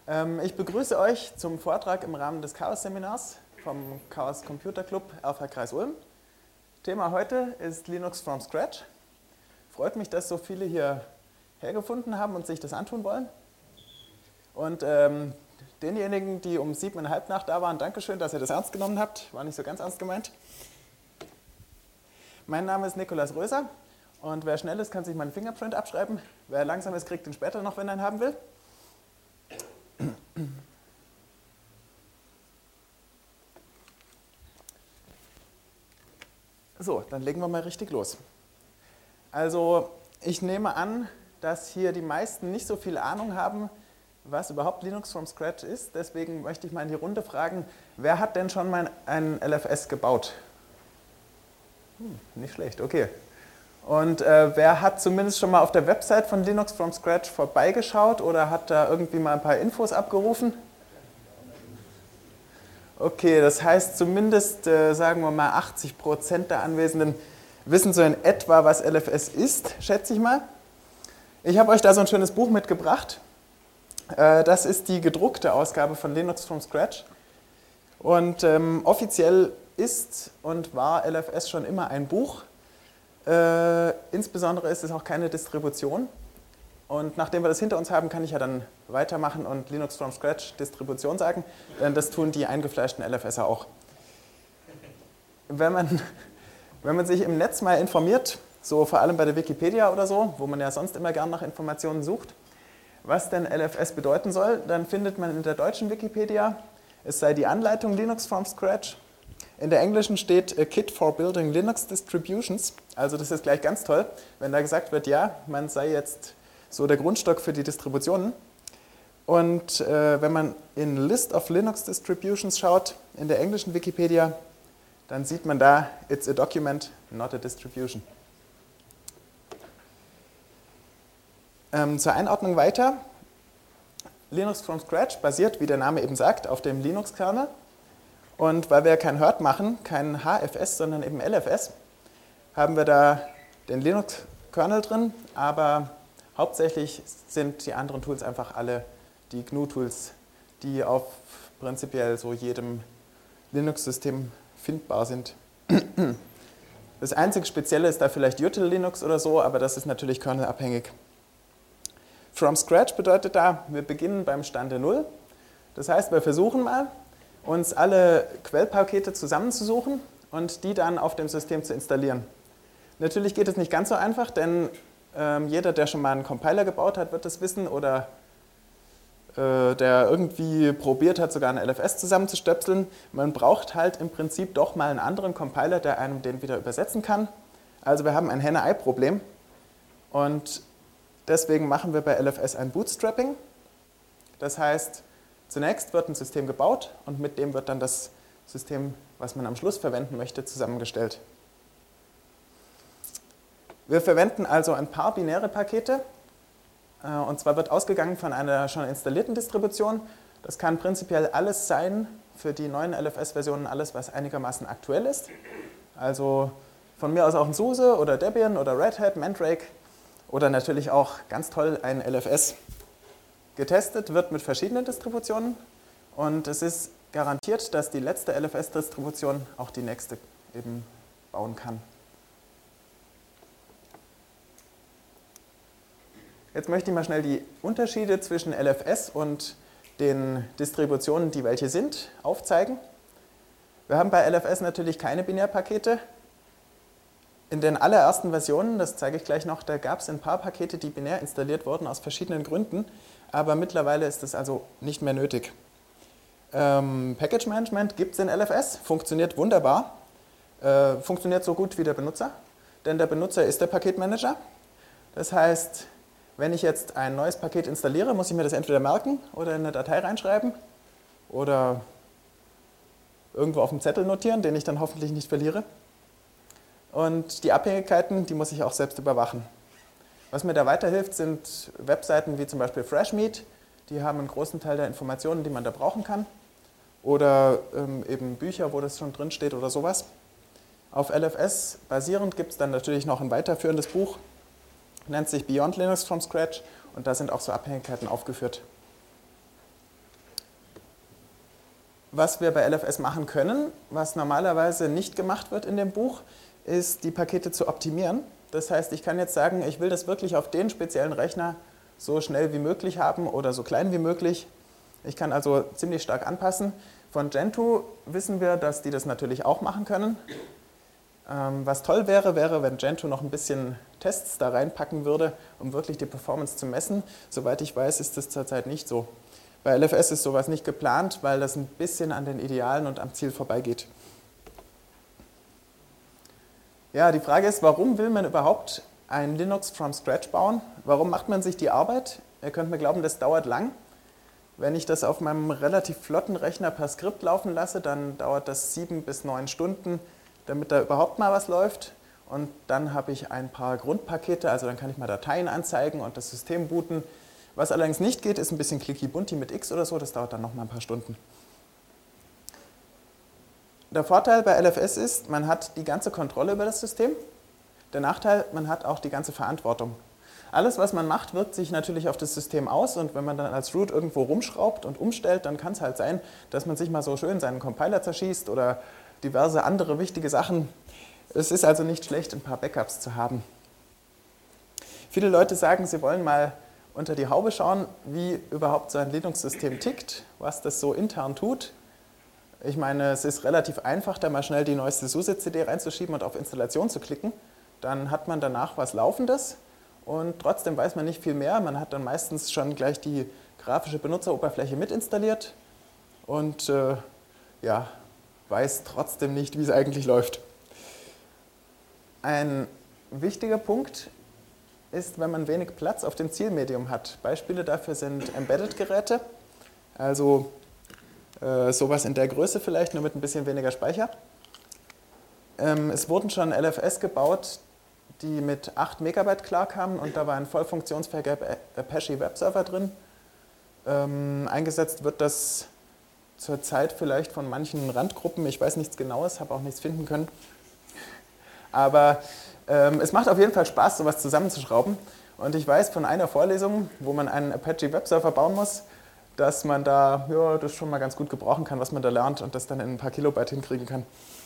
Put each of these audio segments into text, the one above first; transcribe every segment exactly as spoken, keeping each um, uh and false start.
Ähm, ich begrüße euch zum Vortrag im Rahmen des Chaos-Seminars vom Chaos Computer Club Erfa-Kreis Ulm. Thema heute ist Linux from Scratch. Freut mich, dass so viele hier hergefunden haben und sich das antun wollen. Und ähm, denjenigen, die um siebeneinhalb Nacht da waren, Dankeschön, dass ihr das ernst genommen habt. War nicht so ganz ernst gemeint. Mein Name ist Nikolaus Röser und wer schnell ist, kann sich meinen Fingerprint abschreiben. Wer langsam ist, kriegt ihn später noch, wenn er ihn haben will. So, dann legen wir mal richtig los. Also ich nehme an, dass hier die meisten nicht so viel Ahnung haben, was überhaupt Linux from Scratch ist. Deswegen möchte ich mal in die Runde fragen, wer hat denn schon mal ein L F S gebaut? Hm, nicht schlecht, okay. Und äh, wer hat zumindest schon mal auf der Website von Linux from Scratch vorbeigeschaut oder hat da irgendwie mal ein paar Infos abgerufen? Okay, das heißt zumindest, äh, sagen wir mal, achtzig Prozent der Anwesenden wissen so in etwa, was L F S ist, schätze ich mal. Ich habe euch da so ein schönes Buch mitgebracht. Äh, das ist die gedruckte Ausgabe von Linux from Scratch. Und ähm, offiziell ist und war L F S schon immer ein Buch. Äh, insbesondere ist es auch keine Distribution. Und nachdem wir das hinter uns haben, kann ich ja dann weitermachen und Linux from Scratch Distribution sagen, denn das tun die eingefleischten LFSer auch. Wenn man, wenn man sich im Netz mal informiert, so vor allem bei der Wikipedia oder so, wo man ja sonst immer gern nach Informationen sucht, was denn L F S bedeuten soll, dann findet man in der deutschen Wikipedia, es sei die Anleitung Linux from Scratch. In der englischen steht A Kit for Building Linux Distributions. Also das ist gleich ganz toll, wenn da gesagt wird, ja, man sei jetzt so der Grundstock für die Distributionen. Und äh, wenn man in List of Linux Distributions schaut, in der englischen Wikipedia, dann sieht man da, it's a document, not a distribution. Ähm, zur Einordnung weiter. Linux from Scratch basiert, wie der Name eben sagt, auf dem Linux-Kernel. Und weil wir kein Herd machen, kein H F S, sondern eben L F S, haben wir da den Linux-Kernel drin, aber hauptsächlich sind die anderen Tools einfach alle die G N U-Tools, die auf prinzipiell so jedem Linux-System findbar sind. Das einzige Spezielle ist da vielleicht Util Linux oder so, aber das ist natürlich kernelabhängig. From Scratch bedeutet da, wir beginnen beim Stande null. Das heißt, wir versuchen mal, uns alle Quellpakete zusammenzusuchen und die dann auf dem System zu installieren. Natürlich geht es nicht ganz so einfach, denn ähm, jeder, der schon mal einen Compiler gebaut hat, wird das wissen oder äh, der irgendwie probiert hat, sogar ein L F S zusammenzustöpseln. Man braucht halt im Prinzip doch mal einen anderen Compiler, der einem den wieder übersetzen kann. Also wir haben ein Henne-Ei-Problem und deswegen machen wir bei L F S ein Bootstrapping. Das heißt, zunächst wird ein System gebaut und mit dem wird dann das System, was man am Schluss verwenden möchte, zusammengestellt. Wir verwenden also ein paar binäre Pakete und zwar wird ausgegangen von einer schon installierten Distribution. Das kann prinzipiell alles sein für die neuen L F S-Versionen, alles was einigermaßen aktuell ist. Also von mir aus auch ein SUSE oder Debian oder Red Hat, Mandrake oder natürlich auch ganz toll ein L F S. Getestet wird mit verschiedenen Distributionen und es ist garantiert, dass die letzte L F S-Distribution auch die nächste eben bauen kann. Jetzt möchte ich mal schnell die Unterschiede zwischen L F S und den Distributionen, die welche sind, aufzeigen. Wir haben bei L F S natürlich keine Binärpakete. In den allerersten Versionen, das zeige ich gleich noch, da gab es ein paar Pakete, die binär installiert wurden, aus verschiedenen Gründen, aber mittlerweile ist das also nicht mehr nötig. Ähm, Package Management gibt es in L F S, funktioniert wunderbar, äh, funktioniert so gut wie der Benutzer, denn der Benutzer ist der Paketmanager. Das heißt, wenn ich jetzt ein neues Paket installiere, muss ich mir das entweder merken oder in eine Datei reinschreiben oder irgendwo auf dem Zettel notieren, den ich dann hoffentlich nicht verliere. Und die Abhängigkeiten, die muss ich auch selbst überwachen. Was mir da weiterhilft, sind Webseiten wie zum Beispiel Freshmeat. Die haben einen großen Teil der Informationen, die man da brauchen kann. Oder ähm, eben Bücher, wo das schon drin steht oder sowas. Auf L F S basierend gibt es dann natürlich noch ein weiterführendes Buch, nennt sich Beyond Linux from Scratch und da sind auch so Abhängigkeiten aufgeführt. Was wir bei L F S machen können, was normalerweise nicht gemacht wird in dem Buch, ist die Pakete zu optimieren. Das heißt, ich kann jetzt sagen, ich will das wirklich auf den speziellen Rechner so schnell wie möglich haben oder so klein wie möglich. Ich kann also ziemlich stark anpassen. Von Gentoo wissen wir, dass die das natürlich auch machen können. Ähm, was toll wäre, wäre, wenn Gentoo noch ein bisschen Tests da reinpacken würde, um wirklich die Performance zu messen. Soweit ich weiß, ist das zurzeit nicht so. Bei L F S ist sowas nicht geplant, weil das ein bisschen an den Idealen und am Ziel vorbeigeht. Ja, die Frage ist, warum will man überhaupt ein Linux from scratch bauen? Warum macht man sich die Arbeit? Ihr könnt mir glauben, das dauert lang. Wenn ich das auf meinem relativ flotten Rechner per Skript laufen lasse, dann dauert das sieben bis neun Stunden, damit da überhaupt mal was läuft. Und dann habe ich ein paar Grundpakete, also dann kann ich mal Dateien anzeigen und das System booten. Was allerdings nicht geht, ist ein bisschen clicky-bunti mit X oder so, das dauert dann noch mal ein paar Stunden. Der Vorteil bei L F S ist, man hat die ganze Kontrolle über das System. Der Nachteil, man hat auch die ganze Verantwortung. Alles, was man macht, wirkt sich natürlich auf das System aus und wenn man dann als Root irgendwo rumschraubt und umstellt, dann kann es halt sein, dass man sich mal so schön seinen Compiler zerschießt oder diverse andere wichtige Sachen. Es ist also nicht schlecht, ein paar Backups zu haben. Viele Leute sagen, sie wollen mal unter die Haube schauen, wie überhaupt so ein Linux-System tickt, was das so intern tut. Ich meine, es ist relativ einfach, da mal schnell die neueste SUSE-C D reinzuschieben und auf Installation zu klicken. Dann hat man danach was Laufendes und trotzdem weiß man nicht viel mehr. Man hat dann meistens schon gleich die grafische Benutzeroberfläche mit installiert und äh, ja, weiß trotzdem nicht, wie es eigentlich läuft. Ein wichtiger Punkt ist, wenn man wenig Platz auf dem Zielmedium hat. Beispiele dafür sind Embedded-Geräte, also äh, sowas in der Größe vielleicht, nur mit ein bisschen weniger Speicher. Ähm, es wurden schon L F S gebaut, die mit acht Megabyte klarkamen und da war ein voll funktionsfähiger Apache Webserver drin. Ähm, eingesetzt wird das zurzeit vielleicht von manchen Randgruppen, ich weiß nichts Genaues, habe auch nichts finden können. Aber ähm, es macht auf jeden Fall Spaß, sowas zusammenzuschrauben. Und ich weiß von einer Vorlesung, wo man einen Apache Webserver bauen muss, dass man da ja, das schon mal ganz gut gebrauchen kann, was man da lernt und das dann in ein paar Kilobyte hinkriegen kann.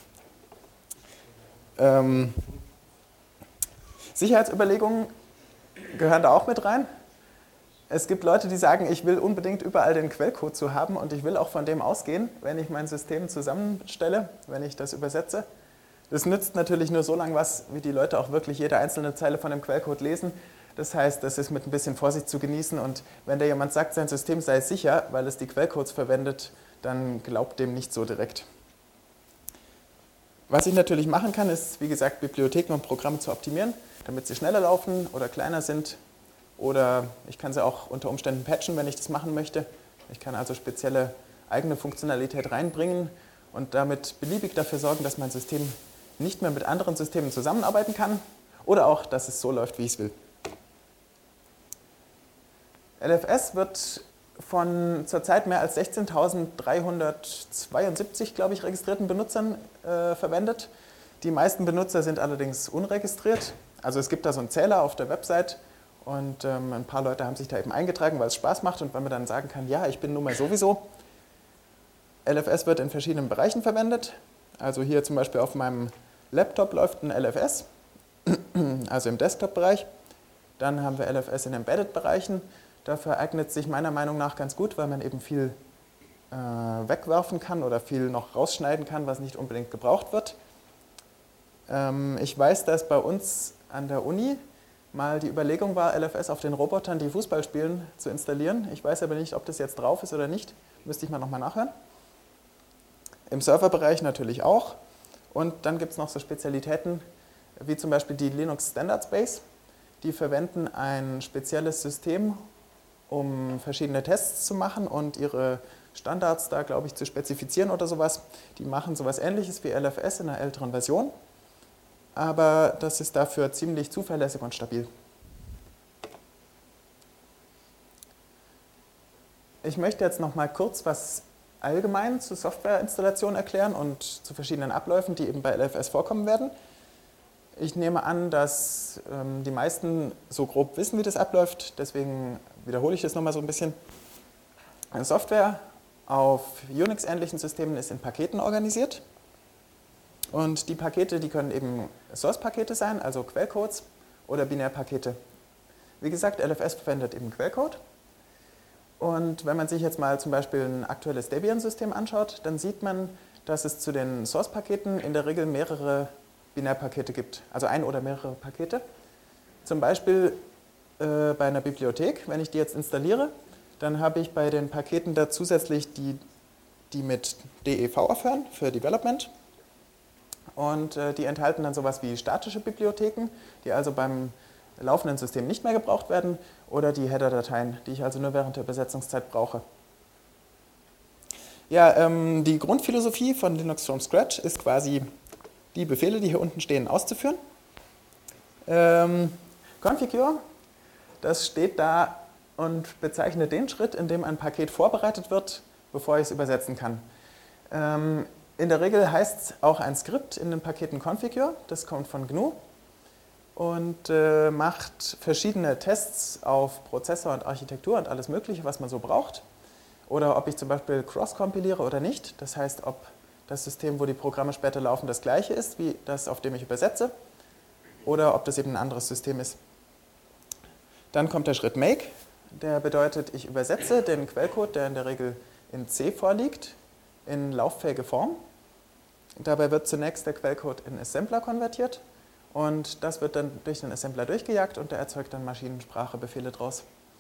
Ähm, Sicherheitsüberlegungen gehören da auch mit rein. Es gibt Leute, die sagen, ich will unbedingt überall den Quellcode zu haben und ich will auch von dem ausgehen, wenn ich mein System zusammenstelle, wenn ich das übersetze. Das nützt natürlich nur so lange was, wie die Leute auch wirklich jede einzelne Zeile von dem Quellcode lesen. Das heißt, das ist mit ein bisschen Vorsicht zu genießen und wenn da jemand sagt, sein System sei sicher, weil es die Quellcodes verwendet, dann glaubt dem nicht so direkt. Was ich natürlich machen kann, ist, wie gesagt, Bibliotheken und Programme zu optimieren, damit sie schneller laufen oder kleiner sind. Oder ich kann sie auch unter Umständen patchen, wenn ich das machen möchte. Ich kann also spezielle eigene Funktionalität reinbringen und damit beliebig dafür sorgen, dass mein System nicht mehr mit anderen Systemen zusammenarbeiten kann oder auch, dass es so läuft, wie ich es will. L F S wird von zurzeit mehr als sechzehntausenddreihundertzweiundsiebzig, glaube ich, registrierten Benutzern äh, verwendet. Die meisten Benutzer sind allerdings unregistriert. Also es gibt da so einen Zähler auf der Website und ähm, ein paar Leute haben sich da eben eingetragen, weil es Spaß macht und weil man dann sagen kann, ja, ich bin nun mal sowieso. L F S wird in verschiedenen Bereichen verwendet. Also hier zum Beispiel auf meinem Laptop läuft ein L F S, also im Desktop-Bereich. Dann haben wir L F S in Embedded-Bereichen. Dafür eignet sich meiner Meinung nach ganz gut, weil man eben viel äh, wegwerfen kann oder viel noch rausschneiden kann, was nicht unbedingt gebraucht wird. Ähm, ich weiß, dass bei uns an der Uni mal die Überlegung war, L F S auf den Robotern, die Fußball spielen, zu installieren. Ich weiß aber nicht, ob das jetzt drauf ist oder nicht. Müsste ich mal nochmal nachhören. Im Serverbereich natürlich auch. Und dann gibt es noch so Spezialitäten, wie zum Beispiel die Linux Standards Base. Die verwenden ein spezielles System, um verschiedene Tests zu machen und ihre Standards da, glaube ich, zu spezifizieren oder sowas. Die machen sowas Ähnliches wie L F S in einer älteren Version, aber das ist dafür ziemlich zuverlässig und stabil. Ich möchte jetzt noch mal kurz was allgemein zur Softwareinstallation erklären und zu verschiedenen Abläufen, die eben bei L F S vorkommen werden. Ich nehme an, dass ähm, die meisten so grob wissen, wie das abläuft, deswegen wiederhole ich das nochmal so ein bisschen. Eine Software auf Unix-ähnlichen Systemen ist in Paketen organisiert. Und die Pakete, die können eben Source-Pakete sein, also Quellcodes, oder Binärpakete. Wie gesagt, L F S verwendet eben Quellcode. Und wenn man sich jetzt mal zum Beispiel ein aktuelles Debian-System anschaut, dann sieht man, dass es zu den Source-Paketen in der Regel mehrere Binärpakete gibt, also ein oder mehrere Pakete. Zum Beispiel äh, bei einer Bibliothek, wenn ich die jetzt installiere, dann habe ich bei den Paketen da zusätzlich die, die mit dev aufhören für Development. Und äh, die enthalten dann sowas wie statische Bibliotheken, die also beim laufenden System nicht mehr gebraucht werden, oder die Header-Dateien, die ich also nur während der Übersetzungszeit brauche. Ja, ähm, die Grundphilosophie von Linux from Scratch ist quasi, die Befehle, die hier unten stehen, auszuführen. Ähm, Configure, das steht da und bezeichnet den Schritt, in dem ein Paket vorbereitet wird, bevor ich es übersetzen kann. Ähm, in der Regel heißt es auch ein Skript in den Paketen Configure, das kommt von G N U und äh, macht verschiedene Tests auf Prozessor und Architektur und alles Mögliche, was man so braucht. Oder ob ich zum Beispiel cross-kompiliere oder nicht, das heißt, ob das System, wo die Programme später laufen, das gleiche ist wie das, auf dem ich übersetze, oder ob das eben ein anderes System ist. Dann kommt der Schritt Make, der bedeutet, ich übersetze den Quellcode, der in der Regel in C vorliegt, in lauffähige Form. Dabei wird zunächst der Quellcode in Assembler konvertiert und das wird dann durch den Assembler durchgejagt und der erzeugt dann Maschinensprachebefehle draus.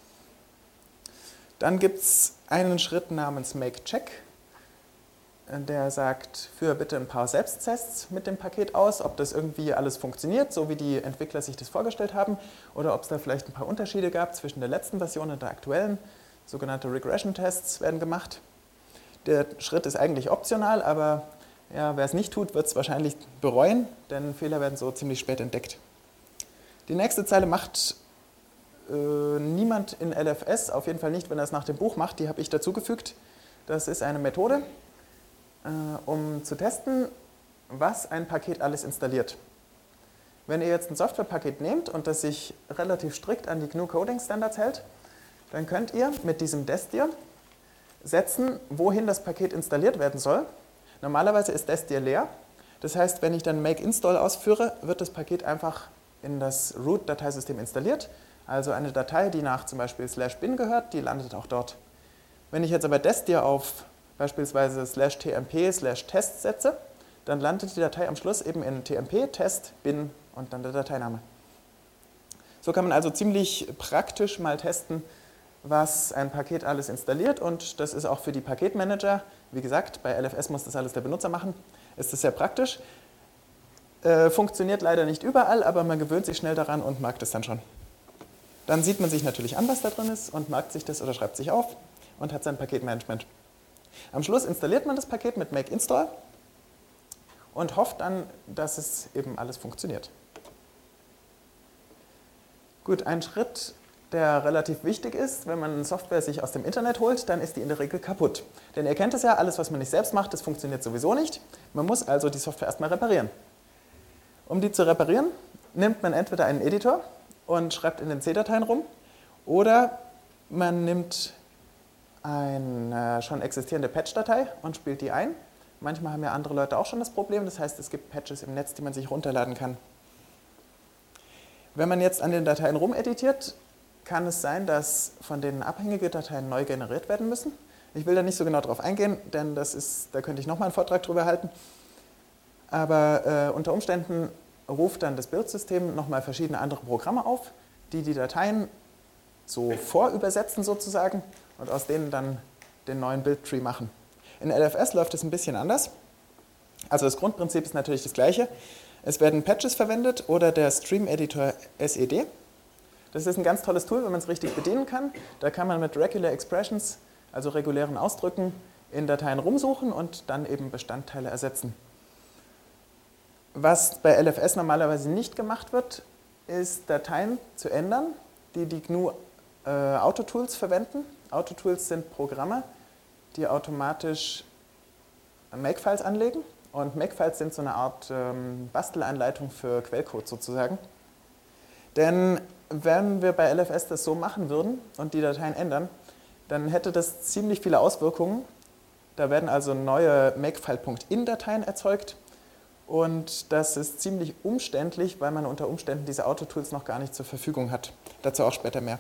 Dann gibt es einen Schritt namens Make Check, der sagt, führe bitte ein paar Selbsttests mit dem Paket aus, ob das irgendwie alles funktioniert, so wie die Entwickler sich das vorgestellt haben, oder ob es da vielleicht ein paar Unterschiede gab zwischen der letzten Version und der aktuellen. Sogenannte Regression-Tests werden gemacht. Der Schritt ist eigentlich optional, aber ja, wer es nicht tut, wird es wahrscheinlich bereuen, denn Fehler werden so ziemlich spät entdeckt. Die nächste Zeile macht äh, niemand in L F S, auf jeden Fall nicht, wenn er es nach dem Buch macht, die habe ich dazugefügt. Das ist eine Methode, um zu testen, was ein Paket alles installiert. Wenn ihr jetzt ein Softwarepaket nehmt und das sich relativ strikt an die G N U-Coding-Standards hält, dann könnt ihr mit diesem Destier setzen, wohin das Paket installiert werden soll. Normalerweise ist Destier leer. Das heißt, wenn ich dann make install ausführe, wird das Paket einfach in das Root-Dateisystem installiert. Also eine Datei, die nach zum Beispiel slash bin gehört, die landet auch dort. Wenn ich jetzt aber Destier auf beispielsweise slash tmp slash test setze, dann landet die Datei am Schluss eben in tmp, test, bin und dann der Dateiname. So kann man also ziemlich praktisch mal testen, was ein Paket alles installiert und das ist auch für die Paketmanager, wie gesagt, bei L F S muss das alles der Benutzer machen, ist das sehr praktisch. Äh, funktioniert leider nicht überall, aber man gewöhnt sich schnell daran und mag das dann schon. Dann sieht man sich natürlich an, was da drin ist und merkt sich das oder schreibt sich auf und hat sein Paketmanagement. Am Schluss installiert man das Paket mit make install und hofft dann, dass es eben alles funktioniert. Gut, ein Schritt, der relativ wichtig ist, wenn man Software sich aus dem Internet holt, dann ist die in der Regel kaputt. Denn ihr kennt es ja, alles, was man nicht selbst macht, das funktioniert sowieso nicht. Man muss also die Software erstmal reparieren. Um die zu reparieren, nimmt man entweder einen Editor und schreibt in den C-Dateien rum oder man nimmt eine schon existierende Patch-Datei und spielt die ein. Manchmal haben ja andere Leute auch schon das Problem, das heißt, es gibt Patches im Netz, die man sich runterladen kann. Wenn man jetzt an den Dateien rumeditiert, kann es sein, dass von denen abhängige Dateien neu generiert werden müssen. Ich will da nicht so genau drauf eingehen, denn das ist, da könnte ich nochmal einen Vortrag drüber halten. Aber äh, unter Umständen ruft dann das Build-System nochmal verschiedene andere Programme auf, die die Dateien so vorübersetzen sozusagen und aus denen dann den neuen Build-Tree machen. In L F S läuft es ein bisschen anders. Also das Grundprinzip ist natürlich das gleiche. Es werden Patches verwendet oder der Stream-Editor S E D. Das ist ein ganz tolles Tool, wenn man es richtig bedienen kann. Da kann man mit Regular Expressions, also regulären Ausdrücken, in Dateien rumsuchen und dann eben Bestandteile ersetzen. Was bei L F S normalerweise nicht gemacht wird, ist Dateien zu ändern, die die G N U äh, Autotools verwenden. Autotools sind Programme, die automatisch Makefiles anlegen. Und Makefiles sind so eine Art ähm, Bastelanleitung für Quellcode sozusagen. Denn wenn wir bei L F S das so machen würden und die Dateien ändern, dann hätte das ziemlich viele Auswirkungen Da werden also neue Makefile.in-Dateien erzeugt. Und das ist ziemlich umständlich, weil man unter Umständen diese Autotools noch gar nicht zur Verfügung hat. Dazu auch später mehr.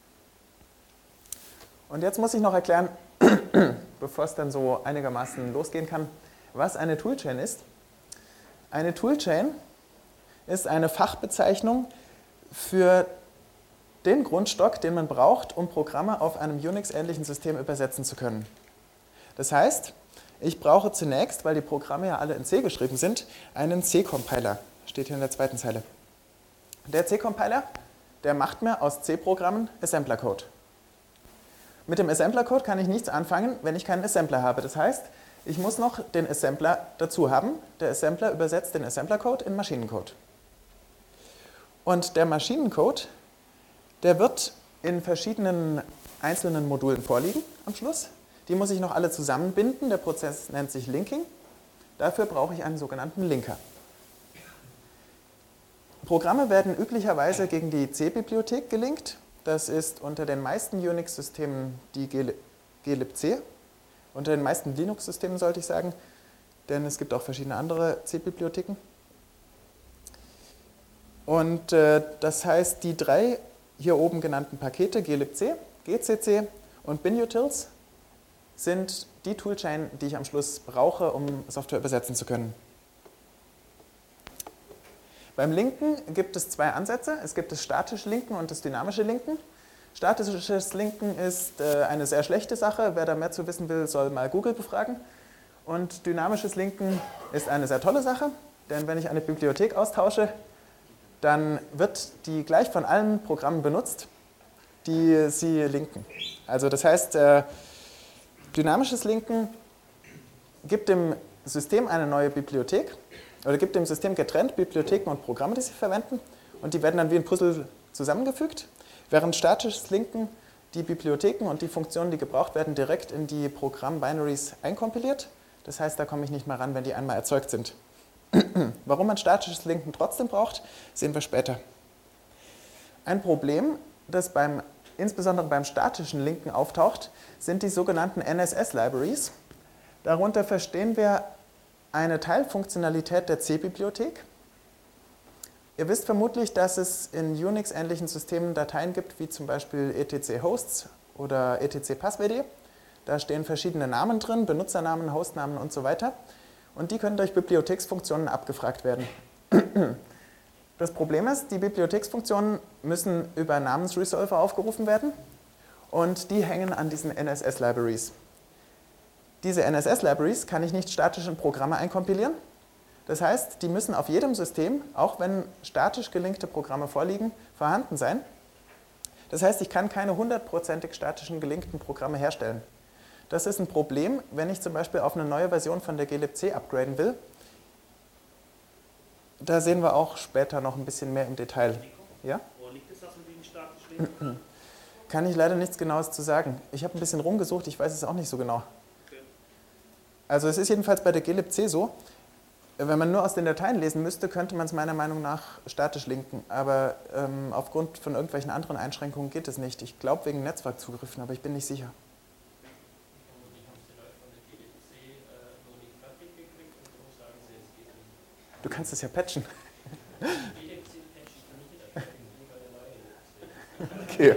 Und jetzt muss ich noch erklären, bevor es dann so einigermaßen losgehen kann, was eine Toolchain ist. Eine Toolchain ist eine Fachbezeichnung für den Grundstock, den man braucht, um Programme auf einem Unix-ähnlichen System übersetzen zu können. Das heißt, ich brauche zunächst, weil die Programme ja alle in C geschrieben sind, einen C-Compiler. Steht hier in der zweiten Zeile. Der C-Compiler, der macht mir aus C-Programmen Assembler-Code. Mit dem Assembler-Code kann ich nichts anfangen, wenn ich keinen Assembler habe. Das heißt, ich muss noch den Assembler dazu haben. Der Assembler übersetzt den Assembler-Code in Maschinencode. Und der Maschinencode, der wird in verschiedenen einzelnen Modulen vorliegen am Schluss. Die muss ich noch alle zusammenbinden. Der Prozess nennt sich Linking. Dafür brauche ich einen sogenannten Linker. Programme werden üblicherweise gegen die C-Bibliothek gelinkt. Das ist unter den meisten Unix-Systemen die glibc. Unter den meisten Linux-Systemen sollte ich sagen, denn es gibt auch verschiedene andere C-Bibliotheken. Und äh, das heißt, die drei hier oben genannten Pakete, glibc, gcc und binutils, sind die Toolchain, die ich am Schluss brauche, um Software übersetzen zu können. Beim Linken gibt es zwei Ansätze. Es gibt das statische Linken und das dynamische Linken. Statisches Linken ist äh, eine sehr schlechte Sache. Wer da mehr zu wissen will, soll mal Google befragen. Und dynamisches Linken ist eine sehr tolle Sache, denn wenn ich eine Bibliothek austausche, dann wird die gleich von allen Programmen benutzt, die sie linken. Also das heißt, äh, dynamisches Linken gibt dem System eine neue Bibliothek oder gibt dem System getrennt Bibliotheken und Programme, die sie verwenden, und die werden dann wie ein Puzzle zusammengefügt, während statisches Linken die Bibliotheken und die Funktionen, die gebraucht werden, direkt in die Programm-Binaries einkompiliert. Das heißt, da komme ich nicht mehr ran, wenn die einmal erzeugt sind. Warum man statisches Linken trotzdem braucht, sehen wir später. Ein Problem, das beim, insbesondere beim statischen Linken auftaucht, sind die sogenannten N S S-Libraries. Darunter verstehen wir eine Teilfunktionalität der C-Bibliothek. Ihr wisst vermutlich, dass es in Unix-ähnlichen Systemen Dateien gibt, wie zum Beispiel etc-Hosts oder etc-Passwd. Da stehen verschiedene Namen drin, Benutzernamen, Hostnamen und so weiter. Und die können durch Bibliotheksfunktionen abgefragt werden. Das Problem ist, die Bibliotheksfunktionen müssen über Namensresolver aufgerufen werden und die hängen an diesen N S S-Libraries. Diese N S S-Libraries kann ich nicht statisch in Programme einkompilieren. Das heißt, die müssen auf jedem System, auch wenn statisch gelinkte Programme vorliegen, vorhanden sein. Das heißt, ich kann keine hundertprozentig statischen gelinkten Programme herstellen. Das ist ein Problem, wenn ich zum Beispiel auf eine neue Version von der glibc upgraden will. Da sehen wir auch später noch ein bisschen mehr im Detail. Ja? Wo liegt es, dass man den statisch linken? Kann ich leider nichts Genaues zu sagen. Ich habe ein bisschen rumgesucht, ich weiß es auch nicht so genau. Okay. Also es ist jedenfalls bei der glibc so, wenn man nur aus den Dateien lesen müsste, könnte man es meiner Meinung nach statisch linken. Aber ähm, aufgrund von irgendwelchen anderen Einschränkungen geht es nicht. Ich glaube wegen Netzwerkzugriffen, aber ich bin nicht sicher. Du kannst es ja patchen. Okay.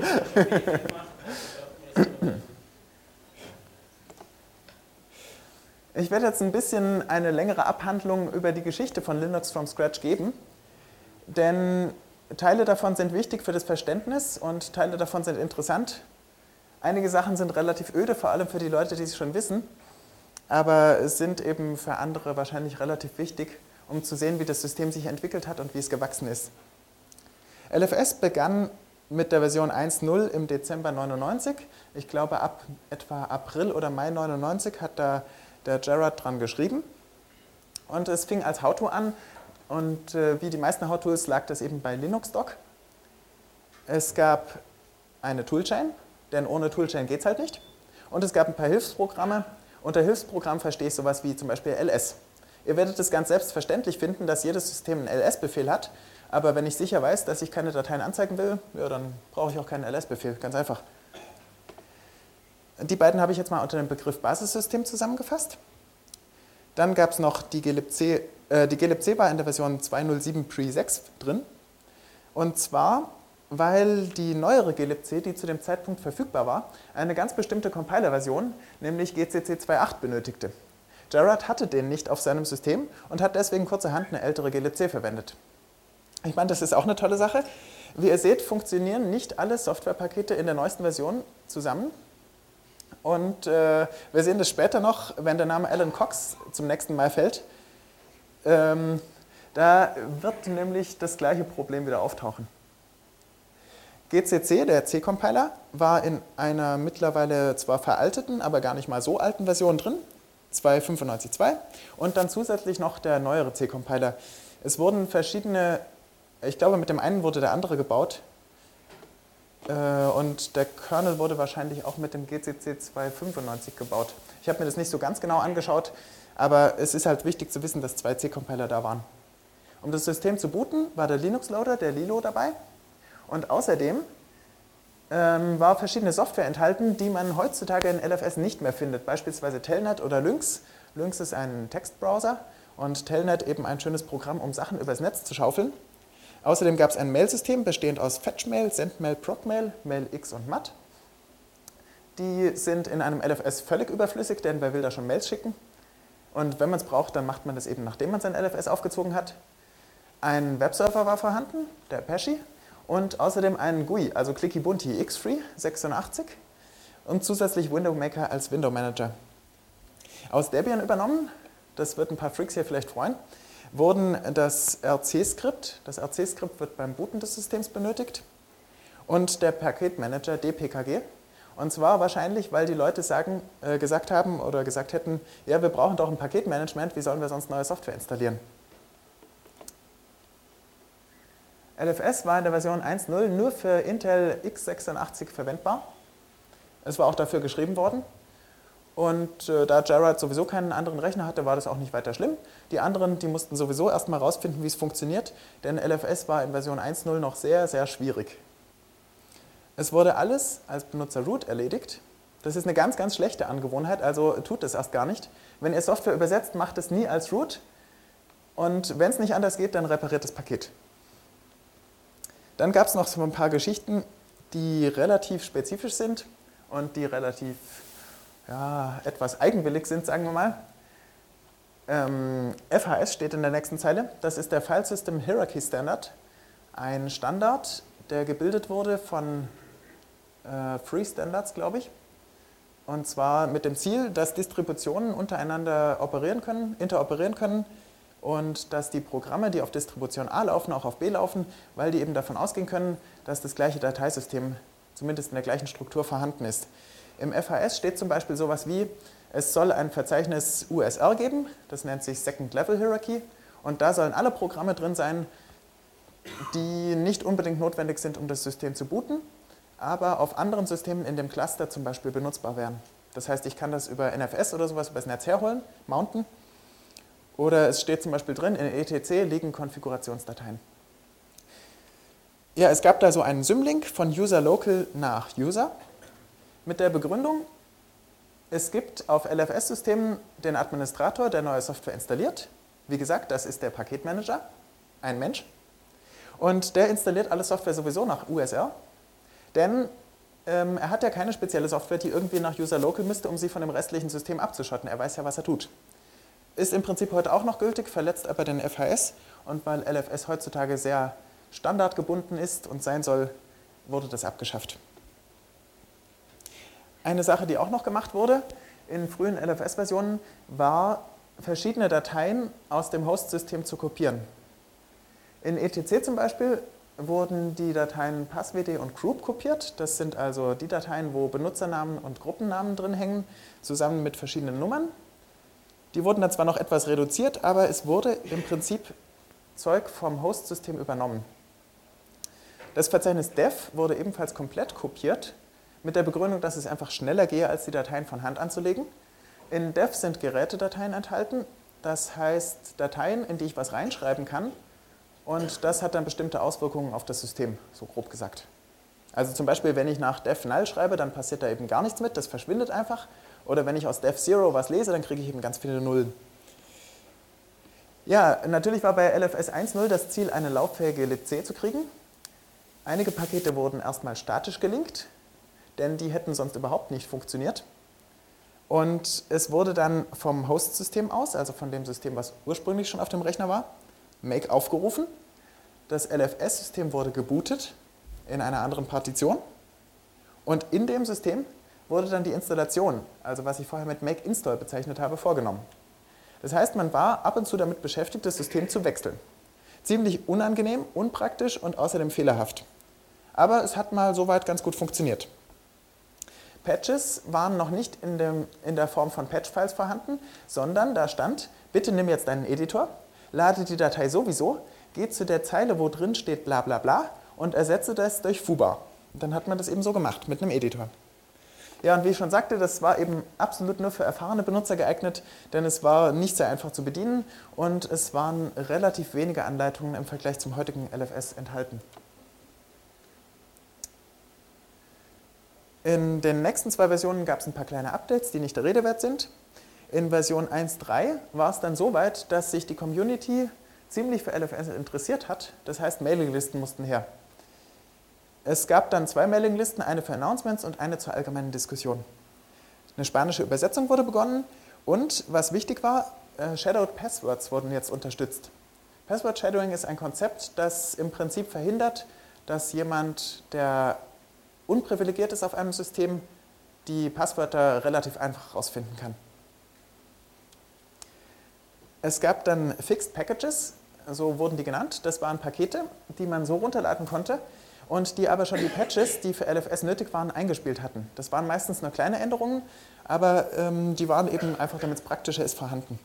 Ich werde jetzt ein bisschen eine längere Abhandlung über die Geschichte von Linux from Scratch geben, denn Teile davon sind wichtig für das Verständnis und Teile davon sind interessant. Einige Sachen sind relativ öde, vor allem für die Leute, die es schon wissen, aber es sind eben für andere wahrscheinlich relativ wichtig, um zu sehen, wie das System sich entwickelt hat und wie es gewachsen ist. L F S begann mit der Version eins Punkt null im Dezember neunundneunzig. Ich glaube, ab etwa April oder Mai neunundneunzig hat da der Gerard dran geschrieben. Und es fing als How-To an. Und äh, wie die meisten How-Tools lag das eben bei LinuxDoc. Es gab eine Toolchain, denn ohne Toolchain geht es halt nicht. Und es gab ein paar Hilfsprogramme. Unter Hilfsprogramm verstehe ich sowas wie zum Beispiel L S. Ihr werdet es ganz selbstverständlich finden, dass jedes System einen L S-Befehl hat. Aber wenn ich sicher weiß, dass ich keine Dateien anzeigen will, ja, dann brauche ich auch keinen L S-Befehl. Ganz einfach. Die beiden habe ich jetzt mal unter dem Begriff Basissystem zusammengefasst. Dann gab es noch die glibc, äh, die glibc war in der Version zwei Punkt null sieben Pre sechs drin. Und zwar, weil die neuere glibc, die zu dem Zeitpunkt verfügbar war, eine ganz bestimmte Compiler-Version, nämlich G C C zwei Punkt acht benötigte. Gerard hatte den nicht auf seinem System und hat deswegen kurzerhand eine ältere glibc verwendet. Ich meine, das ist auch eine tolle Sache. Wie ihr seht, funktionieren nicht alle Softwarepakete in der neuesten Version zusammen. Und äh, wir sehen das später noch, wenn der Name Alan Cox zum nächsten Mal fällt. Ähm, da wird nämlich das gleiche Problem wieder auftauchen. G C C, der C-Compiler, war in einer mittlerweile zwar veralteten, aber gar nicht mal so alten Version drin, zwei Punkt fünfundneunzig Punkt zwei, und dann zusätzlich noch der neuere C-Compiler. Es wurden verschiedene, ich glaube mit dem einen wurde der andere gebaut, und der Kernel wurde wahrscheinlich auch mit dem G C C zwei Punkt fünfundneunzig gebaut. Ich habe mir das nicht so ganz genau angeschaut, aber es ist halt wichtig zu wissen, dass zwei C-Compiler da waren. Um das System zu booten, war der Linux-Loader, der Lilo, dabei. Und außerdem ähm, war verschiedene Software enthalten, die man heutzutage in L F S nicht mehr findet, beispielsweise Telnet oder Lynx. Lynx ist ein Textbrowser und Telnet eben ein schönes Programm, um Sachen übers Netz zu schaufeln. Außerdem gab es ein Mail-System bestehend aus Fetchmail, Sendmail, Procmail, Mailx und M A T. Die sind in einem L F S völlig überflüssig, denn wer will da schon Mails schicken? Und wenn man es braucht, dann macht man das eben, nachdem man sein L F S aufgezogen hat. Ein Webserver war vorhanden, der Apache, und außerdem ein G U I, also Clicky Bunty Xfree sechsundachtzig und zusätzlich Window Maker als Window Manager. Aus Debian übernommen, das wird ein paar Freaks hier vielleicht freuen, wurden das R C-Skript, das R C-Skript wird beim Booten des Systems benötigt, und der Paketmanager D P K G. Und zwar wahrscheinlich, weil die Leute sagen, äh, gesagt haben oder gesagt hätten, ja, wir brauchen doch ein Paketmanagement, wie sollen wir sonst neue Software installieren? L F S war in der Version eins Punkt null nur für Intel x sechsundachtzig verwendbar. Es war auch dafür geschrieben worden. Und äh, da Gerard sowieso keinen anderen Rechner hatte, war das auch nicht weiter schlimm. Die anderen, die mussten sowieso erstmal rausfinden, wie es funktioniert, denn L F S war in Version eins Punkt null noch sehr, sehr schwierig. Es wurde alles als Benutzer Root erledigt. Das ist eine ganz, ganz schlechte Angewohnheit, also tut es erst gar nicht. Wenn ihr Software übersetzt, macht es nie als Root. Und wenn es nicht anders geht, dann repariert das Paket. Dann gab es noch so ein paar Geschichten, die relativ spezifisch sind und die relativ ja, etwas eigenwillig sind, sagen wir mal. Ähm, F H S steht in der nächsten Zeile. Das ist der File System Hierarchy Standard. Ein Standard, der gebildet wurde von äh, Free Standards, glaube ich. Und zwar mit dem Ziel, dass Distributionen untereinander operieren können, interoperieren können und dass die Programme, die auf Distribution A laufen, auch auf B laufen, weil die eben davon ausgehen können, dass das gleiche Dateisystem zumindest in der gleichen Struktur vorhanden ist. Im F H S steht zum Beispiel sowas wie, es soll ein Verzeichnis U S R geben, das nennt sich Second Level Hierarchy, und da sollen alle Programme drin sein, die nicht unbedingt notwendig sind, um das System zu booten, aber auf anderen Systemen in dem Cluster zum Beispiel benutzbar wären. Das heißt, ich kann das über N F S oder sowas übers Netz herholen, mounten, oder es steht zum Beispiel drin, in E T C liegen Konfigurationsdateien. Ja, es gab da so einen Symlink von User Local nach User mit der Begründung, es gibt auf L F S-Systemen den Administrator, der neue Software installiert. Wie gesagt, das ist der Paketmanager, ein Mensch. Und der installiert alle Software sowieso nach U S R, denn ähm, er hat ja keine spezielle Software, die irgendwie nach User Local müsste, um sie von dem restlichen System abzuschotten. Er weiß ja, was er tut. Ist im Prinzip heute auch noch gültig, verletzt aber den F H S. Und weil L F S heutzutage sehr standardgebunden ist und sein soll, wurde das abgeschafft. Eine Sache, die auch noch gemacht wurde in frühen L F S-Versionen, war, verschiedene Dateien aus dem Host-System zu kopieren. In E T C zum Beispiel wurden die Dateien passwd und group kopiert. Das sind also die Dateien, wo Benutzernamen und Gruppennamen drin hängen, zusammen mit verschiedenen Nummern. Die wurden dann zwar noch etwas reduziert, aber es wurde im Prinzip Zeug vom Host-System übernommen. Das Verzeichnis dev wurde ebenfalls komplett kopiert, mit der Begründung, dass es einfach schneller gehe, als die Dateien von Hand anzulegen. In dev sind Gerätedateien enthalten, das heißt Dateien, in die ich was reinschreiben kann, und das hat dann bestimmte Auswirkungen auf das System, so grob gesagt. Also zum Beispiel, wenn ich nach def null schreibe, dann passiert da eben gar nichts mit, das verschwindet einfach. Oder wenn ich aus def zero was lese, dann kriege ich eben ganz viele Nullen. Ja, natürlich war bei L F S eins Punkt null das Ziel, eine lauffähige libc zu kriegen. Einige Pakete wurden erstmal statisch gelinkt, denn die hätten sonst überhaupt nicht funktioniert. Und es wurde dann vom Host-System aus, also von dem System, was ursprünglich schon auf dem Rechner war, make aufgerufen. Das L F S-System wurde gebootet in einer anderen Partition. Und in dem System wurde dann die Installation, also was ich vorher mit make install bezeichnet habe, vorgenommen. Das heißt, man war ab und zu damit beschäftigt, das System zu wechseln. Ziemlich unangenehm, unpraktisch und außerdem fehlerhaft. Aber es hat mal soweit ganz gut funktioniert. Patches waren noch nicht in, dem, in der Form von Patch-Files vorhanden, sondern da stand, bitte nimm jetzt deinen Editor, lade die Datei sowieso, geh zu der Zeile, wo drin steht bla bla bla und ersetze das durch foobar. Und dann hat man das eben so gemacht, mit einem Editor. Ja, und wie ich schon sagte, das war eben absolut nur für erfahrene Benutzer geeignet, denn es war nicht sehr einfach zu bedienen und es waren relativ wenige Anleitungen im Vergleich zum heutigen L F S enthalten. In den nächsten zwei Versionen gab es ein paar kleine Updates, die nicht der Rede wert sind. In Version eins Punkt drei war es dann so weit, dass sich die Community ziemlich für L F S interessiert hat. Das heißt, Mailinglisten mussten her. Es gab dann zwei Mailinglisten, eine für Announcements und eine zur allgemeinen Diskussion. Eine spanische Übersetzung wurde begonnen und, was wichtig war, Shadowed Passwords wurden jetzt unterstützt. Password Shadowing ist ein Konzept, das im Prinzip verhindert, dass jemand, der unprivilegiert ist auf einem System, die Passwörter relativ einfach herausfinden kann. Es gab dann Fixed Packages, so wurden die genannt. Das waren Pakete, die man so runterladen konnte und die aber schon die Patches, die für L F S nötig waren, eingespielt hatten. Das waren meistens nur kleine Änderungen, aber ähm, die waren eben einfach, damit es praktischer ist, vorhanden.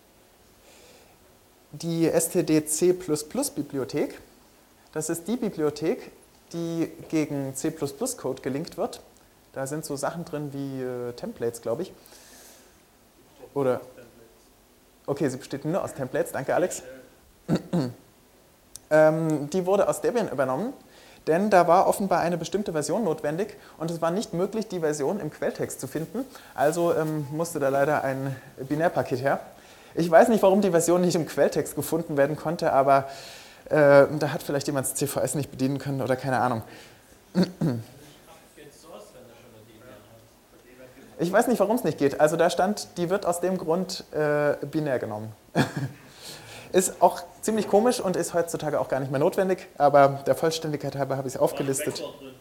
Die S T D C plus plus Bibliothek, das ist die Bibliothek, die gegen C plus plus Code gelinkt wird. Da sind so Sachen drin wie äh, Templates, glaube ich. Oder? Okay, sie besteht nur aus Templates, danke Alex. ähm, die wurde aus Debian übernommen, denn da war offenbar eine bestimmte Version notwendig und es war nicht möglich, die Version im Quelltext zu finden. Also ähm, musste da leider ein Binärpaket her. Ich weiß nicht, warum die Version nicht im Quelltext gefunden werden konnte, aber äh, da hat vielleicht jemand das C V S nicht bedienen können oder keine Ahnung. Ich weiß nicht, warum es nicht geht. Also da stand, die wird aus dem Grund äh, binär genommen. Ist auch ziemlich komisch und ist heutzutage auch gar nicht mehr notwendig, aber der Vollständigkeit halber habe ich es aufgelistet.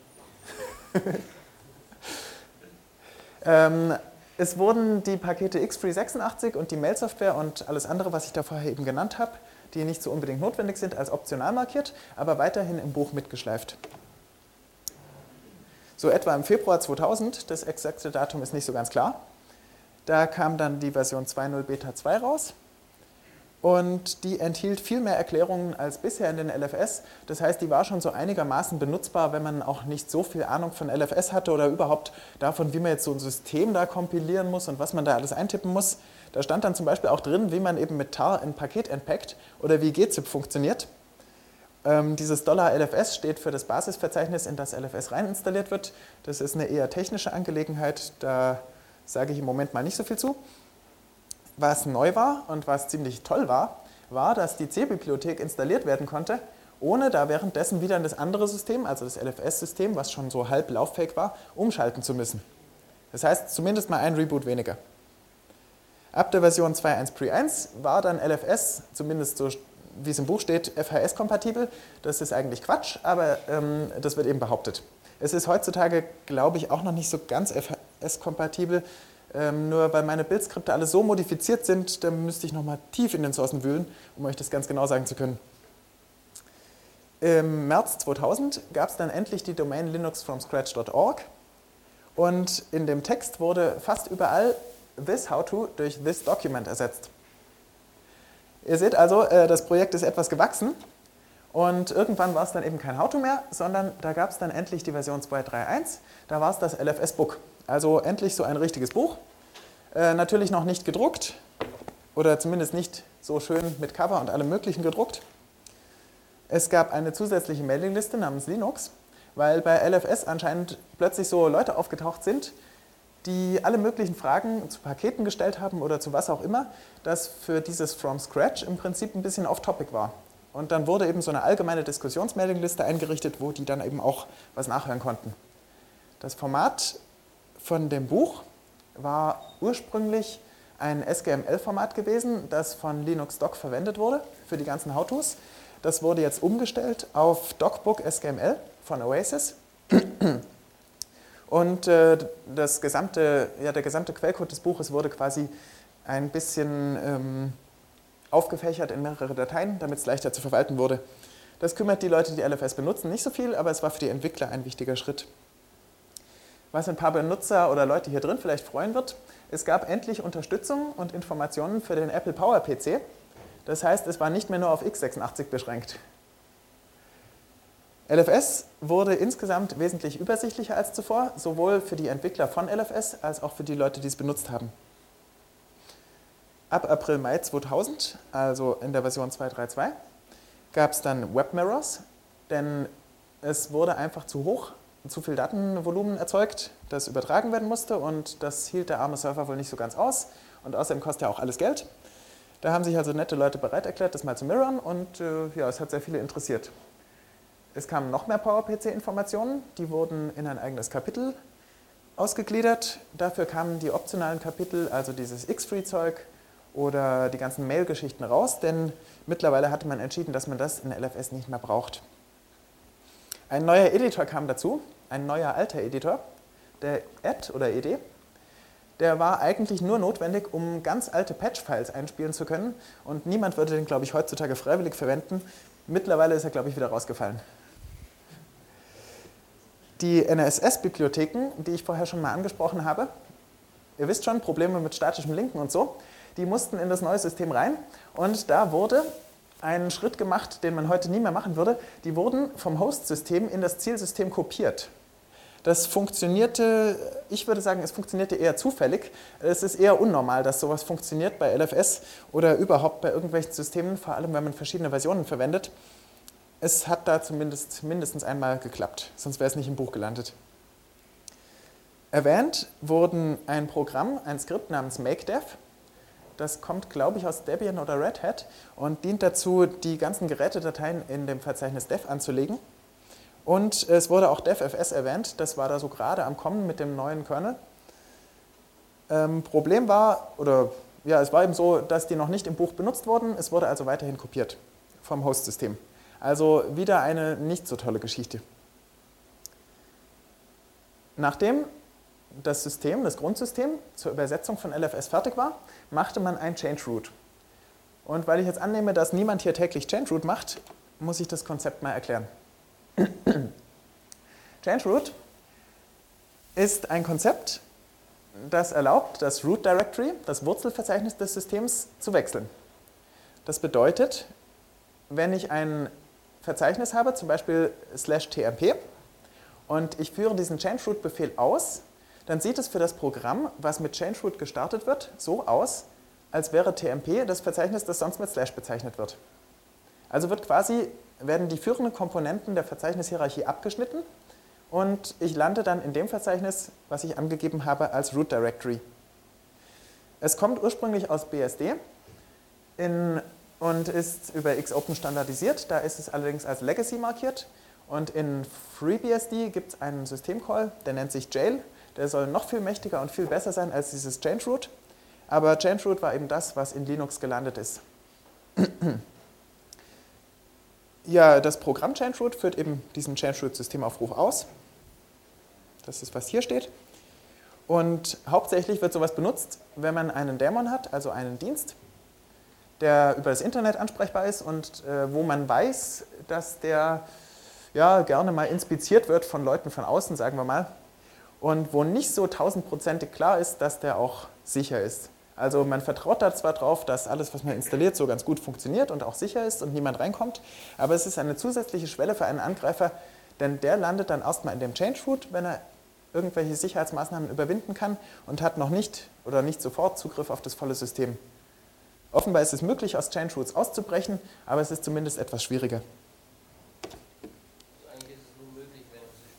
ähm, es wurden die Pakete X F R E E sechsundachtzig und die Mail-Software und alles andere, was ich da vorher eben genannt habe, die nicht so unbedingt notwendig sind, als optional markiert, aber weiterhin im Buch mitgeschleift. So etwa im Februar zweitausend, das exakte Datum ist nicht so ganz klar, da kam dann die Version zwei Punkt null Beta zwei raus und die enthielt viel mehr Erklärungen als bisher in den L F S. Das heißt, die war schon so einigermaßen benutzbar, wenn man auch nicht so viel Ahnung von L F S hatte oder überhaupt davon, wie man jetzt so ein System da kompilieren muss und was man da alles eintippen muss. Da stand dann zum Beispiel auch drin, wie man eben mit tar ein Paket entpackt oder wie gzip funktioniert. Ähm, dieses $L F S steht für das Basisverzeichnis, in das L F S rein installiert wird. Das ist eine eher technische Angelegenheit, da sage ich im Moment mal nicht so viel zu. Was neu war und was ziemlich toll war, war, dass die C-Bibliothek installiert werden konnte, ohne da währenddessen wieder in das andere System, also das L F S-System, was schon so halb lauffähig war, umschalten zu müssen. Das heißt, zumindest mal ein Reboot weniger. Ab der Version zwei Punkt eins Pre eins war dann L F S, zumindest so wie es im Buch steht, F H S-kompatibel. Das ist eigentlich Quatsch, aber ähm, das wird eben behauptet. Es ist heutzutage, glaube ich, auch noch nicht so ganz F H S-kompatibel, ähm, nur weil meine Bildskripte alle so modifiziert sind, da müsste ich nochmal tief in den Sourcen wühlen, um euch das ganz genau sagen zu können. Im März zweitausend gab es dann endlich die Domain linux from scratch punkt org und in dem Text wurde fast überall this how to durch this document ersetzt. Ihr seht also, das Projekt ist etwas gewachsen und irgendwann war es dann eben kein How-To mehr, sondern da gab es dann endlich die Version zwei Punkt drei Punkt eins, da war es das L F S-Book. Also endlich so ein richtiges Buch, äh, natürlich noch nicht gedruckt oder zumindest nicht so schön mit Cover und allem möglichen gedruckt. Es gab eine zusätzliche Mailingliste namens Linux weil bei L F S anscheinend plötzlich so Leute aufgetaucht sind, die alle möglichen Fragen zu Paketen gestellt haben oder zu was auch immer, das für dieses From Scratch im Prinzip ein bisschen off-topic war. Und dann wurde eben so eine allgemeine Diskussionsmailingliste eingerichtet, wo die dann eben auch was nachhören konnten. Das Format von dem Buch war ursprünglich ein S G M L-Format gewesen, das von Linux Doc verwendet wurde für die ganzen How-Tos. Das wurde jetzt umgestellt auf DocBook S G M L von Oasis. Und äh, das gesamte, ja, der gesamte Quellcode des Buches wurde quasi ein bisschen ähm, aufgefächert in mehrere Dateien, damit es leichter zu verwalten wurde. Das kümmert die Leute, die L F S benutzen, nicht so viel, aber es war für die Entwickler ein wichtiger Schritt. Was ein paar Benutzer oder Leute hier drin vielleicht freuen wird, es gab endlich Unterstützung und Informationen für den Apple Power P C. Das heißt, es war nicht mehr nur auf x sechsundachtzig beschränkt. L F S wurde insgesamt wesentlich übersichtlicher als zuvor, sowohl für die Entwickler von L F S als auch für die Leute, die es benutzt haben. Ab April, Mai zweitausend, also in der Version zwei Punkt drei Punkt zwei, gab es dann Webmirrors, denn es wurde einfach zu hoch, zu viel Datenvolumen erzeugt, das übertragen werden musste und das hielt der arme Server wohl nicht so ganz aus und außerdem kostet ja auch alles Geld. Da haben sich also nette Leute bereit erklärt, das mal zu mirrorn und äh, ja, es hat sehr viele interessiert. Es kamen noch mehr PowerPC Informationen, die wurden in ein eigenes Kapitel ausgegliedert. Dafür kamen die optionalen Kapitel, also dieses X-Free-Zeug oder die ganzen Mail-Geschichten raus, denn mittlerweile hatte man entschieden, dass man das in L F S nicht mehr braucht. Ein neuer Editor kam dazu, ein neuer alter Editor, der E D oder E D. Der war eigentlich nur notwendig, um ganz alte Patch-Files einspielen zu können und niemand würde den, glaube ich, heutzutage freiwillig verwenden. Mittlerweile ist er, glaube ich, wieder rausgefallen. Die N S S-Bibliotheken, die ich vorher schon mal angesprochen habe, ihr wisst schon, Probleme mit statischem Linken und so, die mussten in das neue System rein und da wurde ein Schritt gemacht, den man heute nie mehr machen würde. Die wurden vom Host-System in das Zielsystem kopiert. Das funktionierte, ich würde sagen, es funktionierte eher zufällig. Es ist eher unnormal, dass sowas funktioniert bei L F S oder überhaupt bei irgendwelchen Systemen, vor allem wenn man verschiedene Versionen verwendet. Es hat da zumindest mindestens einmal geklappt, sonst wäre es nicht im Buch gelandet. Erwähnt wurden ein Programm, ein Skript namens MakeDev. Das kommt, glaube ich, aus Debian oder Red Hat und dient dazu, die ganzen Gerätedateien in dem Verzeichnis Dev anzulegen. Und es wurde auch DevFS erwähnt, das war da so gerade am Kommen mit dem neuen Kernel. Ähm, Problem war, oder ja, es war eben so, dass die noch nicht im Buch benutzt wurden, es wurde also weiterhin kopiert vom Host-System. Also wieder eine nicht so tolle Geschichte. Nachdem das System, das Grundsystem zur Übersetzung von L F S fertig war, machte man ein Change-Root. Und weil ich jetzt annehme, dass niemand hier täglich Change-Root macht, muss ich das Konzept mal erklären. Change-Root ist ein Konzept, das erlaubt, das Root Directory, das Wurzelverzeichnis des Systems, zu wechseln. Das bedeutet, wenn ich ein Verzeichnis habe, zum Beispiel slash tmp, und ich führe diesen Change-Root-Befehl aus, dann sieht es für das Programm, was mit Change-Root gestartet wird, so aus, als wäre tmp das Verzeichnis, das sonst mit slash bezeichnet wird. Also wird quasi, werden die führenden Komponenten der Verzeichnishierarchie abgeschnitten und ich lande dann in dem Verzeichnis, was ich angegeben habe, als Root Directory. Es kommt ursprünglich aus B S D in, und ist über Xopen standardisiert, da ist es allerdings als Legacy markiert und in FreeBSD gibt es einen Systemcall, der nennt sich Jail. Der soll noch viel mächtiger und viel besser sein als dieses Change-Root. Aber Change-Root war eben das, was in Linux gelandet ist. Ja, das Programm Change-Root führt eben diesen Change-Root-Systemaufruf aus. Das ist, was hier steht. Und hauptsächlich wird sowas benutzt, wenn man einen Daemon hat, also einen Dienst, der über das Internet ansprechbar ist und äh, wo man weiß, dass der ja, gerne mal inspiziert wird von Leuten von außen, sagen wir mal. Und wo nicht so tausendprozentig klar ist, dass der auch sicher ist. Also man vertraut da zwar drauf, dass alles, was man installiert, so ganz gut funktioniert und auch sicher ist und niemand reinkommt, aber es ist eine zusätzliche Schwelle für einen Angreifer, denn der landet dann erstmal in dem Change-Root, wenn er irgendwelche Sicherheitsmaßnahmen überwinden kann und hat noch nicht oder nicht sofort Zugriff auf das volle System. Offenbar ist es möglich, aus Change-Roots auszubrechen, aber es ist zumindest etwas schwieriger. Also eigentlich ist es nur möglich, wenn das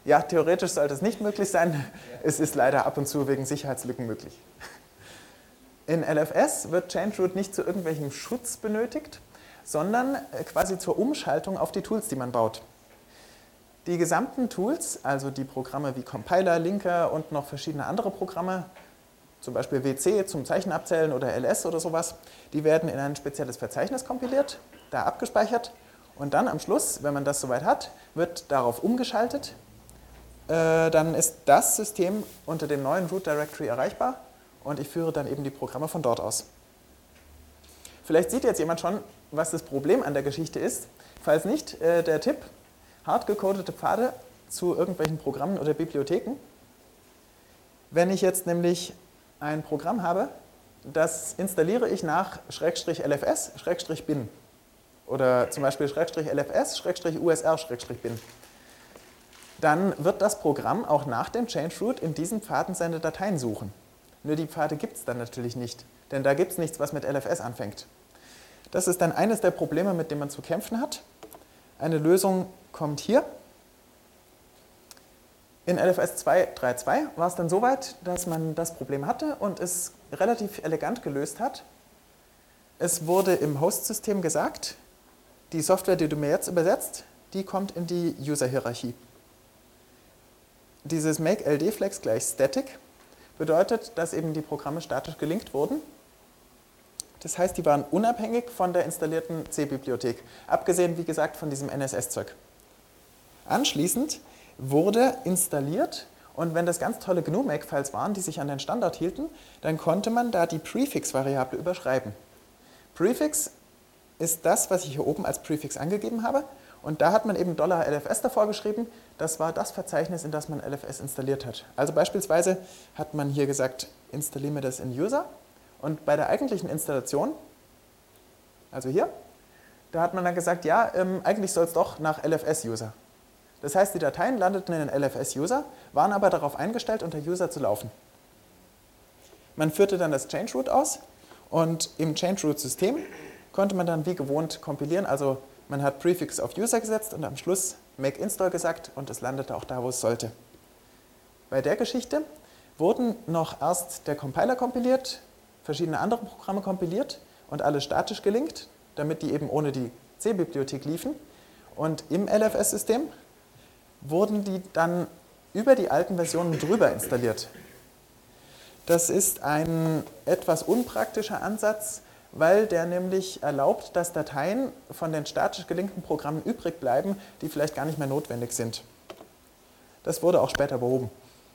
Ja, theoretisch sollte es nicht möglich sein. Es ist leider ab und zu wegen Sicherheitslücken möglich. In L F S wird Change-Root nicht zu irgendwelchem Schutz benötigt, sondern quasi zur Umschaltung auf die Tools, die man baut. Die gesamten Tools, also die Programme wie Compiler, Linker und noch verschiedene andere Programme, zum Beispiel W C zum Zeichenabzählen oder L S oder sowas, die werden in ein spezielles Verzeichnis kompiliert, da abgespeichert und dann am Schluss, wenn man das soweit hat, wird darauf umgeschaltet. Äh, dann ist das System unter dem neuen Root Directory erreichbar und ich führe dann eben die Programme von dort aus. Vielleicht sieht jetzt jemand schon, was das Problem an der Geschichte ist. Falls nicht, äh, der Tipp: hart gecodete Pfade zu irgendwelchen Programmen oder Bibliotheken. Wenn ich jetzt nämlich ein Programm habe, das installiere ich nach Schrägstrich L F S, Schrägstrich bin. Oder zum Beispiel Schrägstrich L F S, Schrägstrich U S R, Schrägstrich bin. Dann wird das Programm auch nach dem Change-Root in diesen Pfaden seine Dateien suchen. Nur die Pfade gibt es dann natürlich nicht, denn da gibt es nichts, was mit L F S anfängt. Das ist dann eines der Probleme, mit dem man zu kämpfen hat. Eine Lösung kommt hier. In L F S zwei Punkt drei Punkt zwei war es dann so weit, dass man das Problem hatte und es relativ elegant gelöst hat. Es wurde im Host-System gesagt, die Software, die du mir jetzt übersetzt, die kommt in die User-Hierarchie. Dieses make L D flex gleich static bedeutet, dass eben die Programme statisch gelinkt wurden. Das heißt, die waren unabhängig von der installierten C-Bibliothek, abgesehen, wie gesagt, von diesem N S S-Zeug. Anschließend wurde installiert und wenn das ganz tolle G N U Make-Files waren, die sich an den Standard hielten, dann konnte man da die Prefix-Variable überschreiben. Prefix ist das, was ich hier oben als Prefix angegeben habe und da hat man eben $L F S davor geschrieben, das war das Verzeichnis, in das man L F S installiert hat. Also beispielsweise hat man hier gesagt, installiere mir das in User und bei der eigentlichen Installation, also hier, da hat man dann gesagt, ja, ähm, eigentlich soll es doch nach L F S-User. Das heißt, die Dateien landeten in den L F S-User, waren aber darauf eingestellt, unter User zu laufen. Man führte dann das Change-Root aus und im Change-Root-System konnte man dann wie gewohnt kompilieren. Also man hat Prefix auf User gesetzt und am Schluss make install gesagt und es landete auch da, wo es sollte. Bei der Geschichte wurden noch erst der Compiler kompiliert, verschiedene andere Programme kompiliert und alle statisch gelinkt, damit die eben ohne die C-Bibliothek liefen. Und im L F S-System wurden die dann über die alten Versionen drüber installiert. Das ist ein etwas unpraktischer Ansatz, weil der nämlich erlaubt, dass Dateien von den statisch gelinkten Programmen übrig bleiben, die vielleicht gar nicht mehr notwendig sind. Das wurde auch später behoben.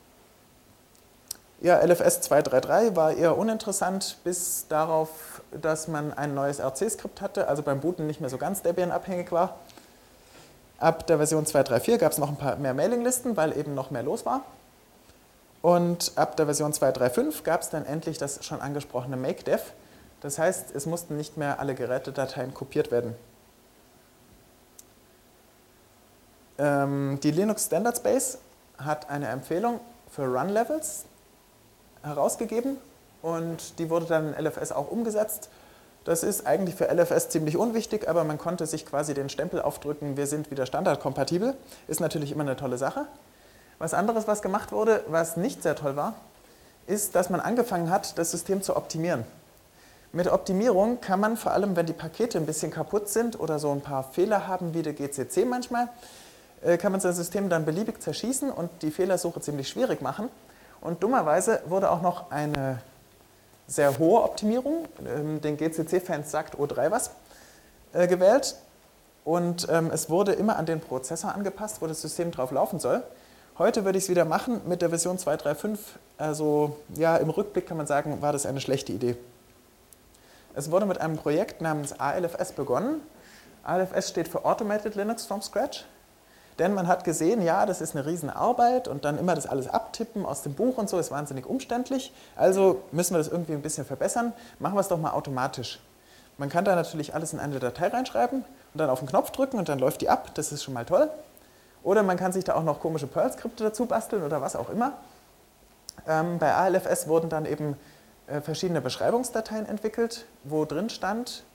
Ja, L F S zwei Punkt drei Punkt drei war eher uninteressant, bis darauf, dass man ein neues R C-Skript hatte, also beim Booten nicht mehr so ganz Debian-abhängig war. Ab der Version zwei Punkt drei Punkt vier gab es noch ein paar mehr Mailinglisten, weil eben noch mehr los war. Und ab der Version zwei Punkt drei Punkt fünf gab es dann endlich das schon angesprochene MakeDev. Das heißt, es mussten nicht mehr alle Gerätedateien kopiert werden. Ähm, die Linux Standard Space hat eine Empfehlung für Run-Levels herausgegeben und die wurde dann in L F S auch umgesetzt. Das ist eigentlich für L F S ziemlich unwichtig, aber man konnte sich quasi den Stempel aufdrücken, wir sind wieder standardkompatibel. Ist natürlich immer eine tolle Sache. Was anderes, was gemacht wurde, was nicht sehr toll war, ist, dass man angefangen hat, das System zu optimieren. Mit Optimierung kann man vor allem, wenn die Pakete ein bisschen kaputt sind oder so ein paar Fehler haben, wie der G C C manchmal, kann man das System dann beliebig zerschießen und die Fehlersuche ziemlich schwierig machen. Und dummerweise wurde auch noch eine sehr hohe Optimierung, den G C C-Fans sagt O drei was, gewählt. Und es wurde immer an den Prozessor angepasst, wo das System drauf laufen soll. Heute würde ich es wieder machen mit der Version zwei Punkt drei Punkt fünf. Also ja, im Rückblick kann man sagen, war das eine schlechte Idee. Es wurde mit einem Projekt namens A L F S begonnen. A L F S steht für Automated Linux from Scratch. Denn man hat gesehen, ja, das ist eine Riesenarbeit und dann immer das alles abtippen aus dem Buch und so, ist wahnsinnig umständlich. Also müssen wir das irgendwie ein bisschen verbessern. Machen wir es doch mal automatisch. Man kann da natürlich alles in eine Datei reinschreiben und dann auf den Knopf drücken und dann läuft die ab. Das ist schon mal toll. Oder man kann sich da auch noch komische Perl-Skripte dazu basteln oder was auch immer. Ähm, bei A L F S wurden dann eben äh, verschiedene Beschreibungsdateien entwickelt, wo drin stand,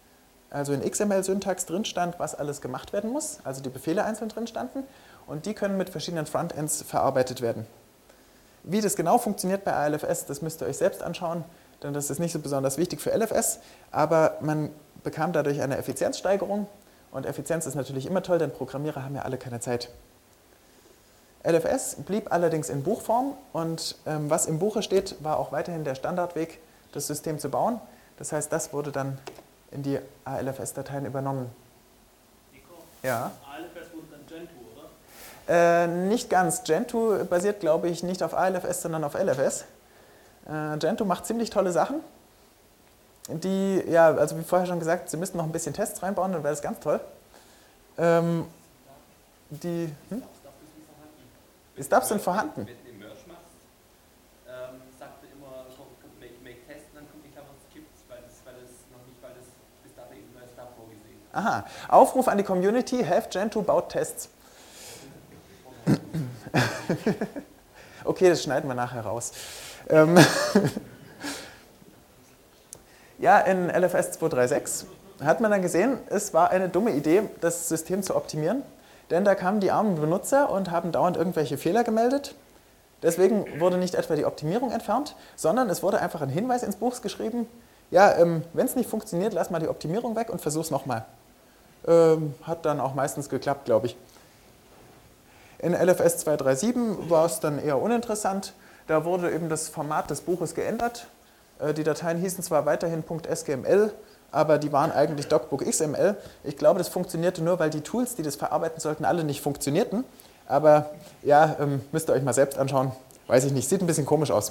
also in X M L-Syntax drin stand, was alles gemacht werden muss, also die Befehle einzeln drin standen, und die können mit verschiedenen Frontends verarbeitet werden. Wie das genau funktioniert bei A L F S, das müsst ihr euch selbst anschauen, denn das ist nicht so besonders wichtig für L F S, aber man bekam dadurch eine Effizienzsteigerung, und Effizienz ist natürlich immer toll, denn Programmierer haben ja alle keine Zeit. L F S blieb allerdings in Buchform, und ähm, was im Buche steht, war auch weiterhin der Standardweg, das System zu bauen. Das heißt, das wurde dann in die A L F S-Dateien übernommen. Nico, Ja. A L F S wurde dann Gentoo, oder? Äh, nicht ganz. Gentoo basiert, glaube ich, nicht auf A L F S, sondern auf L F S. Äh, Gentoo macht ziemlich tolle Sachen. Die, ja, also wie vorher schon gesagt, sie müssten noch ein bisschen Tests reinbauen, dann wäre das ganz toll. Ähm, die, hm? Die Stubs sind vorhanden. Wenn du den Merge machst, ähm, sagt er immer, make, make test, und dann kommt die Klammer skippt, weil das, weil das noch nicht, weil das bis dato eben als Stub vorgesehen ist. Aha. Aufruf an die Community, have Gentoo baut Tests. Okay, das schneiden wir nachher raus. Ähm ja, in L F S zwei Punkt drei Punkt sechs hat man dann gesehen, es war eine dumme Idee, das System zu optimieren, denn da kamen die armen Benutzer und haben dauernd irgendwelche Fehler gemeldet. Deswegen wurde nicht etwa die Optimierung entfernt, sondern es wurde einfach ein Hinweis ins Buch geschrieben, ja, ähm, wenn es nicht funktioniert, lass mal die Optimierung weg und versuch's nochmal. Ähm, hat dann auch meistens geklappt, glaube ich. In L F S zwei Punkt drei Punkt sieben war es dann eher uninteressant. Da wurde eben das Format des Buches geändert. Die Dateien hießen zwar weiterhin .skml, aber die waren eigentlich docbook X M L. Ich glaube, das funktionierte nur, weil die Tools, die das verarbeiten sollten, alle nicht funktionierten. Aber ja, ähm, müsst ihr euch mal selbst anschauen. Weiß ich nicht, sieht ein bisschen komisch aus.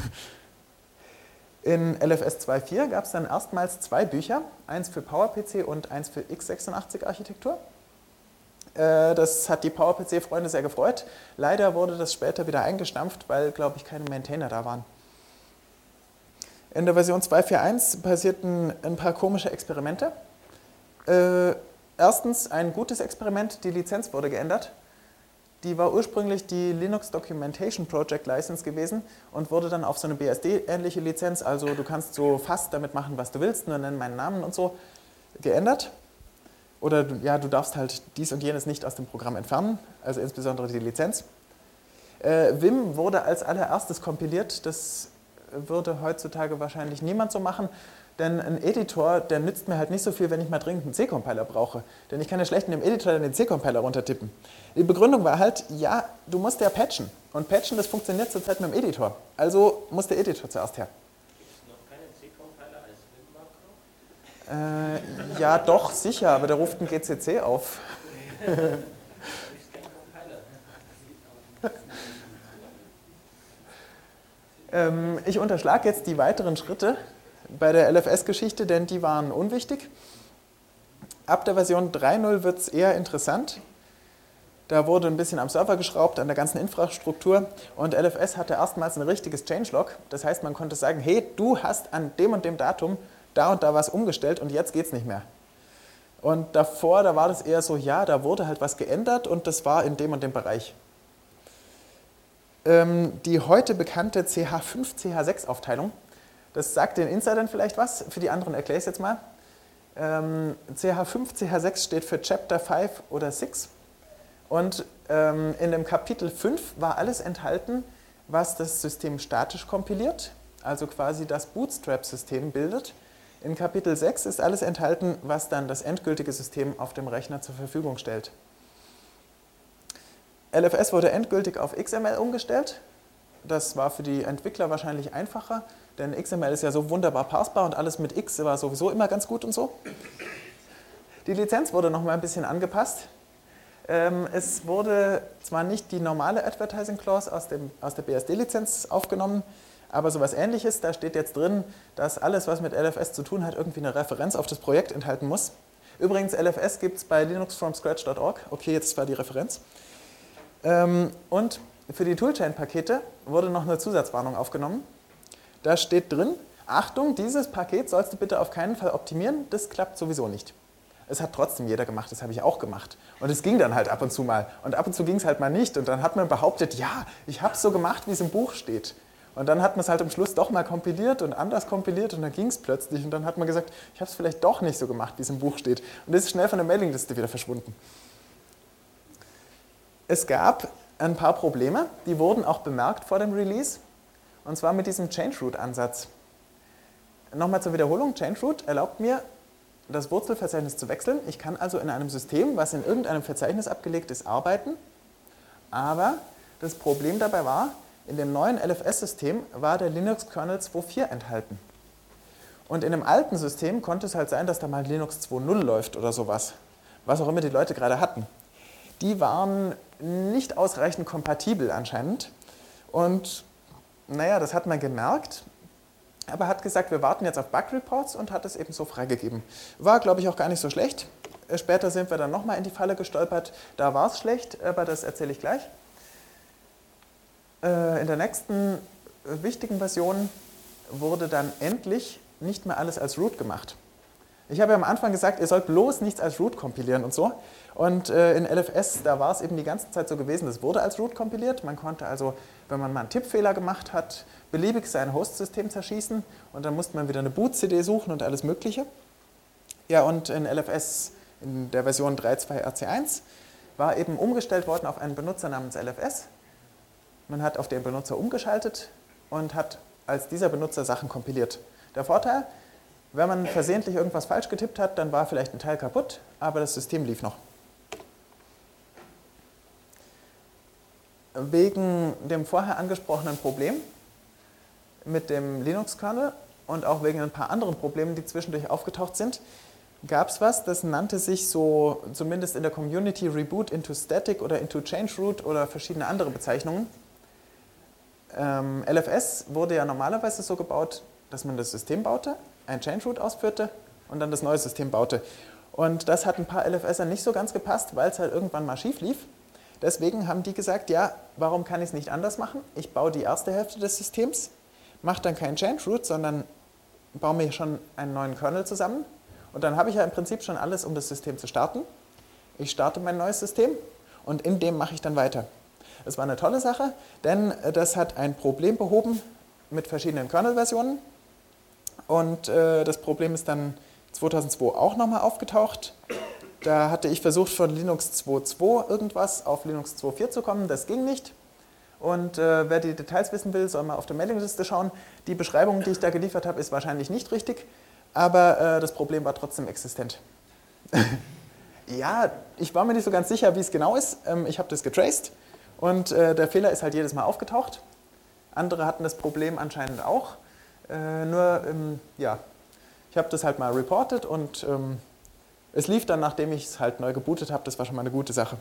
In L F S zwei Punkt vier gab es dann erstmals zwei Bücher, eins für PowerPC und eins für x sechsundachtzig Architektur. Das hat die PowerPC-Freunde sehr gefreut. Leider wurde das später wieder eingestampft, weil, glaube ich, keine Maintainer da waren. In der Version zwei Punkt vier Punkt eins passierten ein paar komische Experimente. Äh, erstens ein gutes Experiment, die Lizenz wurde geändert. Die war ursprünglich die Linux Documentation Project License gewesen und wurde dann auf so eine B S D-ähnliche Lizenz, also du kannst so fast damit machen, was du willst, nur nennen meinen Namen und so, geändert. Oder ja, du darfst halt dies und jenes nicht aus dem Programm entfernen, also insbesondere die Lizenz. Äh, Vim wurde als allererstes kompiliert, das würde heutzutage wahrscheinlich niemand so machen, denn ein Editor, der nützt mir halt nicht so viel, wenn ich mal dringend einen C-Compiler brauche. Denn ich kann ja schlecht in dem Editor dann den C-Compiler runtertippen. Die Begründung war halt, ja, du musst ja patchen. Und patchen, das funktioniert zurzeit mit dem Editor. Also muss der Editor zuerst her. Gibt es noch keinen C-Compiler als Vim-Makro? Äh, ja, doch, sicher, aber der ruft ein G C C auf. ähm, ich unterschlage jetzt die weiteren Schritte bei der L F S-Geschichte, denn die waren unwichtig. Ab der Version drei Punkt null wird es eher interessant. Da wurde ein bisschen am Server geschraubt, an der ganzen Infrastruktur, und L F S hatte erstmals ein richtiges Changelog. Das heißt, man konnte sagen, hey, du hast an dem und dem Datum da und da was umgestellt und jetzt geht es nicht mehr. Und davor, da war das eher so, ja, da wurde halt was geändert und das war in dem und dem Bereich. Ähm, die heute bekannte C H fünf C H sechs Aufteilung, das sagt den Insidern vielleicht was, für die anderen erkläre ich es jetzt mal. Ähm, C H fünf C H sechs steht für Chapter fünf oder sechs. Und ähm, in dem Kapitel fünf war alles enthalten, was das System statisch kompiliert, also quasi das Bootstrap-System bildet. In Kapitel sechs ist alles enthalten, was dann das endgültige System auf dem Rechner zur Verfügung stellt. L F S wurde endgültig auf X M L umgestellt. Das war für die Entwickler wahrscheinlich einfacher, denn X M L ist ja so wunderbar parsbar und alles mit X war sowieso immer ganz gut und so. Die Lizenz wurde noch mal ein bisschen angepasst. Es wurde zwar nicht die normale Advertising Clause aus, dem, aus der B S D-Lizenz aufgenommen, aber sowas Ähnliches. Da steht jetzt drin, dass alles, was mit L F S zu tun hat, irgendwie eine Referenz auf das Projekt enthalten muss. Übrigens, L F S gibt es bei linux from scratch punkt org. Okay, jetzt war die Referenz. Und für die Toolchain-Pakete wurde noch eine Zusatzwarnung aufgenommen. Da steht drin, Achtung, dieses Paket sollst du bitte auf keinen Fall optimieren, das klappt sowieso nicht. Es hat trotzdem jeder gemacht, das habe ich auch gemacht. Und es ging dann halt ab und zu mal. Und ab und zu ging es halt mal nicht. Und dann hat man behauptet, ja, ich habe es so gemacht, wie es im Buch steht. Und dann hat man es halt am Schluss doch mal kompiliert und anders kompiliert und dann ging es plötzlich. Und dann hat man gesagt, ich habe es vielleicht doch nicht so gemacht, wie es im Buch steht. Und das ist schnell von der Mailingliste wieder verschwunden. Es gab ein paar Probleme, die wurden auch bemerkt vor dem Release. Und zwar mit diesem Change-Root-Ansatz. Nochmal zur Wiederholung, Change-Root erlaubt mir, das Wurzelverzeichnis zu wechseln. Ich kann also in einem System, was in irgendeinem Verzeichnis abgelegt ist, arbeiten. Aber das Problem dabei war, in dem neuen L F S-System war der Linux-Kernel zwei Punkt vier enthalten. Und in dem alten System konnte es halt sein, dass da mal Linux zwei Punkt null läuft oder sowas. Was auch immer die Leute gerade hatten. Die waren nicht ausreichend kompatibel anscheinend. Und naja, das hat man gemerkt. Aber hat gesagt, wir warten jetzt auf Bug-Reports und hat es eben so freigegeben. War, glaube ich, auch gar nicht so schlecht. Später sind wir dann nochmal in die Falle gestolpert. Da war es schlecht, aber das erzähle ich gleich. In der nächsten wichtigen Version wurde dann endlich nicht mehr alles als Root gemacht. Ich habe ja am Anfang gesagt, ihr sollt bloß nichts als Root kompilieren und so. Und in L F S, da war es eben die ganze Zeit so gewesen, das wurde als Root kompiliert. Man konnte also, wenn man mal einen Tippfehler gemacht hat, beliebig sein Hostsystem zerschießen und dann musste man wieder eine Boot-C D suchen und alles Mögliche. Ja, und in L F S, in der Version drei Punkt zwei R C eins, war eben umgestellt worden auf einen Benutzer namens L F S. Man hat auf den Benutzer umgeschaltet und hat als dieser Benutzer Sachen kompiliert. Der Vorteil, wenn man versehentlich irgendwas falsch getippt hat, dann war vielleicht ein Teil kaputt, aber das System lief noch. Wegen dem vorher angesprochenen Problem mit dem Linux-Kernel und auch wegen ein paar anderen Problemen, die zwischendurch aufgetaucht sind, gab es was, das nannte sich so, zumindest in der Community, Reboot into Static oder into Change Root oder verschiedene andere Bezeichnungen. Ähm, L F S wurde ja normalerweise so gebaut, dass man das System baute, ein Change Root ausführte und dann das neue System baute. Und das hat ein paar L F S er nicht so ganz gepasst, weil es halt irgendwann mal schief lief. Deswegen haben die gesagt, ja, warum kann ich es nicht anders machen? Ich baue die erste Hälfte des Systems, mache dann keinen Change Root, sondern baue mir schon einen neuen Kernel zusammen. Und dann habe ich ja im Prinzip schon alles, um das System zu starten. Ich starte mein neues System und in dem mache ich dann weiter. Das war eine tolle Sache, denn das hat ein Problem behoben mit verschiedenen Kernel-Versionen. Und äh, das Problem ist dann zweitausendzwei auch nochmal aufgetaucht. Da hatte ich versucht, von Linux zwei Punkt zwei irgendwas auf Linux zwei Punkt vier zu kommen. Das ging nicht. Und äh, wer die Details wissen will, soll mal auf der Mailingliste schauen. Die Beschreibung, die ich da geliefert habe, ist wahrscheinlich nicht richtig, aber äh, das Problem war trotzdem existent. Ja, ich war mir nicht so ganz sicher, wie es genau ist. Ähm, ich habe das getraced und äh, der Fehler ist halt jedes Mal aufgetaucht. Andere hatten das Problem anscheinend auch. Äh, nur, ähm, ja, ich habe das halt mal reported und ähm, es lief dann, nachdem ich es halt neu gebootet habe. Das war schon mal eine gute Sache.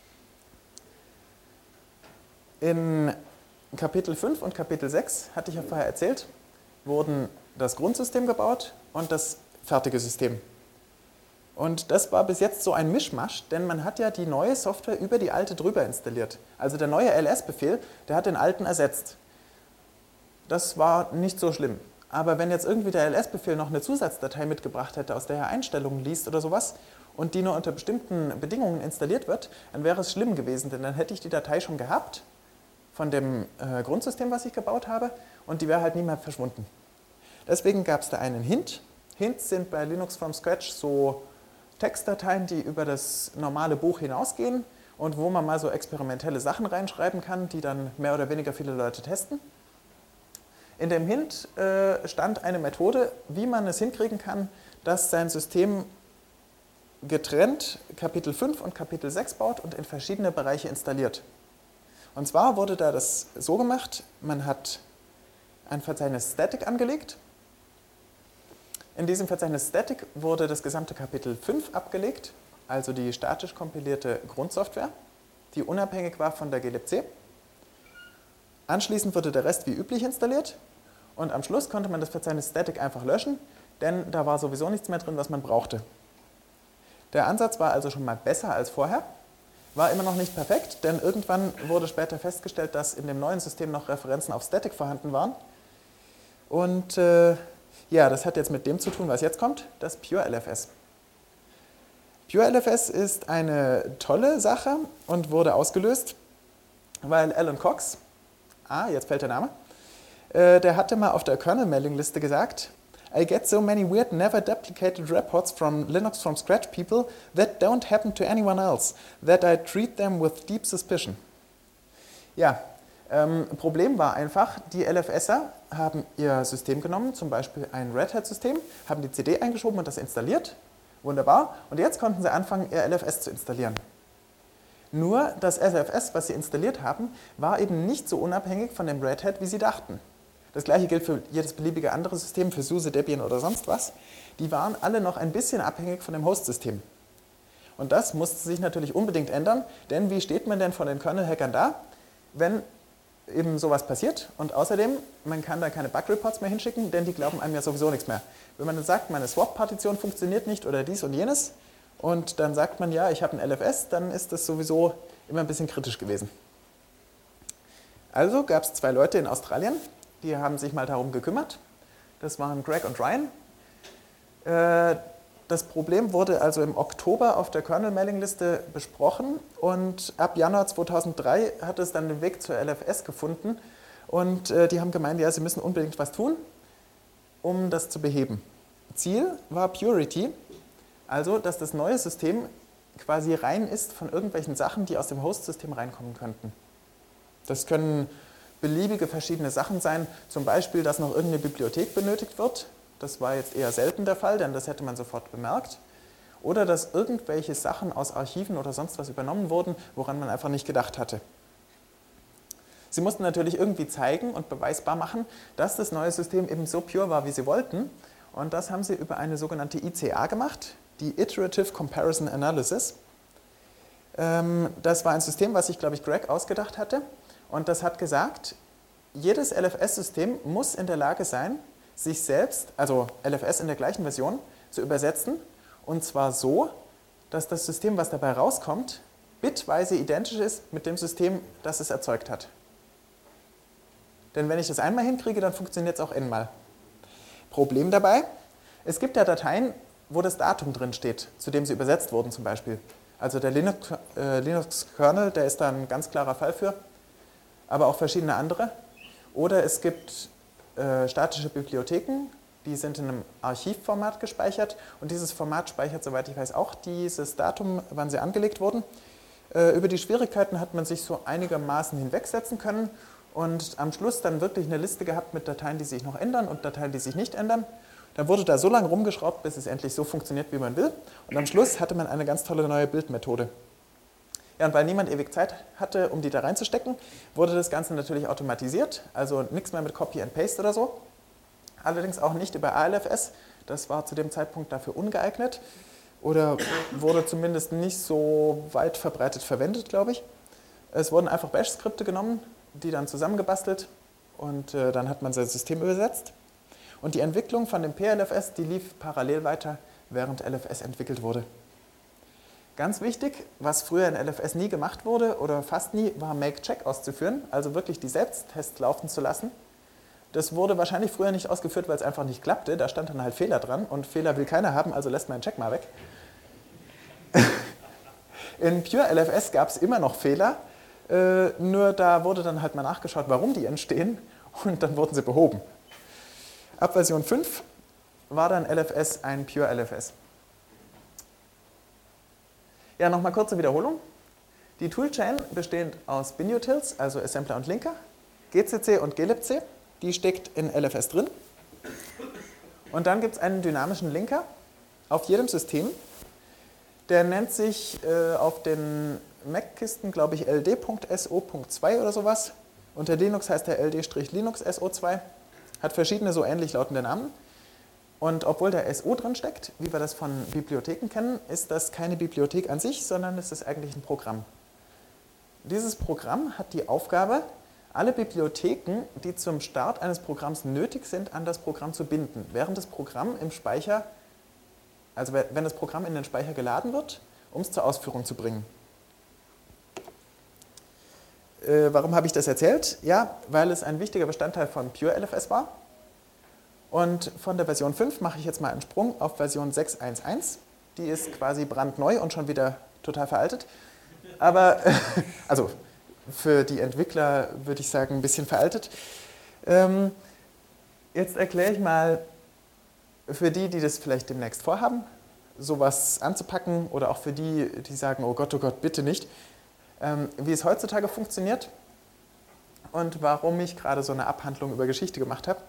In Kapitel fünf und Kapitel sechs, hatte ich ja vorher erzählt, wurden das Grundsystem gebaut und das fertige System. Und das war bis jetzt so ein Mischmasch, denn man hat ja die neue Software über die alte drüber installiert. Also der neue L S-Befehl, der hat den alten ersetzt. Das war nicht so schlimm. Aber wenn jetzt irgendwie der L S-Befehl noch eine Zusatzdatei mitgebracht hätte, aus der er Einstellungen liest oder sowas, und die nur unter bestimmten Bedingungen installiert wird, dann wäre es schlimm gewesen, denn dann hätte ich die Datei schon gehabt von dem äh, Grundsystem, was ich gebaut habe, und die wäre halt nie mehr verschwunden. Deswegen gab es da einen Hint. Hints sind bei Linux from Scratch so Textdateien, die über das normale Buch hinausgehen und wo man mal so experimentelle Sachen reinschreiben kann, die dann mehr oder weniger viele Leute testen. In dem Hint äh, stand eine Methode, wie man es hinkriegen kann, dass sein System getrennt Kapitel fünf und Kapitel sechs baut und in verschiedene Bereiche installiert. Und zwar wurde da das so gemacht, man hat ein Verzeichnis Static angelegt. In diesem Verzeichnis Static wurde das gesamte Kapitel fünf abgelegt, also die statisch kompilierte Grundsoftware, die unabhängig war von der glibc. Anschließend wurde der Rest wie üblich installiert und am Schluss konnte man das Verzeichnis Static einfach löschen, denn da war sowieso nichts mehr drin, was man brauchte. Der Ansatz war also schon mal besser als vorher, war immer noch nicht perfekt, denn irgendwann wurde später festgestellt, dass in dem neuen System noch Referenzen auf Static vorhanden waren. Und äh, ja, das hat jetzt mit dem zu tun, was jetzt kommt, das Pure L F S. Pure L F S ist eine tolle Sache und wurde ausgelöst, weil Alan Cox, ah, jetzt fällt der Name, äh, der hatte mal auf der Kernel-Mailing-Liste gesagt, I get so many weird, never duplicated reports from Linux from scratch people that don't happen to anyone else, that I treat them with deep suspicion. Ja, ähm, Problem war einfach, die LFSer haben ihr System genommen, zum Beispiel ein Red Hat-System, haben die C D eingeschoben und das installiert. Wunderbar. Und jetzt konnten sie anfangen, ihr L F S zu installieren. Nur das L F S, was sie installiert haben, war eben nicht so unabhängig von dem Red Hat, wie sie dachten. Das gleiche gilt für jedes beliebige andere System, für SUSE, Debian oder sonst was. Die waren alle noch ein bisschen abhängig von dem Host-System. Und das musste sich natürlich unbedingt ändern, denn wie steht man denn von den Kernel-Hackern da, wenn eben sowas passiert? Und außerdem, man kann da keine Bug-Reports mehr hinschicken, denn die glauben einem ja sowieso nichts mehr. Wenn man dann sagt, meine Swap-Partition funktioniert nicht oder dies und jenes, und dann sagt man, ja, ich habe ein L F S, dann ist das sowieso immer ein bisschen kritisch gewesen. Also gab es zwei Leute in Australien, die haben sich mal darum gekümmert. Das waren Greg und Ryan. Das Problem wurde also im Oktober auf der Kernel-Mailing-Liste besprochen und ab Januar zweitausenddrei hat es dann den Weg zur L F S gefunden und die haben gemeint, ja, sie müssen unbedingt was tun, um das zu beheben. Ziel war Purity, also dass das neue System quasi rein ist von irgendwelchen Sachen, die aus dem Host-System reinkommen könnten. Das können beliebige verschiedene Sachen sein, zum Beispiel, dass noch irgendeine Bibliothek benötigt wird. Das war jetzt eher selten der Fall, denn das hätte man sofort bemerkt. Oder dass irgendwelche Sachen aus Archiven oder sonst was übernommen wurden, woran man einfach nicht gedacht hatte. Sie mussten natürlich irgendwie zeigen und beweisbar machen, dass das neue System eben so pure war, wie sie wollten. Und das haben sie über eine sogenannte I C A gemacht, die Iterative Comparison Analysis. Das war ein System, was sich, glaube ich, Greg ausgedacht hatte. Und das hat gesagt, jedes L F S-System muss in der Lage sein, sich selbst, also L F S in der gleichen Version, zu übersetzen. Und zwar so, dass das System, was dabei rauskommt, bitweise identisch ist mit dem System, das es erzeugt hat. Denn wenn ich das einmal hinkriege, dann funktioniert es auch n-mal. Problem dabei, es gibt ja Dateien, wo das Datum drin steht, zu dem sie übersetzt wurden zum Beispiel. Also der Linux, äh, Linux-Kernel, der ist da ein ganz klarer Fall für, aber auch verschiedene andere. Oder es gibt äh, statische Bibliotheken, die sind in einem Archivformat gespeichert und dieses Format speichert, soweit ich weiß, auch dieses Datum, wann sie angelegt wurden. Äh, über die Schwierigkeiten hat man sich so einigermaßen hinwegsetzen können und am Schluss dann wirklich eine Liste gehabt mit Dateien, die sich noch ändern und Dateien, die sich nicht ändern. Dann wurde da so lange rumgeschraubt, bis es endlich so funktioniert, wie man will. Und am Schluss hatte man eine ganz tolle neue Bildmethode. Ja, und weil niemand ewig Zeit hatte, um die da reinzustecken, wurde das Ganze natürlich automatisiert. Also nichts mehr mit Copy and Paste oder so. Allerdings auch nicht über A L F S. Das war zu dem Zeitpunkt dafür ungeeignet. Oder wurde zumindest nicht so weit verbreitet verwendet, glaube ich. Es wurden einfach Bash-Skripte genommen, die dann zusammengebastelt und äh, dann hat man sein System übersetzt. Und die Entwicklung von dem P L F S, die lief parallel weiter, während L F S entwickelt wurde. Ganz wichtig, was früher in L F S nie gemacht wurde oder fast nie, war Make-Check auszuführen, also wirklich die Selbsttests laufen zu lassen. Das wurde wahrscheinlich früher nicht ausgeführt, weil es einfach nicht klappte. Da stand dann halt Fehler dran und Fehler will keiner haben, also lässt man den Check mal weg. In Pure L F S gab es immer noch Fehler, äh, nur da wurde dann halt mal nachgeschaut, warum die entstehen und dann wurden sie behoben. Ab Version fünf war dann L F S ein Pure L F S. Ja, nochmal kurze Wiederholung. Die Toolchain besteht aus Binutils, also Assembler und Linker, G C C und glibc, die steckt in L F S drin. Und dann gibt es einen dynamischen Linker auf jedem System. Der nennt sich äh, auf den Mac-Kisten, glaube ich, L D Punkt S O Punkt zwei oder sowas. Unter Linux heißt der L D-Linux S O zwei. Hat verschiedene so ähnlich lautende Namen. Und obwohl da S O drin steckt, wie wir das von Bibliotheken kennen, ist das keine Bibliothek an sich, sondern es ist eigentlich ein Programm. Dieses Programm hat die Aufgabe, alle Bibliotheken, die zum Start eines Programms nötig sind, an das Programm zu binden, während das Programm im Speicher, also wenn das Programm in den Speicher geladen wird, um es zur Ausführung zu bringen. Äh, warum habe ich das erzählt? Ja, weil es ein wichtiger Bestandteil von Pure L F S war. Und von der Version fünf mache ich jetzt mal einen Sprung auf Version sechs Punkt eins Punkt eins. Die ist quasi brandneu und schon wieder total veraltet. Aber, also für die Entwickler würde ich sagen, ein bisschen veraltet. Ähm, Jetzt erkläre ich mal für die, die das vielleicht demnächst vorhaben, sowas anzupacken oder auch für die, die sagen, oh Gott, oh Gott, bitte nicht, ähm, wie es heutzutage funktioniert und warum ich gerade so eine Abhandlung über Geschichte gemacht habe.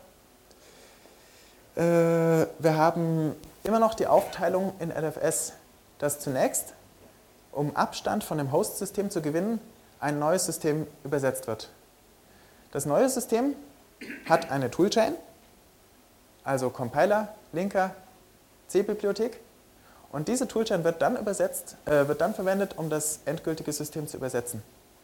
Äh, wir haben immer noch die Aufteilung in L F S, dass zunächst, um Abstand von dem Host-System zu gewinnen, ein neues System übersetzt wird. Das neue System hat eine Toolchain, also Compiler, Linker, C-Bibliothek. Und diese Toolchain wird dann übersetzt, äh, wird dann verwendet, um das endgültige System zu übersetzen.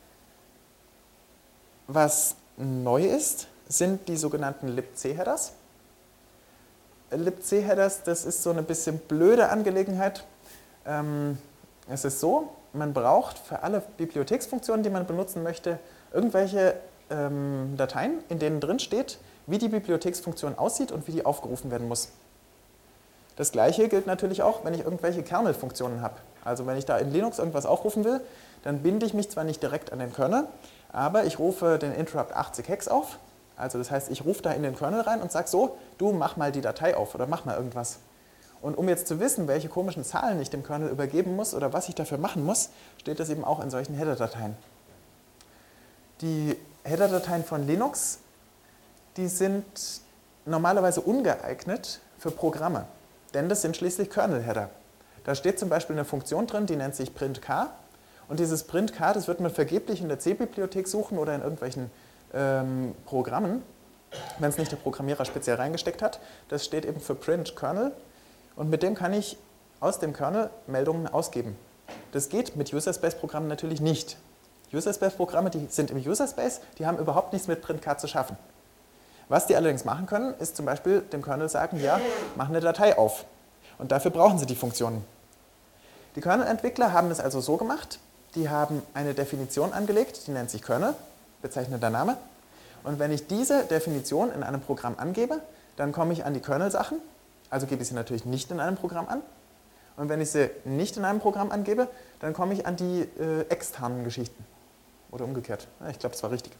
Was neu ist, sind die sogenannten libc-Headers. libc-Headers, das ist so eine bisschen blöde Angelegenheit. Ähm, es ist so, man braucht für alle Bibliotheksfunktionen, die man benutzen möchte, irgendwelche ähm, Dateien, in denen drin steht, wie die Bibliotheksfunktion aussieht und wie die aufgerufen werden muss. Das gleiche gilt natürlich auch, wenn ich irgendwelche Kernel-Funktionen habe. Also wenn ich da in Linux irgendwas aufrufen will, dann binde ich mich zwar nicht direkt an den Kernel, aber ich rufe den Interrupt achtzig Hex auf. Also das heißt, ich rufe da in den Kernel rein und sage so, du mach mal die Datei auf oder mach mal irgendwas. Und um jetzt zu wissen, welche komischen Zahlen ich dem Kernel übergeben muss oder was ich dafür machen muss, steht das eben auch in solchen Header-Dateien. Die Header-Dateien von Linux, die sind normalerweise ungeeignet für Programme, denn das sind schließlich Kernel-Header. Da steht zum Beispiel eine Funktion drin, die nennt sich printk. Und dieses printk, das wird man vergeblich in der C-Bibliothek suchen oder in irgendwelchen ähm, Programmen, wenn es nicht der Programmierer speziell reingesteckt hat. Das steht eben für print kernel. Und mit dem kann ich aus dem Kernel Meldungen ausgeben. Das geht mit User-Space-Programmen natürlich nicht. User-Space-Programme, die sind im User-Space, die haben überhaupt nichts mit printk zu schaffen. Was die allerdings machen können, ist zum Beispiel dem Kernel sagen, ja, mach eine Datei auf. Und dafür brauchen sie die Funktionen. Die Kernel-Entwickler haben es also so gemacht, die haben eine Definition angelegt, die nennt sich Kernel, bezeichnender Name. Und wenn ich diese Definition in einem Programm angebe, dann komme ich an die Kernel-Sachen. Also gebe ich sie natürlich nicht in einem Programm an. Und wenn ich sie nicht in einem Programm angebe, dann komme ich an die äh, externen Geschichten. Oder umgekehrt. Ja, ich glaube, das war richtig.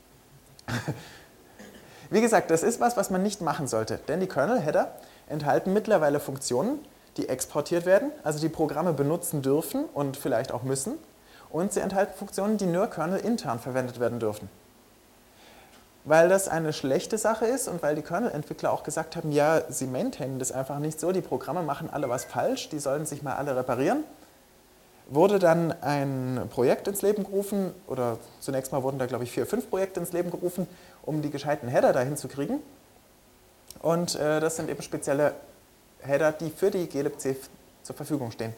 Wie gesagt, das ist was, was man nicht machen sollte. Denn die Kernel-Header enthalten mittlerweile Funktionen, die exportiert werden, also die Programme benutzen dürfen und vielleicht auch müssen. Und sie enthalten Funktionen, die nur Kernel-intern verwendet werden dürfen. Weil das eine schlechte Sache ist und weil die Kernel-Entwickler auch gesagt haben, ja, sie maintainen das einfach nicht so, die Programme machen alle was falsch, die sollen sich mal alle reparieren, wurde dann ein Projekt ins Leben gerufen, oder zunächst mal wurden da, glaube ich, vier, fünf Projekte ins Leben gerufen, um die gescheiten Header dahin zu kriegen. Und äh, das sind eben spezielle Header, die für die glibc zur Verfügung stehen.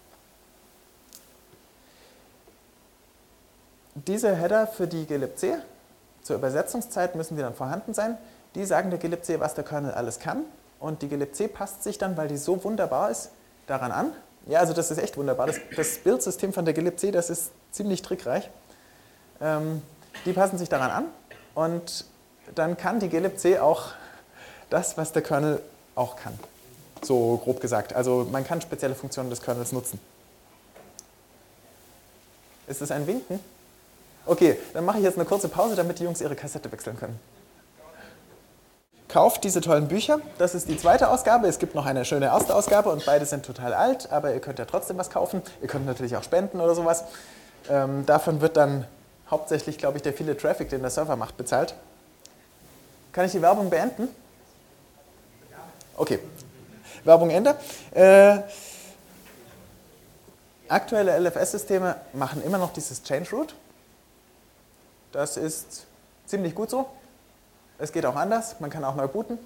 Diese Header für die glibc zur Übersetzungszeit müssen die dann vorhanden sein. Die sagen der glibc, was der Kernel alles kann. Und die glibc passt sich dann, weil die so wunderbar ist, daran an. Ja, also das ist echt wunderbar. Das, das Bildsystem von der glibc, das ist ziemlich trickreich. Ähm, die passen sich daran an und dann kann die glibc auch das, was der Kernel auch kann. So grob gesagt. Also man kann spezielle Funktionen des Kernels nutzen. Ist das ein Winken? Okay, dann mache ich jetzt eine kurze Pause, damit die Jungs ihre Kassette wechseln können. Kauft diese tollen Bücher. Das ist die zweite Ausgabe. Es gibt noch eine schöne erste Ausgabe und beide sind total alt, aber ihr könnt ja trotzdem was kaufen. Ihr könnt natürlich auch spenden oder sowas. Ähm, davon wird dann hauptsächlich, glaube ich, der viele Traffic, den der Server macht, bezahlt. Kann ich die Werbung beenden? Okay. Werbung Ende. Äh, aktuelle L F S-Systeme machen immer noch dieses Change Root. Das ist ziemlich gut so. Es geht auch anders, man kann auch neu booten.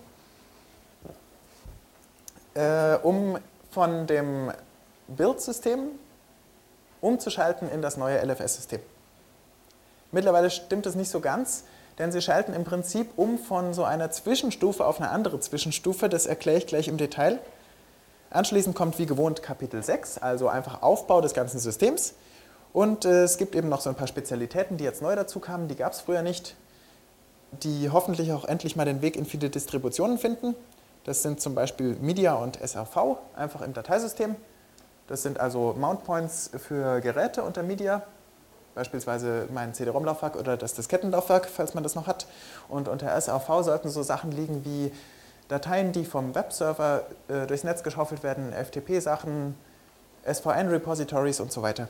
Äh, um von dem Build-System umzuschalten in das neue L F S-System. Mittlerweile stimmt es nicht so ganz, denn sie schalten im Prinzip um von so einer Zwischenstufe auf eine andere Zwischenstufe. Das erkläre ich gleich im Detail. Anschließend kommt wie gewohnt Kapitel sechs, also einfach Aufbau des ganzen Systems. Und äh, es gibt eben noch so ein paar Spezialitäten, die jetzt neu dazu kamen, die gab es früher nicht, die hoffentlich auch endlich mal den Weg in viele Distributionen finden. Das sind zum Beispiel Media und S R V, einfach im Dateisystem. Das sind also Mount Points für Geräte unter Media. beispielsweise mein C D-ROM-Laufwerk oder das Diskettenlaufwerk, falls man das noch hat. Und unter S A V sollten so Sachen liegen wie Dateien, die vom Webserver äh, durchs Netz geschaufelt werden, F T P-Sachen, S V N-Repositories und so weiter.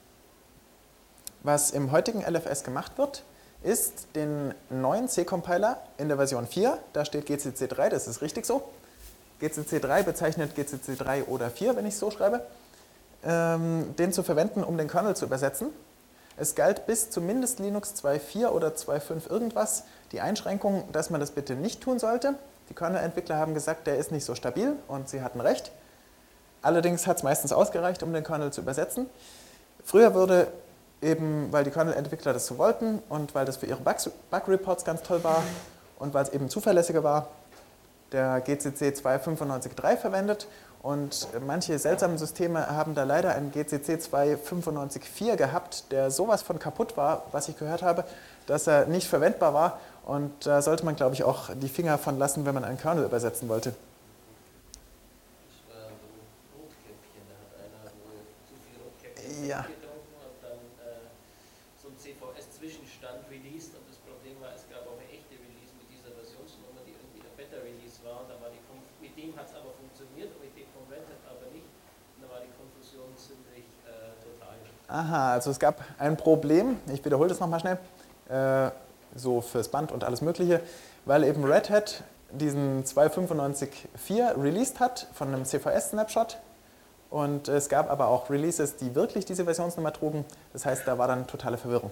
Was im heutigen L F S gemacht wird, ist den neuen C-Compiler in der Version vier, da steht G C C drei, das ist richtig so. G C C drei bezeichnet G C C drei oder vier, wenn ich es so schreibe, ähm, den zu verwenden, um den Kernel zu übersetzen. Es galt bis zumindest Linux zwei Punkt vier oder zwei Punkt fünf irgendwas die Einschränkung, dass man das bitte nicht tun sollte. Die Kernel-Entwickler haben gesagt, der ist nicht so stabil und sie hatten recht. Allerdings hat es meistens ausgereicht, um den Kernel zu übersetzen. Früher wurde eben, weil die Kernel-Entwickler das so wollten und weil das für ihre Bug-Reports ganz toll war und weil es eben zuverlässiger war, der G C C zwei Punkt fünfundneunzig Punkt drei verwendet. Und manche seltsamen Systeme haben da leider einen G C C zwei Punkt fünfundneunzig Punkt vier gehabt, der sowas von kaputt war, was ich gehört habe, dass er nicht verwendbar war. Und da sollte man, glaube ich, auch die Finger von lassen, wenn man einen Kernel übersetzen wollte. Das war so ein Rotkäppchen, da hat einer wohl zu viel Rotkäppchen Ja. getrunken und dann äh, so ein C V S-Zwischenstand released und das Problem war, es gab auch eine echte Release mit dieser Versionsnummer, die irgendwie der Beta-Release war. Und da war die Konf mit dem hat es aber funktioniert und mit dem von Red Hat aber nicht. Und da war die Konfusion ziemlich äh, total. Aha, also es gab ein Problem, ich wiederhole das nochmal schnell, äh, so fürs Band und alles Mögliche, weil eben Red Hat diesen zwei Punkt fünfundneunzig Punkt vier released hat von einem C V S-Snapshot und es gab aber auch Releases, die wirklich diese Versionsnummer trugen, das heißt, da war dann totale Verwirrung.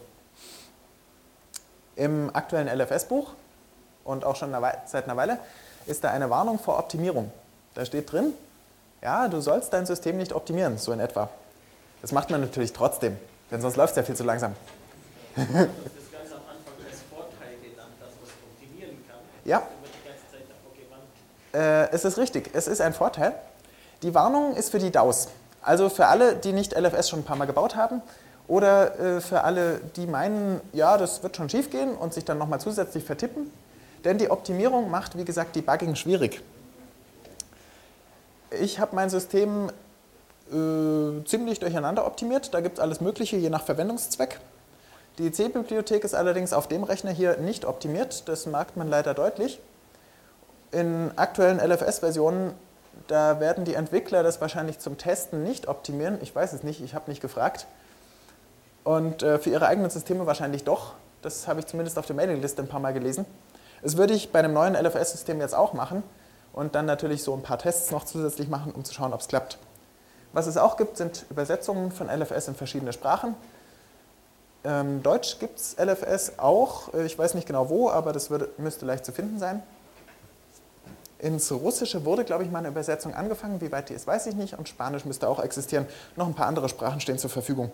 Im aktuellen L F S-Buch und auch schon seit einer Weile ist da eine Warnung vor Optimierung. Da steht drin, ja, du sollst dein System nicht optimieren, so in etwa. Das macht man natürlich trotzdem, denn sonst läuft es ja viel zu langsam. Das ganz am Anfang als Vorteil genannt, dass man es optimieren kann. Ja. Immer die ganze Zeit dachte, okay, wann Äh, es ist richtig, es ist ein Vorteil. Die Warnung ist für die D A Os, also für alle, die nicht L F S schon ein paar Mal gebaut haben oder äh, für alle, die meinen, ja, das wird schon schief gehen und sich dann nochmal zusätzlich vertippen. Denn die Optimierung macht, wie gesagt, Debugging schwierig. Ich habe mein System äh, ziemlich durcheinander optimiert, da gibt es alles Mögliche, je nach Verwendungszweck. Die C-Bibliothek ist allerdings auf dem Rechner hier nicht optimiert, das merkt man leider deutlich. In aktuellen L F S-Versionen, da werden die Entwickler das wahrscheinlich zum Testen nicht optimieren. Ich weiß es nicht, ich habe nicht gefragt. Und äh, für ihre eigenen Systeme wahrscheinlich doch. Das habe ich zumindest auf der Mailingliste ein paar Mal gelesen. Das würde ich bei einem neuen L F S-System jetzt auch machen und dann natürlich so ein paar Tests noch zusätzlich machen, um zu schauen, ob es klappt. Was es auch gibt, sind Übersetzungen von L F S in verschiedene Sprachen. Ähm, Deutsch gibt es L F S auch, ich weiß nicht genau wo, aber das würde, müsste leicht zu finden sein. Ins Russische wurde, glaube ich, mal eine Übersetzung angefangen, wie weit die ist, weiß ich nicht, und Spanisch müsste auch existieren. Noch ein paar andere Sprachen stehen zur Verfügung.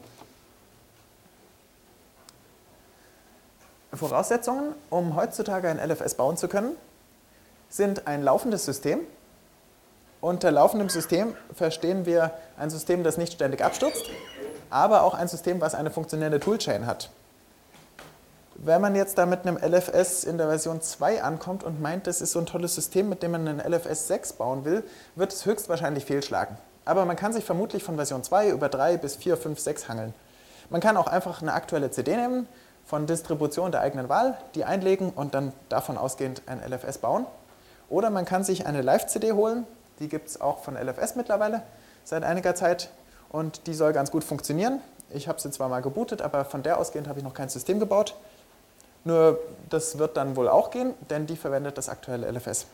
Voraussetzungen, um heutzutage ein L F S bauen zu können, sind ein laufendes System. Unter laufendem System verstehen wir ein System, das nicht ständig abstürzt, aber auch ein System, was eine funktionierende Toolchain hat. Wenn man jetzt da mit einem L F S in der Version zwei ankommt und meint, das ist so ein tolles System, mit dem man einen L F S sechs bauen will, wird es höchstwahrscheinlich fehlschlagen. Aber man kann sich vermutlich von Version zwei über drei bis vier, fünf, sechs hangeln. Man kann auch einfach eine aktuelle C D nehmen, von Distribution der eigenen Wahl, die einlegen und dann davon ausgehend ein L F S bauen. Oder man kann sich eine Live-C D holen, die gibt es auch von L F S mittlerweile seit einiger Zeit und die soll ganz gut funktionieren. Ich habe sie zwar mal gebootet, aber von der ausgehend habe ich noch kein System gebaut. Nur das wird dann wohl auch gehen, denn die verwendet das aktuelle L F S.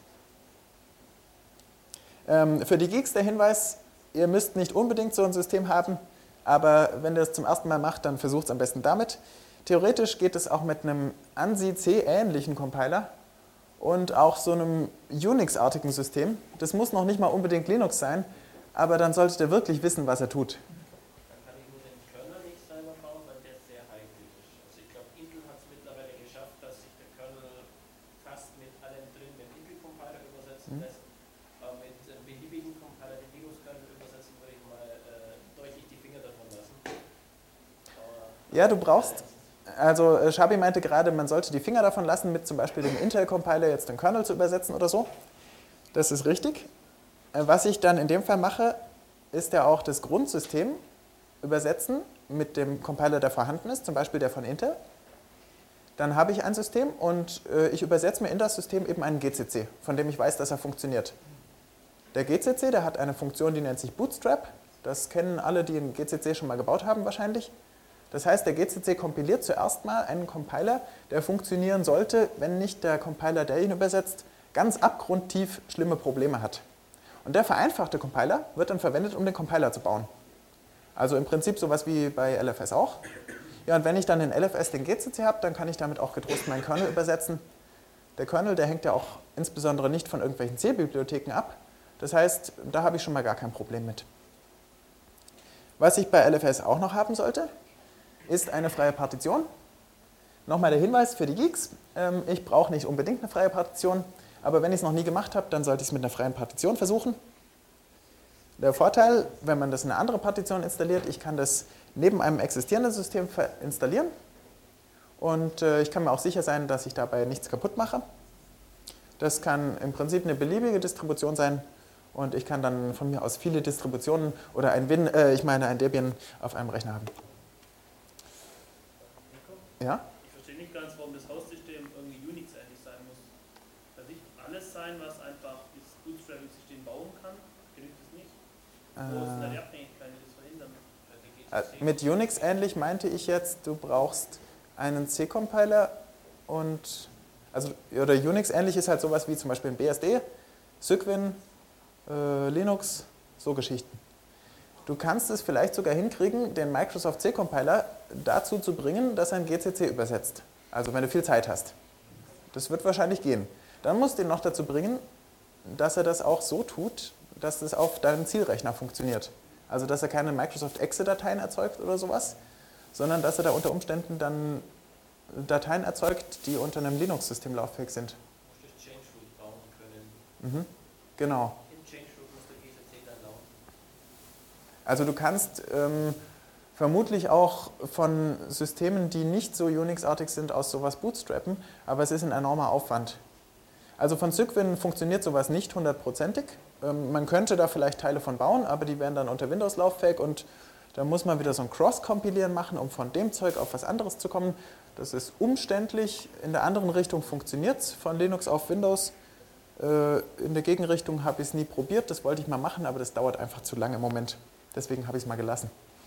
Ähm, für die Geeks der Hinweis, ihr müsst nicht unbedingt so ein System haben, aber wenn ihr es zum ersten Mal macht, dann versucht es am besten damit. Theoretisch geht es auch mit einem ANSI C-ähnlichen Compiler und auch so einem Unix-artigen System. Das muss noch nicht mal unbedingt Linux sein, aber dann solltet ihr wirklich wissen, was er tut. Da kann ich nur den Kernel nicht selber bauen, weil der sehr heikel ist. Also ich glaube, Intel hat es mittlerweile geschafft, dass sich der Kernel fast mit allem drin mit Intel-Compiler übersetzen Mhm. lässt. Aber mit einem beliebigen Compiler, den Linux-Kernel übersetzen, würde ich mal äh, deutlich die Finger davon lassen. Aber Ja, du brauchst, also äh, Shabi meinte gerade, man sollte die Finger davon lassen, mit zum Beispiel dem Intel-Compiler jetzt den Kernel zu übersetzen oder so. Das ist richtig. Äh, Was ich dann in dem Fall mache, ist ja auch das Grundsystem übersetzen mit dem Compiler, der vorhanden ist, zum Beispiel der von Intel. Dann habe ich ein System und äh, ich übersetze mir in das System eben einen G C C, von dem ich weiß, dass er funktioniert. Der G C C, der hat eine Funktion, die nennt sich Bootstrap. Das kennen alle, die einen G C C schon mal gebaut haben wahrscheinlich. Das heißt, der G C C kompiliert zuerst mal einen Compiler, der funktionieren sollte, wenn nicht der Compiler, der ihn übersetzt, ganz abgrundtief schlimme Probleme hat. Und der vereinfachte Compiler wird dann verwendet, um den Compiler zu bauen. Also im Prinzip sowas wie bei L F S auch. Ja, und wenn ich dann in L F S den G C C habe, dann kann ich damit auch getrost meinen Kernel übersetzen. Der Kernel, der hängt ja auch insbesondere nicht von irgendwelchen C-Bibliotheken ab. Das heißt, da habe ich schon mal gar kein Problem mit. Was ich bei L F S auch noch haben sollte, ist eine freie Partition. Nochmal der Hinweis für die Geeks, ich brauche nicht unbedingt eine freie Partition, aber wenn ich es noch nie gemacht habe, dann sollte ich es mit einer freien Partition versuchen. Der Vorteil, wenn man das in eine andere Partition installiert, ich kann das neben einem existierenden System installieren und ich kann mir auch sicher sein, dass ich dabei nichts kaputt mache. Das kann im Prinzip eine beliebige Distribution sein und ich kann dann von mir aus viele Distributionen oder ein Win, äh, ich meine ein Debian auf einem Rechner haben. Ja? Ich verstehe nicht ganz, warum das Host-System irgendwie Unix-ähnlich sein muss. Kann nicht alles sein, was einfach das Bootstrapping-System bauen kann? Genügt das nicht? Wo ist denn da die Abhängigkeit, die das verhindern? Mit Unix ähnlich meinte ich jetzt, du brauchst einen C-Compiler und, also, oder Unix ähnlich ist halt sowas wie zum Beispiel ein B S D, Cygwin, äh, Linux, so Geschichten. Du kannst es vielleicht sogar hinkriegen, den Microsoft C-Compiler dazu zu bringen, dass er ein G C C übersetzt. Also wenn du viel Zeit hast. Das wird wahrscheinlich gehen. Dann musst du ihn noch dazu bringen, dass er das auch so tut, dass es auf deinem Zielrechner funktioniert. Also dass er keine Microsoft-Exe-Dateien erzeugt oder sowas, sondern dass er da unter Umständen dann Dateien erzeugt, die unter einem Linux-System lauffähig sind. Du musst das Change Root bauen können. Mhm, genau. Im Change Root muss der G C C dann laufen. Also du kannst ähm, vermutlich auch von Systemen, die nicht so Unix-artig sind, aus sowas bootstrappen, aber es ist ein enormer Aufwand. Also von Cygwin funktioniert sowas nicht hundertprozentig. Ähm, man könnte da vielleicht Teile von bauen, aber die wären dann unter Windows lauffähig und da muss man wieder so ein Cross-Kompilieren machen, um von dem Zeug auf was anderes zu kommen. Das ist umständlich. In der anderen Richtung funktioniert es, von Linux auf Windows. Äh, in der Gegenrichtung habe ich es nie probiert, das wollte ich mal machen, aber das dauert einfach zu lange im Moment. Deswegen habe ich es mal gelassen.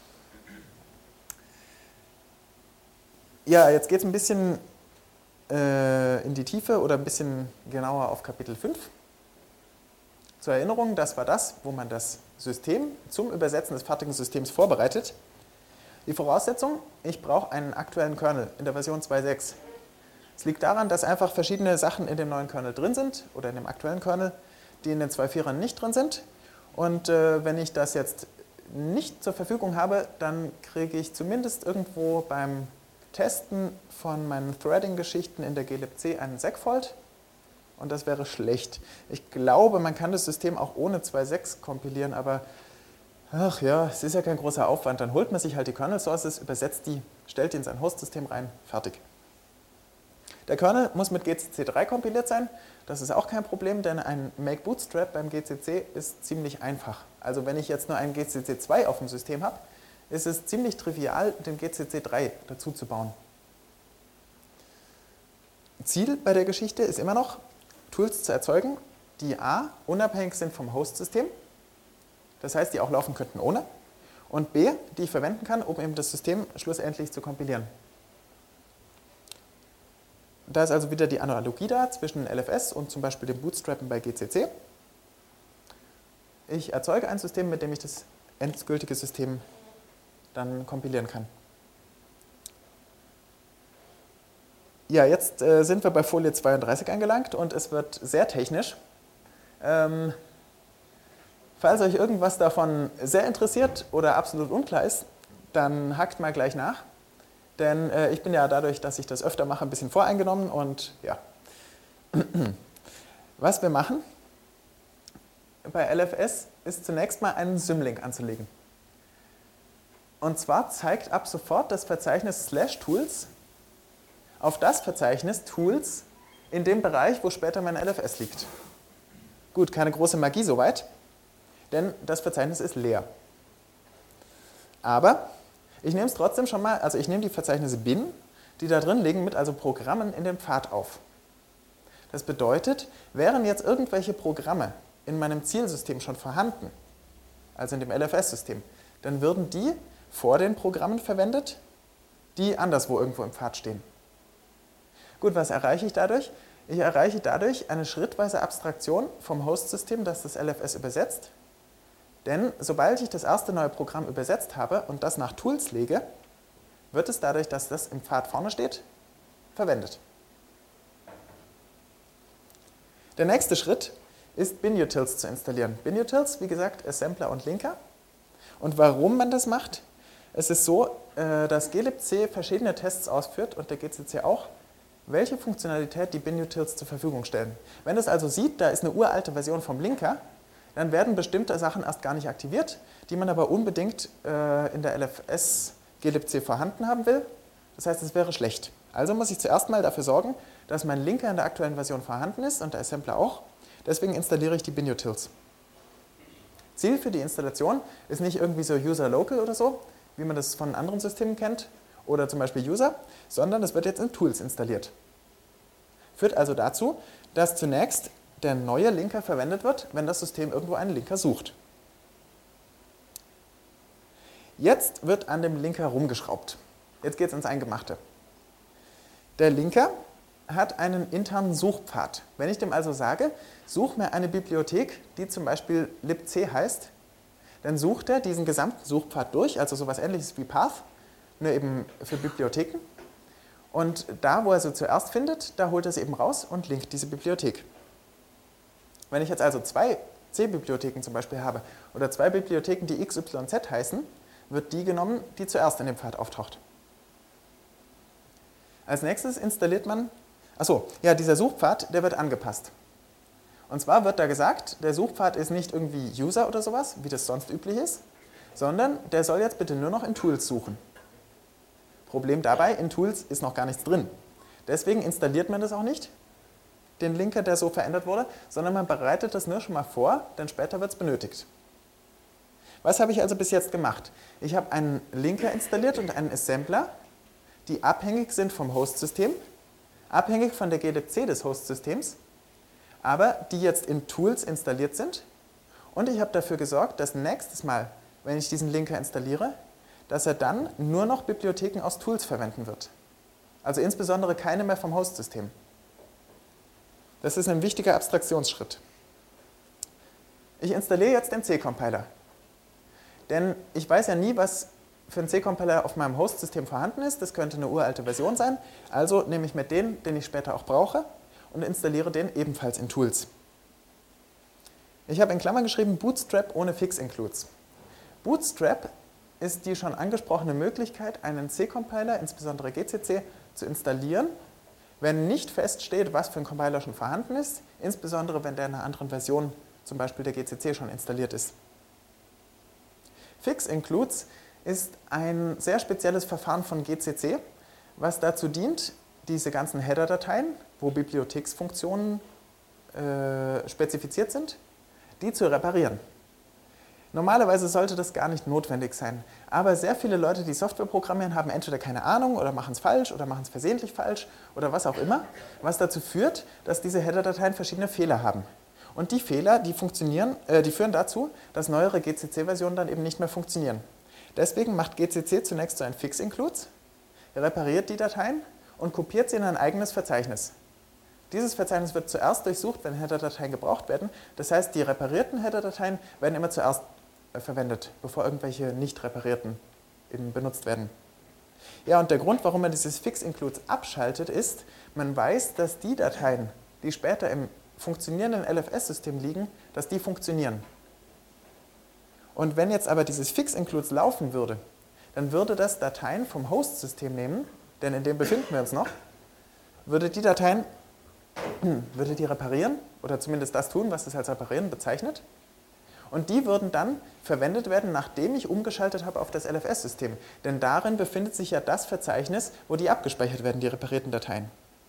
Ja, jetzt geht es ein bisschen äh, in die Tiefe oder ein bisschen genauer auf Kapitel fünf. Zur Erinnerung, das war das, wo man das System zum Übersetzen des fertigen Systems vorbereitet. Die Voraussetzung, ich brauche einen aktuellen Kernel in der Version zwei Punkt sechs. Es liegt daran, dass einfach verschiedene Sachen in dem neuen Kernel drin sind oder in dem aktuellen Kernel, die in den zwei Punkt vier-ern nicht drin sind. Und äh, wenn ich das jetzt nicht zur Verfügung habe, dann kriege ich zumindest irgendwo beim Testen von meinen Threading-Geschichten in der glibc einen Segfault. Und das wäre schlecht. Ich glaube, man kann das System auch ohne zwei Punkt sechs kompilieren, aber ach ja, es ist ja kein großer Aufwand. Dann holt man sich halt die Kernel-Sources, übersetzt die, stellt die in sein Host-System rein, fertig. Der Kernel muss mit G C C drei kompiliert sein. Das ist auch kein Problem, denn ein Make Bootstrap beim G C C ist ziemlich einfach. Also wenn ich jetzt nur einen G C C zwei auf dem System habe, ist es ziemlich trivial, den G C C drei dazu zu bauen. Ziel bei der Geschichte ist immer noch, Tools zu erzeugen, die a. unabhängig sind vom Host-System, das heißt, die auch laufen könnten ohne, und b. die ich verwenden kann, um eben das System schlussendlich zu kompilieren. Da ist also wieder die Analogie da zwischen L F S und zum Beispiel dem Bootstrappen bei G C C. Ich erzeuge ein System, mit dem ich das endgültige System dann kompilieren kann. Ja, jetzt äh, sind wir bei Folie zweiunddreißig angelangt und es wird sehr technisch. Ähm, falls euch irgendwas davon sehr interessiert oder absolut unklar ist, dann hakt mal gleich nach. Denn äh, ich bin ja dadurch, dass ich das öfter mache, ein bisschen voreingenommen und ja. Was wir machen bei L F S ist zunächst mal einen Symlink anzulegen. Und zwar zeigt ab sofort das Verzeichnis slash tools auf das Verzeichnis Tools in dem Bereich, wo später mein L F S liegt. Gut, keine große Magie soweit, denn das Verzeichnis ist leer. Aber Ich nehme es trotzdem schon mal, also ich nehme die Verzeichnisse bin, die da drin liegen, mit also Programmen in den Pfad auf. Das bedeutet, wären jetzt irgendwelche Programme in meinem Zielsystem schon vorhanden, also in dem L F S-System, dann würden die vor den Programmen verwendet, die anderswo irgendwo im Pfad stehen. Gut, was erreiche ich dadurch? Ich erreiche dadurch eine schrittweise Abstraktion vom Host-System, das das L F S übersetzt. Denn sobald ich das erste neue Programm übersetzt habe und das nach Tools lege, wird es dadurch, dass das im Pfad vorne steht, verwendet. Der nächste Schritt ist Binutils zu installieren. Binutils, wie gesagt, Assembler und Linker. Und warum man das macht? Es ist so, dass glibc verschiedene Tests ausführt und der G C C auch, welche Funktionalität die Binutils zur Verfügung stellen. Wenn es also sieht, da ist eine uralte Version vom Linker, dann werden bestimmte Sachen erst gar nicht aktiviert, die man aber unbedingt in der L F S glibc vorhanden haben will. Das heißt, es wäre schlecht. Also muss ich zuerst mal dafür sorgen, dass mein Linker in der aktuellen Version vorhanden ist und der Assembler auch. Deswegen installiere ich die Binutils. Ziel für die Installation ist nicht irgendwie so User Local oder so, wie man das von anderen Systemen kennt, oder zum Beispiel User, sondern es wird jetzt in Tools installiert. Führt also dazu, dass zunächst der neue Linker verwendet wird, wenn das System irgendwo einen Linker sucht. Jetzt wird an dem Linker rumgeschraubt. Jetzt geht es ins Eingemachte. Der Linker hat einen internen Suchpfad. Wenn ich dem also sage, such mir eine Bibliothek, die zum Beispiel libc heißt, dann sucht er diesen gesamten Suchpfad durch, also sowas ähnliches wie Path, nur eben für Bibliotheken. Und da, wo er sie zuerst findet, da holt er sie eben raus und linkt diese Bibliothek. Wenn ich jetzt also zwei C-Bibliotheken zum Beispiel habe oder zwei Bibliotheken, die X Y Z heißen, wird die genommen, die zuerst in dem Pfad auftaucht. Als nächstes installiert man, achso, ja, dieser Suchpfad, der wird angepasst. Und zwar wird da gesagt, der Suchpfad ist nicht irgendwie User oder sowas, wie das sonst üblich ist, sondern der soll jetzt bitte nur noch in Tools suchen. Problem dabei, in Tools ist noch gar nichts drin. Deswegen installiert man das auch nicht, den Linker, der so verändert wurde, sondern man bereitet das nur schon mal vor, denn später wird es benötigt. Was habe ich also bis jetzt gemacht? Ich habe einen Linker installiert und einen Assembler, die abhängig sind vom Host-System, abhängig von der glibc des Host-Systems, aber die jetzt in Tools installiert sind. Und ich habe dafür gesorgt, dass nächstes Mal, wenn ich diesen Linker installiere, dass er dann nur noch Bibliotheken aus Tools verwenden wird. Also insbesondere keine mehr vom Host-System. Das ist ein wichtiger Abstraktionsschritt. Ich installiere jetzt den C-Compiler. Denn ich weiß ja nie, was für ein C-Compiler auf meinem Host-System vorhanden ist. Das könnte eine uralte Version sein. Also nehme ich mir den, den ich später auch brauche, und installiere den ebenfalls in Tools. Ich habe in Klammern geschrieben Bootstrap ohne Fix-Includes. Bootstrap ist die schon angesprochene Möglichkeit, einen C-Compiler, insbesondere G C C, zu installieren, wenn nicht feststeht, was für ein Compiler schon vorhanden ist, insbesondere wenn der in einer anderen Version, zum Beispiel der G C C, schon installiert ist. Fix-Includes ist ein sehr spezielles Verfahren von G C C, was dazu dient, diese ganzen Header-Dateien, wo Bibliotheksfunktionen äh, spezifiziert sind, die zu reparieren. Normalerweise sollte das gar nicht notwendig sein, aber sehr viele Leute, die Software programmieren, haben entweder keine Ahnung oder machen es falsch oder machen es versehentlich falsch oder was auch immer, was dazu führt, dass diese Header-Dateien verschiedene Fehler haben. Und die Fehler, die, funktionieren, äh, die führen dazu, dass neuere G C C-Versionen dann eben nicht mehr funktionieren. Deswegen macht G C C zunächst so ein Fix-Includes, repariert die Dateien und kopiert sie in ein eigenes Verzeichnis. Dieses Verzeichnis wird zuerst durchsucht, wenn Header-Dateien gebraucht werden. Das heißt, die reparierten Header-Dateien werden immer zuerst äh, verwendet, bevor irgendwelche nicht reparierten eben benutzt werden. Ja, und der Grund, warum man dieses Fix-Includes abschaltet, ist, man weiß, dass die Dateien, die später im funktionierenden L F S-System liegen, dass die funktionieren. Und wenn jetzt aber dieses Fix-Includes laufen würde, dann würde das Dateien vom Host-System nehmen, denn in dem befinden wir uns noch, würde die Dateien, würde die reparieren, oder zumindest das tun, was das als reparieren bezeichnet, und die würden dann verwendet werden, nachdem ich umgeschaltet habe auf das L F S-System. Denn darin befindet sich ja das Verzeichnis, wo die abgespeichert werden, die reparierten Dateien.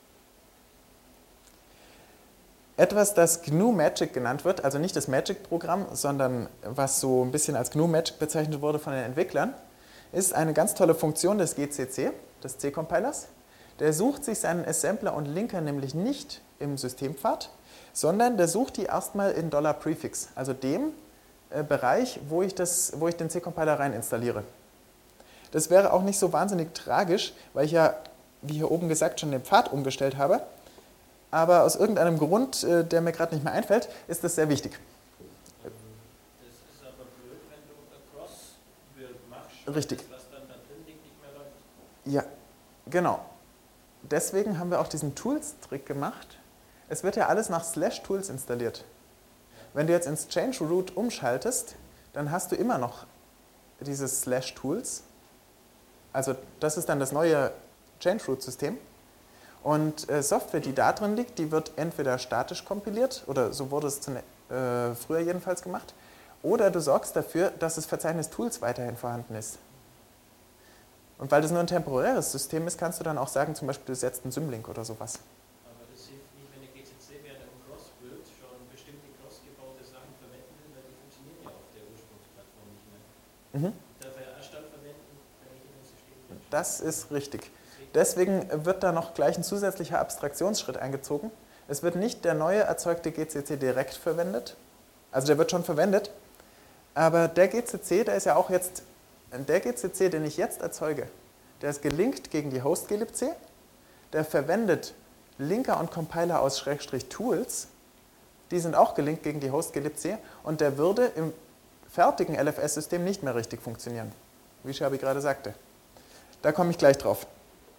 Etwas, das G N U Magic genannt wird, also nicht das Magic-Programm, sondern was so ein bisschen als G N U Magic bezeichnet wurde von den Entwicklern, ist eine ganz tolle Funktion des G C C, des C-Compilers. Der sucht sich seinen Assembler und Linker nämlich nicht im Systempfad, sondern der sucht die erstmal in $Prefix, also dem äh, Bereich, wo ich, das, wo ich den C-Compiler rein installiere. Das wäre auch nicht so wahnsinnig tragisch, weil ich ja, wie hier oben gesagt, schon den Pfad umgestellt habe. Aber aus irgendeinem Grund, äh, der mir gerade nicht mehr einfällt, ist das sehr wichtig. Das ist aber blöd, wenn du Cross-Build machst, Richtig. das, was dann da drin liegt, nicht mehr läuft. Ja, genau. Deswegen haben wir auch diesen Tools-Trick gemacht. Es wird ja alles nach slash tools installiert. Wenn du jetzt ins Change Root umschaltest, dann hast du immer noch dieses slash tools. Also das ist dann das neue Change Root System. Und äh, Software, die da drin liegt, die wird entweder statisch kompiliert, oder so wurde es zune- äh, früher jedenfalls gemacht, oder du sorgst dafür, dass das Verzeichnis Tools weiterhin vorhanden ist. Und weil das nur ein temporäres System ist, kannst du dann auch sagen, zum Beispiel, du setzt einen Symlink oder sowas. Aber das hilft nicht, wenn der G C C während einem Cross-Build schon bestimmte cross-gebaute Sachen verwenden will, weil die funktionieren ja auf der Ursprungsplattform nicht mehr. Mhm. Darf er erst dann verwenden, wenn ich in ein System bin. Das ist richtig. Deswegen wird da noch gleich ein zusätzlicher Abstraktionsschritt eingezogen. Es wird nicht der neue erzeugte G C C direkt verwendet, also der wird schon verwendet, aber der G C C, der ist ja auch jetzt, der G C C, den ich jetzt erzeuge, der ist gelinkt gegen die Host-glibc, der verwendet Linker und Compiler aus Schrägstrich Tools, die sind auch gelinkt gegen die Host-glibc und der würde im fertigen L F S-System nicht mehr richtig funktionieren, wie Schabi gerade sagte. Da komme ich gleich drauf.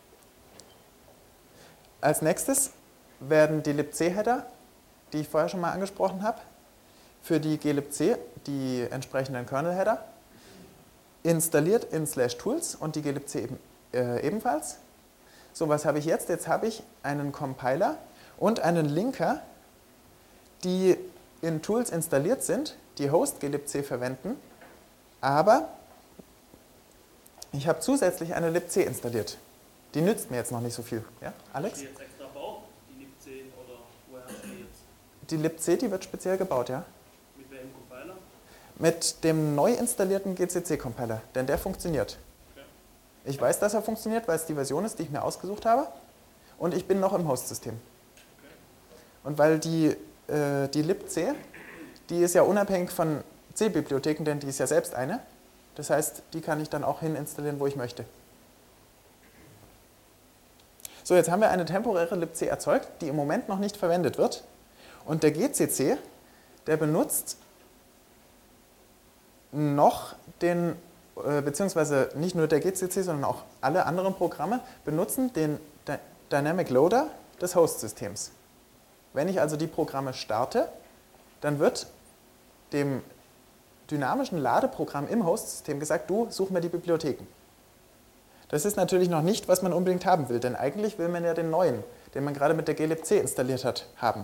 Als nächstes werden die libc-Header, die ich vorher schon mal angesprochen habe, für die glibc, die entsprechenden Kernel-Header, installiert in slash tools und die glibc eben, äh, ebenfalls. So, was habe ich jetzt? Jetzt habe ich einen Compiler und einen Linker, die in Tools installiert sind, die Host-glibc verwenden, aber ich habe zusätzlich eine libc installiert. Die nützt mir jetzt noch nicht so viel. Ja, Alex? Hast du jetzt extra baut, die libc, oder woher hast du die jetzt? Die libc, die wird speziell gebaut, ja. Mit welchem Compiler? Mit dem neu installierten G C C-Compiler, denn der funktioniert. Okay. Ich weiß, dass er funktioniert, weil es die Version ist, die ich mir ausgesucht habe. Und ich bin noch im Host-System. Okay. Und weil die, äh, die libc, die ist ja unabhängig von C-Bibliotheken, denn die ist ja selbst eine. Das heißt, die kann ich dann auch hin installieren, wo ich möchte. So, jetzt haben wir eine temporäre libc erzeugt, die im Moment noch nicht verwendet wird. Und der G C C, der benutzt noch den, äh, beziehungsweise nicht nur der G C C, sondern auch alle anderen Programme benutzen den Dy- Dynamic Loader des Host-Systems. Wenn ich also die Programme starte, dann wird dem dynamischen Ladeprogramm im Host-System gesagt, du, such mir die Bibliotheken. Das ist natürlich noch nicht, was man unbedingt haben will, denn eigentlich will man ja den neuen, den man gerade mit der glibc installiert hat, haben.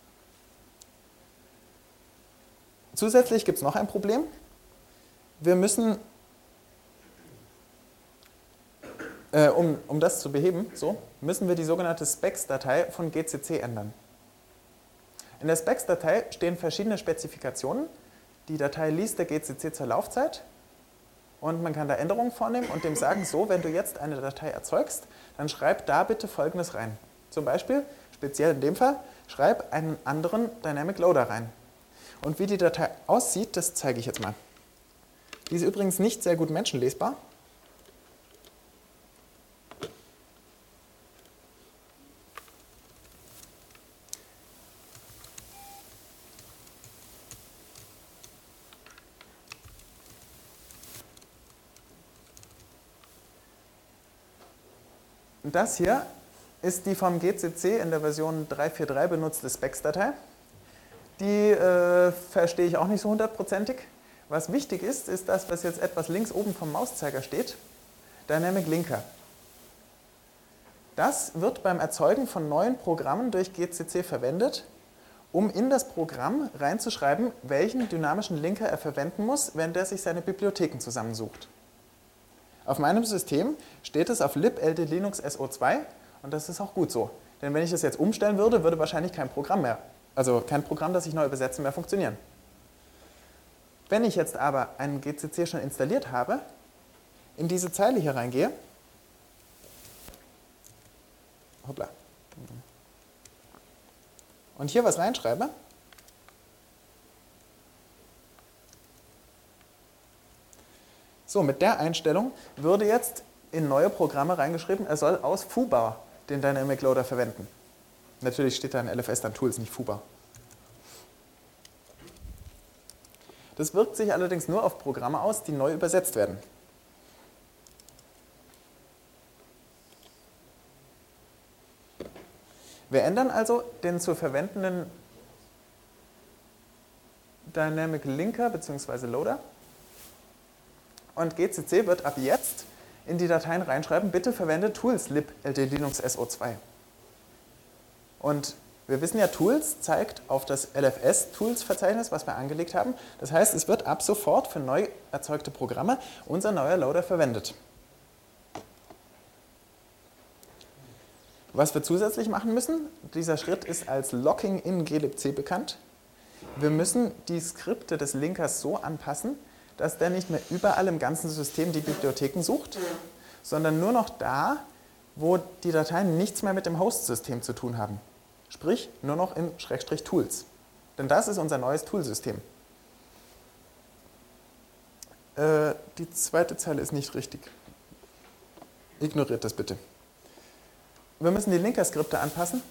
Zusätzlich gibt es noch ein Problem. Wir müssen, äh, um, um das zu beheben, so, müssen wir die sogenannte Specs-Datei von G C C ändern. In der Specs-Datei stehen verschiedene Spezifikationen. Die Datei liest der G C C zur Laufzeit. Und man kann da Änderungen vornehmen und dem sagen, so, wenn du jetzt eine Datei erzeugst, dann schreib da bitte Folgendes rein. Zum Beispiel, speziell in dem Fall, schreib einen anderen Dynamic Loader rein. Und wie die Datei aussieht, das zeige ich jetzt mal. Die ist übrigens nicht sehr gut menschenlesbar. Das hier ist die vom G C C in der Version drei Punkt vier Punkt drei benutzte Specs-Datei. Die äh, verstehe ich auch nicht so hundertprozentig. Was wichtig ist, ist das, was jetzt etwas links oben vom Mauszeiger steht, Dynamic Linker. Das wird beim Erzeugen von neuen Programmen durch G C C verwendet, um in das Programm reinzuschreiben, welchen dynamischen Linker er verwenden muss, wenn der sich seine Bibliotheken zusammensucht. Auf meinem System steht es auf libld linux S O zwei und das ist auch gut so. Denn wenn ich das jetzt umstellen würde, würde wahrscheinlich kein Programm mehr, also kein Programm, das ich neu übersetze, mehr funktionieren. Wenn ich jetzt aber einen G C C schon installiert habe, in diese Zeile hier reingehe, hoppla, und hier was reinschreibe, so, mit der Einstellung würde jetzt in neue Programme reingeschrieben, er soll aus Foobar den Dynamic Loader verwenden. Natürlich steht da in L F S dann Tools, nicht Foobar. Das wirkt sich allerdings nur auf Programme aus, die neu übersetzt werden. Wir ändern also den zu verwendenden Dynamic Linker bzw. Loader und G C C wird ab jetzt in die Dateien reinschreiben, bitte verwende tools lib L D Linux S O zwei. Und wir wissen ja, Tools zeigt auf das L F S-Tools-Verzeichnis, was wir angelegt haben. Das heißt, es wird ab sofort für neu erzeugte Programme unser neuer Loader verwendet. Was wir zusätzlich machen müssen, dieser Schritt ist als Locking in glibc bekannt. Wir müssen die Skripte des Linkers so anpassen, dass der nicht mehr überall im ganzen System die Bibliotheken sucht, sondern nur noch da, wo die Dateien nichts mehr mit dem Host-System zu tun haben. Sprich, nur noch in Schrägstrich Tools. Denn das ist unser neues Toolsystem. Äh, die zweite Zeile ist nicht richtig. Ignoriert das bitte. Wir müssen die Linker-Skripte anpassen.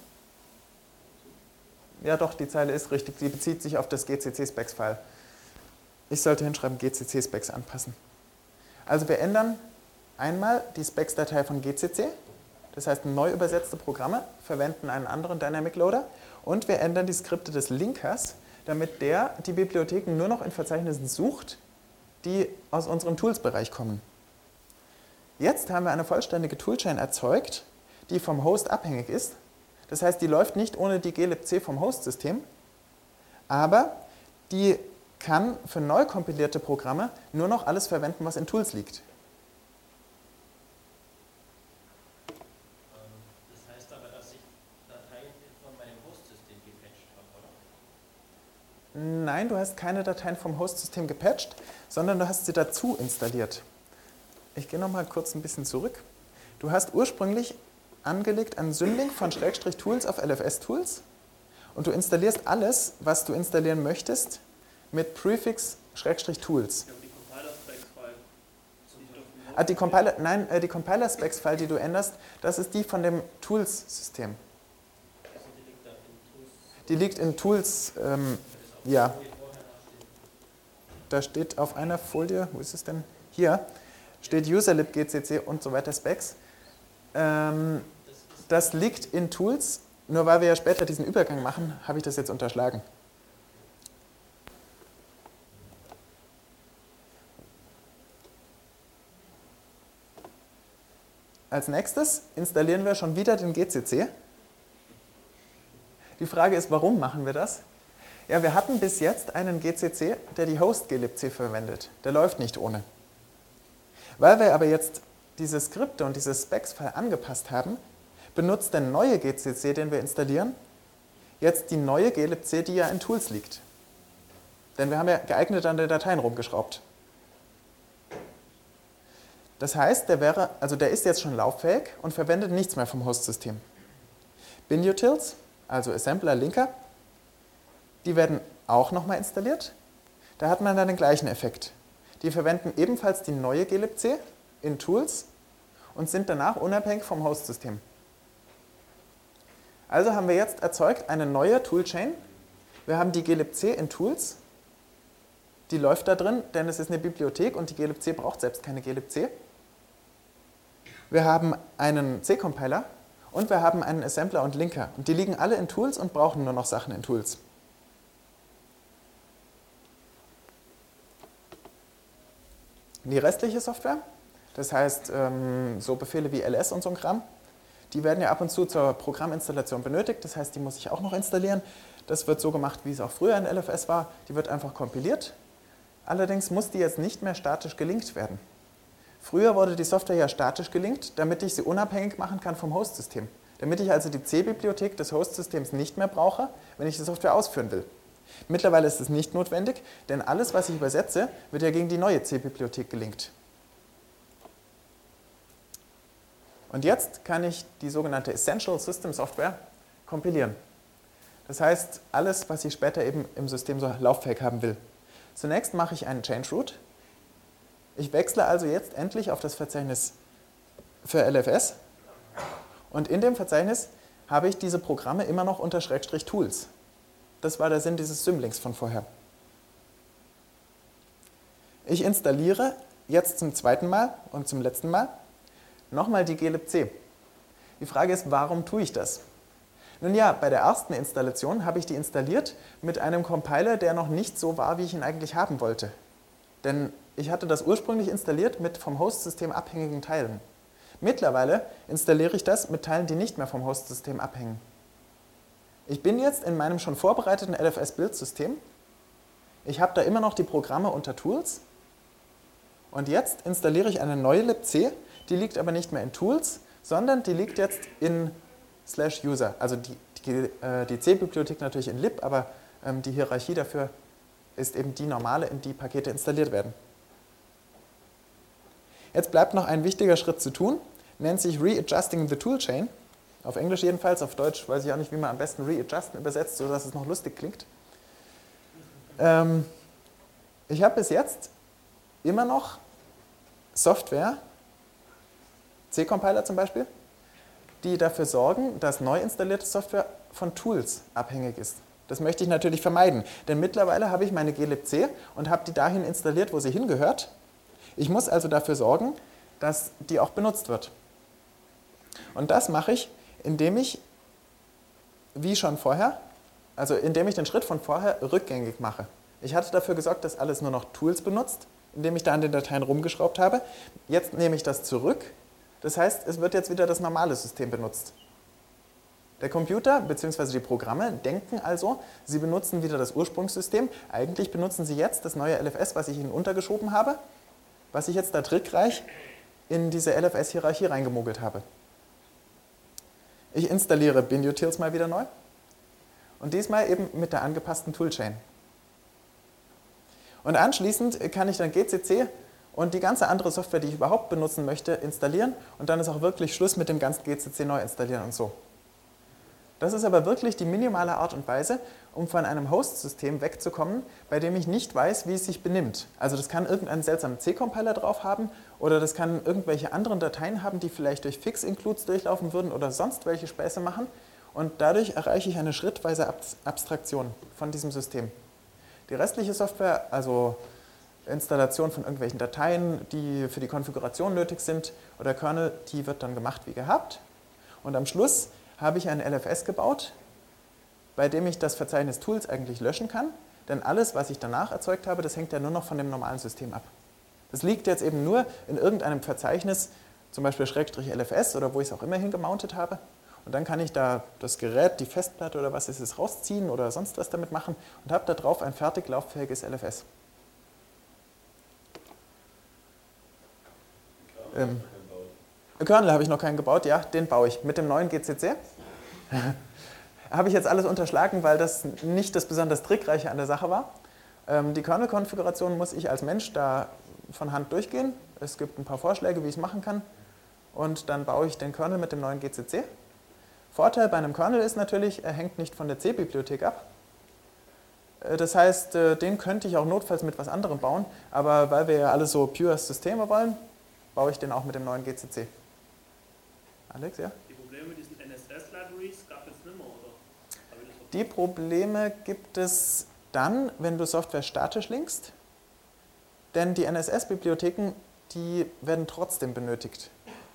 Ja doch, die Zeile ist richtig. Die bezieht sich auf das G C C-Specs-File. Ich sollte hinschreiben, G C C-Specs anpassen. Also wir ändern einmal die Specs-Datei von G C C. Das heißt, neu übersetzte Programme verwenden einen anderen Dynamic Loader und wir ändern die Skripte des Linkers, damit der die Bibliotheken nur noch in Verzeichnissen sucht, die aus unserem Tools-Bereich kommen. Jetzt haben wir eine vollständige Toolchain erzeugt, die vom Host abhängig ist. Das heißt, die läuft nicht ohne die glibc vom Host-System, aber die kann für neu kompilierte Programme nur noch alles verwenden, was in Tools liegt. Nein, du hast keine Dateien vom Host-System gepatcht, sondern du hast sie dazu installiert. Ich gehe nochmal kurz ein bisschen zurück. Du hast ursprünglich angelegt einen Synlink von Schrägstrich Tools auf L F S-Tools und du installierst alles, was du installieren möchtest, mit Prefix Schrägstrich Tools. Ja, die Compiler-Specs-File. Ah, die Compiler, nein, äh, die Compiler-Specs-File, die du änderst, das ist die von dem Tools-System. Die liegt in Tools, ähm, ja. Da steht auf einer Folie, wo ist es denn? Hier steht userlib gcc und so weiter Specs. Ähm, das liegt in Tools, nur weil wir ja später diesen Übergang machen, habe ich das jetzt unterschlagen. Als nächstes installieren wir schon wieder den G C C. Die Frage ist, warum machen wir das? Ja, wir hatten bis jetzt einen G C C, der die Host-glibc verwendet. Der läuft nicht ohne. Weil wir aber jetzt diese Skripte und dieses Specs-File angepasst haben, benutzt der neue G C C, den wir installieren, jetzt die neue glibc, die ja in Tools liegt. Denn wir haben ja geeignet an den Dateien rumgeschraubt. Das heißt, der, wäre, also der ist jetzt schon lauffähig und verwendet nichts mehr vom Host-System. Binutils, also Assembler, Linker, die werden auch nochmal installiert. Da hat man dann den gleichen Effekt. Die verwenden ebenfalls die neue glibc in Tools und sind danach unabhängig vom Host-System. Also haben wir jetzt erzeugt eine neue Toolchain. Wir haben die glibc in Tools. Die läuft da drin, denn es ist eine Bibliothek und die glibc braucht selbst keine glibc. Wir haben einen C-Compiler und wir haben einen Assembler und Linker. Und die liegen alle in Tools und brauchen nur noch Sachen in Tools. Die restliche Software, das heißt so Befehle wie ls und so ein Kram, die werden ja ab und zu zur Programminstallation benötigt. Das heißt, die muss ich auch noch installieren. Das wird so gemacht, wie es auch früher in L F S war. Die wird einfach kompiliert. Allerdings muss die jetzt nicht mehr statisch gelinkt werden. Früher wurde die Software ja statisch gelinkt, damit ich sie unabhängig machen kann vom Host-System. Damit ich also die C-Bibliothek des Host-Systems nicht mehr brauche, wenn ich die Software ausführen will. Mittlerweile ist es nicht notwendig, denn alles, was ich übersetze, wird ja gegen die neue C-Bibliothek gelinkt. Und jetzt kann ich die sogenannte Essential System Software kompilieren. Das heißt, alles, was ich später eben im System so lauffähig haben will. Zunächst mache ich einen Change Root. Ich wechsle also jetzt endlich auf das Verzeichnis für L F S. Und in dem Verzeichnis habe ich diese Programme immer noch unter Schrägstrich Tools. Das war der Sinn dieses Symlinks von vorher. Ich installiere jetzt zum zweiten Mal und zum letzten Mal nochmal die glibc. Die Frage ist, warum tue ich das? Nun ja, bei der ersten Installation habe ich die installiert mit einem Compiler, der noch nicht so war, wie ich ihn eigentlich haben wollte. Denn ich hatte das ursprünglich installiert mit vom Host-System abhängigen Teilen. Mittlerweile installiere ich das mit Teilen, die nicht mehr vom Host-System abhängen. Ich bin jetzt in meinem schon vorbereiteten L F S-Build-System. Ich habe da immer noch die Programme unter Tools. Und jetzt installiere ich eine neue libc, die liegt aber nicht mehr in Tools, sondern die liegt jetzt in slash user. Also die, die, äh, die C-Bibliothek natürlich in lib, aber ähm, die Hierarchie dafür ist eben die normale, in die Pakete installiert werden. Jetzt bleibt noch ein wichtiger Schritt zu tun, nennt sich Readjusting the Toolchain. Auf Englisch jedenfalls, auf Deutsch weiß ich auch nicht, wie man am besten readjusten übersetzt, sodass es noch lustig klingt. Ähm, ich habe bis jetzt immer noch Software, C-Compiler zum Beispiel, die dafür sorgen, dass neu installierte Software von Tools abhängig ist. Das möchte ich natürlich vermeiden, denn mittlerweile habe ich meine glibc und habe die dahin installiert, wo sie hingehört. Ich muss also dafür sorgen, dass die auch benutzt wird. Und das mache ich, indem ich, wie schon vorher, also indem ich den Schritt von vorher rückgängig mache. Ich hatte dafür gesorgt, dass alles nur noch Tools benutzt, indem ich da an den Dateien rumgeschraubt habe. Jetzt nehme ich das zurück. Das heißt, es wird jetzt wieder das normale System benutzt. Der Computer bzw. die Programme denken also, sie benutzen wieder das Ursprungssystem. Eigentlich benutzen sie jetzt das neue L F S, was ich ihnen untergeschoben habe, was ich jetzt da trickreich in diese L F S-Hierarchie reingemogelt habe. Ich installiere binutils mal wieder neu und diesmal eben mit der angepassten Toolchain. Und anschließend kann ich dann G C C und die ganze andere Software, die ich überhaupt benutzen möchte, installieren und dann ist auch wirklich Schluss mit dem ganzen G C C neu installieren und so. Das ist aber wirklich die minimale Art und Weise, um von einem Host-System wegzukommen, bei dem ich nicht weiß, wie es sich benimmt. Also das kann irgendeinen seltsamen C-Compiler drauf haben oder das kann irgendwelche anderen Dateien haben, die vielleicht durch Fix-Includes durchlaufen würden oder sonst welche Späße machen und dadurch erreiche ich eine schrittweise Abstraktion von diesem System. Die restliche Software, also Installation von irgendwelchen Dateien, die für die Konfiguration nötig sind oder Kernel, die wird dann gemacht wie gehabt. Und am Schluss habe ich ein L F S gebaut, bei dem ich das Verzeichnis Tools eigentlich löschen kann, denn alles, was ich danach erzeugt habe, das hängt ja nur noch von dem normalen System ab. Das liegt jetzt eben nur in irgendeinem Verzeichnis, zum Beispiel Schrägstrich L F S oder wo ich es auch immer hingemountet habe. Und dann kann ich da das Gerät, die Festplatte oder was ist es rausziehen oder sonst was damit machen und habe da drauf ein fertig lauffähiges L F S. Ähm, Kernel habe ich noch keinen gebaut, ja, den baue ich mit dem neuen G C C. Habe ich jetzt alles unterschlagen, weil das nicht das besonders Trickreiche an der Sache war. Ähm, die Kernel-Konfiguration muss ich als Mensch da von Hand durchgehen. Es gibt ein paar Vorschläge, wie ich es machen kann. Und dann baue ich den Kernel mit dem neuen G C C. Vorteil bei einem Kernel ist natürlich, er hängt nicht von der C-Bibliothek ab. Das heißt, den könnte ich auch notfalls mit was anderem bauen, aber weil wir ja alle so pure Systeme wollen, baue ich den auch mit dem neuen G C C. Alex, ja? Die Probleme mit diesen N S S-Libraries gab es nicht mehr, oder? Die Probleme gibt es dann, wenn du Software statisch linkst, denn die N S S-Bibliotheken, die werden trotzdem benötigt.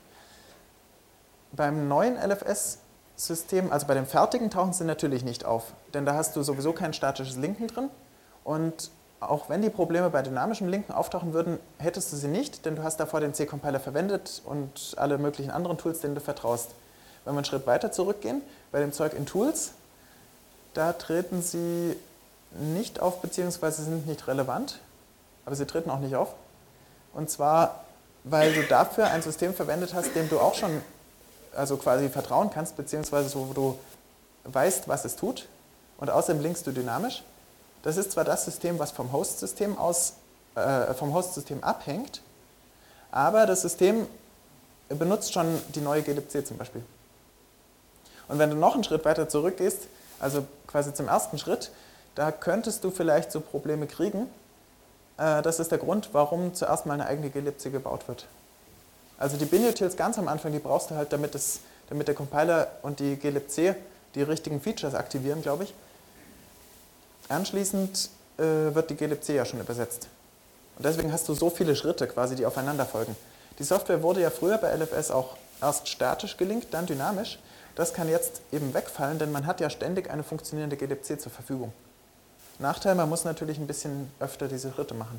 Beim neuen L F S-System, also bei dem fertigen, tauchen sie natürlich nicht auf, denn da hast du sowieso kein statisches Linken drin und auch wenn die Probleme bei dynamischem Linken auftauchen würden, hättest du sie nicht, denn du hast davor den C-Compiler verwendet und alle möglichen anderen Tools, denen du vertraust. Wenn wir einen Schritt weiter zurückgehen, bei dem Zeug in Tools, da treten sie nicht auf, beziehungsweise sind nicht relevant, aber sie treten auch nicht auf. Und zwar, weil du dafür ein System verwendet hast, dem du auch schon also quasi vertrauen kannst, beziehungsweise wo du weißt, was es tut und außerdem linkst du dynamisch. Das ist zwar das System, was vom Host-System aus, äh, vom Host-System abhängt, aber das System benutzt schon die neue glibc zum Beispiel. Und wenn du noch einen Schritt weiter zurückgehst, also quasi zum ersten Schritt, da könntest du vielleicht so Probleme kriegen. Das ist der Grund, warum zuerst mal eine eigene glibc gebaut wird. Also die Binutils ganz am Anfang, die brauchst du halt, damit, es, damit der Compiler und die glibc die richtigen Features aktivieren, glaube ich. Anschließend äh, wird die glibc ja schon übersetzt. Und deswegen hast du so viele Schritte quasi, die aufeinander folgen. Die Software wurde ja früher bei L F S auch erst statisch gelinkt, dann dynamisch. Das kann jetzt eben wegfallen, denn man hat ja ständig eine funktionierende glibc zur Verfügung. Nachteil, man muss natürlich ein bisschen öfter diese Schritte machen.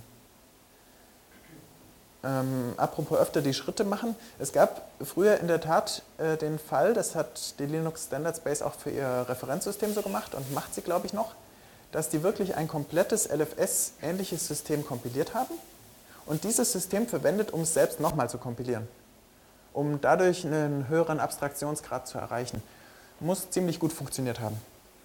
Ähm, apropos öfter die Schritte machen, es gab früher in der Tat äh, den Fall, das hat die Linux Standard Space auch für ihr Referenzsystem so gemacht und macht sie, glaube ich, noch, dass die wirklich ein komplettes L F S-ähnliches System kompiliert haben und dieses System verwendet, um es selbst nochmal zu kompilieren, um dadurch einen höheren Abstraktionsgrad zu erreichen. Muss ziemlich gut funktioniert haben.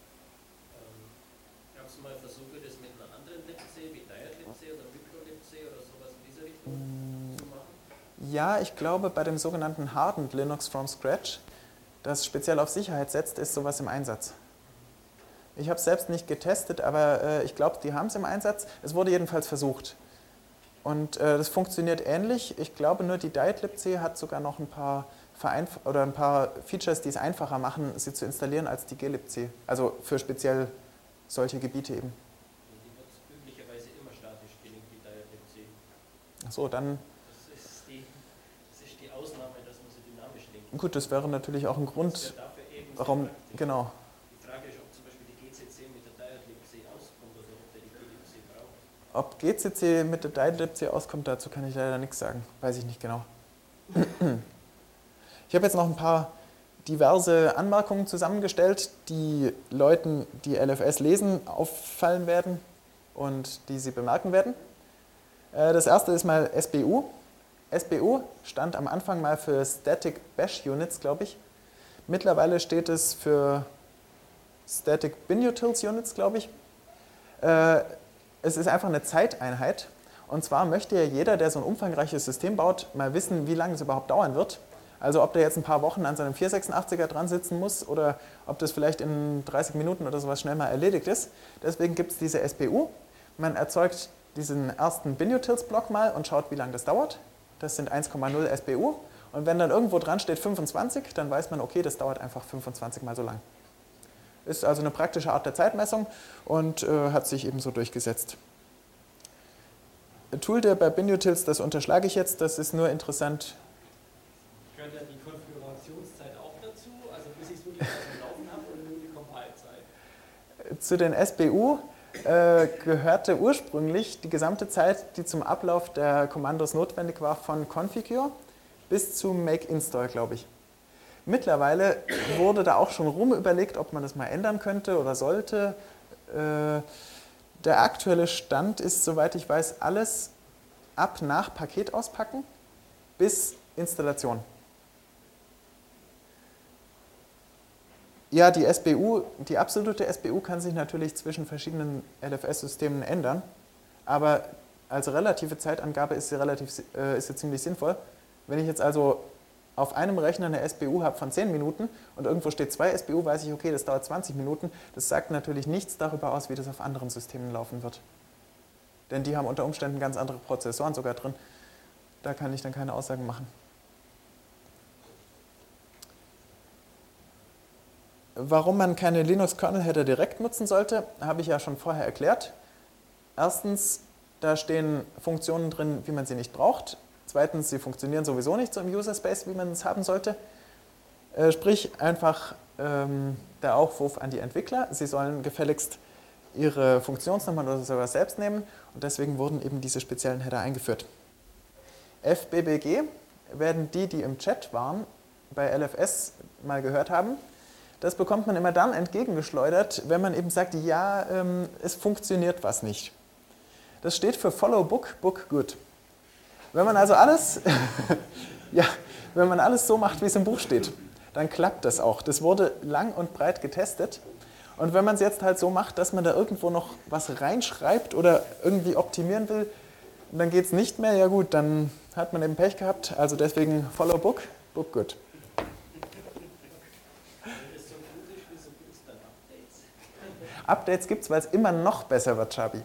Gab es mal Versuche, das mit einer anderen libc, wie dialibc oder microlibc oder sowas in diese Richtung mm. zu machen? Ja, ich glaube, bei dem sogenannten Hardened Linux from Scratch, das speziell auf Sicherheit setzt, ist sowas im Einsatz. Ich habe es selbst nicht getestet, aber äh, ich glaube, die haben es im Einsatz. Es wurde jedenfalls versucht. Und äh, das funktioniert ähnlich. Ich glaube, nur die dialibc hat sogar noch ein paar, Vereinf- oder ein paar Features, die es einfacher machen, sie zu installieren als die glibc. Also für speziell solche Gebiete eben. Die wird üblicherweise immer statisch gelinkt, die dialibc. Ach so, dann... Das ist, die, das ist die Ausnahme, dass man sie dynamisch linkt. Gut, das wäre natürlich auch ein Grund, warum... Genau. Die Frage ist, ob zum Beispiel die gcc mit der dialibc auskommt oder ob der die glibc braucht. Ob gcc mit der dialibc auskommt, dazu kann ich leider nichts sagen. Weiß ich nicht genau. Ich habe jetzt noch ein paar diverse Anmerkungen zusammengestellt, die Leuten, die L F S lesen, auffallen werden und die sie bemerken werden. Das erste ist mal S B U. S B U stand am Anfang mal für Static Bash Units, glaube ich. Mittlerweile steht es für Static Binutils Units, glaube ich. Es ist einfach eine Zeiteinheit. Und zwar möchte ja jeder, der so ein umfangreiches System baut, mal wissen, wie lange es überhaupt dauern wird. Also ob der jetzt ein paar Wochen an seinem vierhundertsechsundachtziger dran sitzen muss oder ob das vielleicht in dreißig Minuten oder sowas schnell mal erledigt ist. Deswegen gibt es diese S B U. Man erzeugt diesen ersten Binutils-Block mal und schaut, wie lange das dauert. Das sind eins Komma null S B U. Und wenn dann irgendwo dran steht fünfundzwanzig, dann weiß man, okay, das dauert einfach fünfundzwanzig mal so lang. Ist also eine praktische Art der Zeitmessung und äh, hat sich ebenso durchgesetzt. Ein Tool der bei Binutils, das unterschlage ich jetzt, das ist nur interessant. Gehört ja die Konfigurationszeit auch dazu? Also bis ich es wirklich am Laufen habe oder nur die Compile-Zeit? Zu den S B U äh, gehörte ursprünglich die gesamte Zeit, die zum Ablauf der Kommandos notwendig war, von Configure bis zu Make Install, glaube ich. Mittlerweile wurde da auch schon rum überlegt, ob man das mal ändern könnte oder sollte. Äh, der aktuelle Stand ist, soweit ich weiß, alles ab nach Paket auspacken bis Installation. Ja, die S B U, die absolute S B U kann sich natürlich zwischen verschiedenen L F S-Systemen ändern, aber als relative Zeitangabe ist sie, relativ, äh, ist sie ziemlich sinnvoll. Wenn ich jetzt also auf einem Rechner eine S B U habe von zehn Minuten und irgendwo steht zwei S B U, weiß ich, okay, das dauert zwanzig Minuten. Das sagt natürlich nichts darüber aus, wie das auf anderen Systemen laufen wird. Denn die haben unter Umständen ganz andere Prozessoren sogar drin. Da kann ich dann keine Aussagen machen. Warum man keine Linux-Kernel-Header direkt nutzen sollte, habe ich ja schon vorher erklärt. Erstens, da stehen Funktionen drin, wie man sie nicht braucht. Zweitens, sie funktionieren sowieso nicht so im User-Space, wie man es haben sollte. Äh, sprich, einfach ähm, der Aufruf an die Entwickler, sie sollen gefälligst ihre Funktionsnummern oder sowas selbst nehmen und deswegen wurden eben diese speziellen Header eingeführt. F B B G werden die, die im Chat waren, bei L F S mal gehört haben. Das bekommt man immer dann entgegengeschleudert, wenn man eben sagt, ja, ähm, es funktioniert was nicht. Das steht für Follow Book, Book Good. Wenn man also alles, ja, wenn man alles so macht, wie es im Buch steht, dann klappt das auch. Das wurde lang und breit getestet. Und wenn man es jetzt halt so macht, dass man da irgendwo noch was reinschreibt oder irgendwie optimieren will, und dann geht es nicht mehr, ja gut, dann hat man eben Pech gehabt, also deswegen follow book, book good. Wenn es so gut ist, wieso gibt es dann Updates? Updates gibt es, weil es immer noch besser wird, Chabi.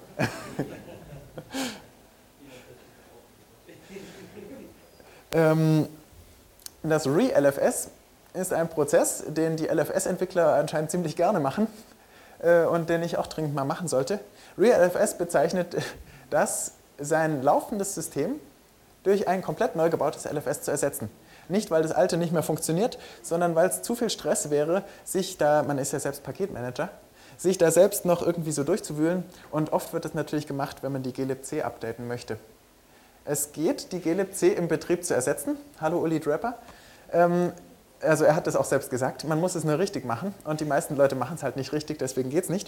ähm, das Re-L F S ist ein Prozess, den die L F S-Entwickler anscheinend ziemlich gerne machen äh, und den ich auch dringend mal machen sollte. Re-L F S bezeichnet, dass sein laufendes System durch ein komplett neu gebautes L F S zu ersetzen. Nicht, weil das alte nicht mehr funktioniert, sondern weil es zu viel Stress wäre, sich da, man ist ja selbst Paketmanager, sich da selbst noch irgendwie so durchzuwühlen. Und oft wird das natürlich gemacht, wenn man die glibc updaten möchte. Es geht, die glibc im Betrieb zu ersetzen. Hallo Uli Draper. Ähm, also er hat das auch selbst gesagt, man muss es nur richtig machen. Und die meisten Leute machen es halt nicht richtig, deswegen geht es nicht.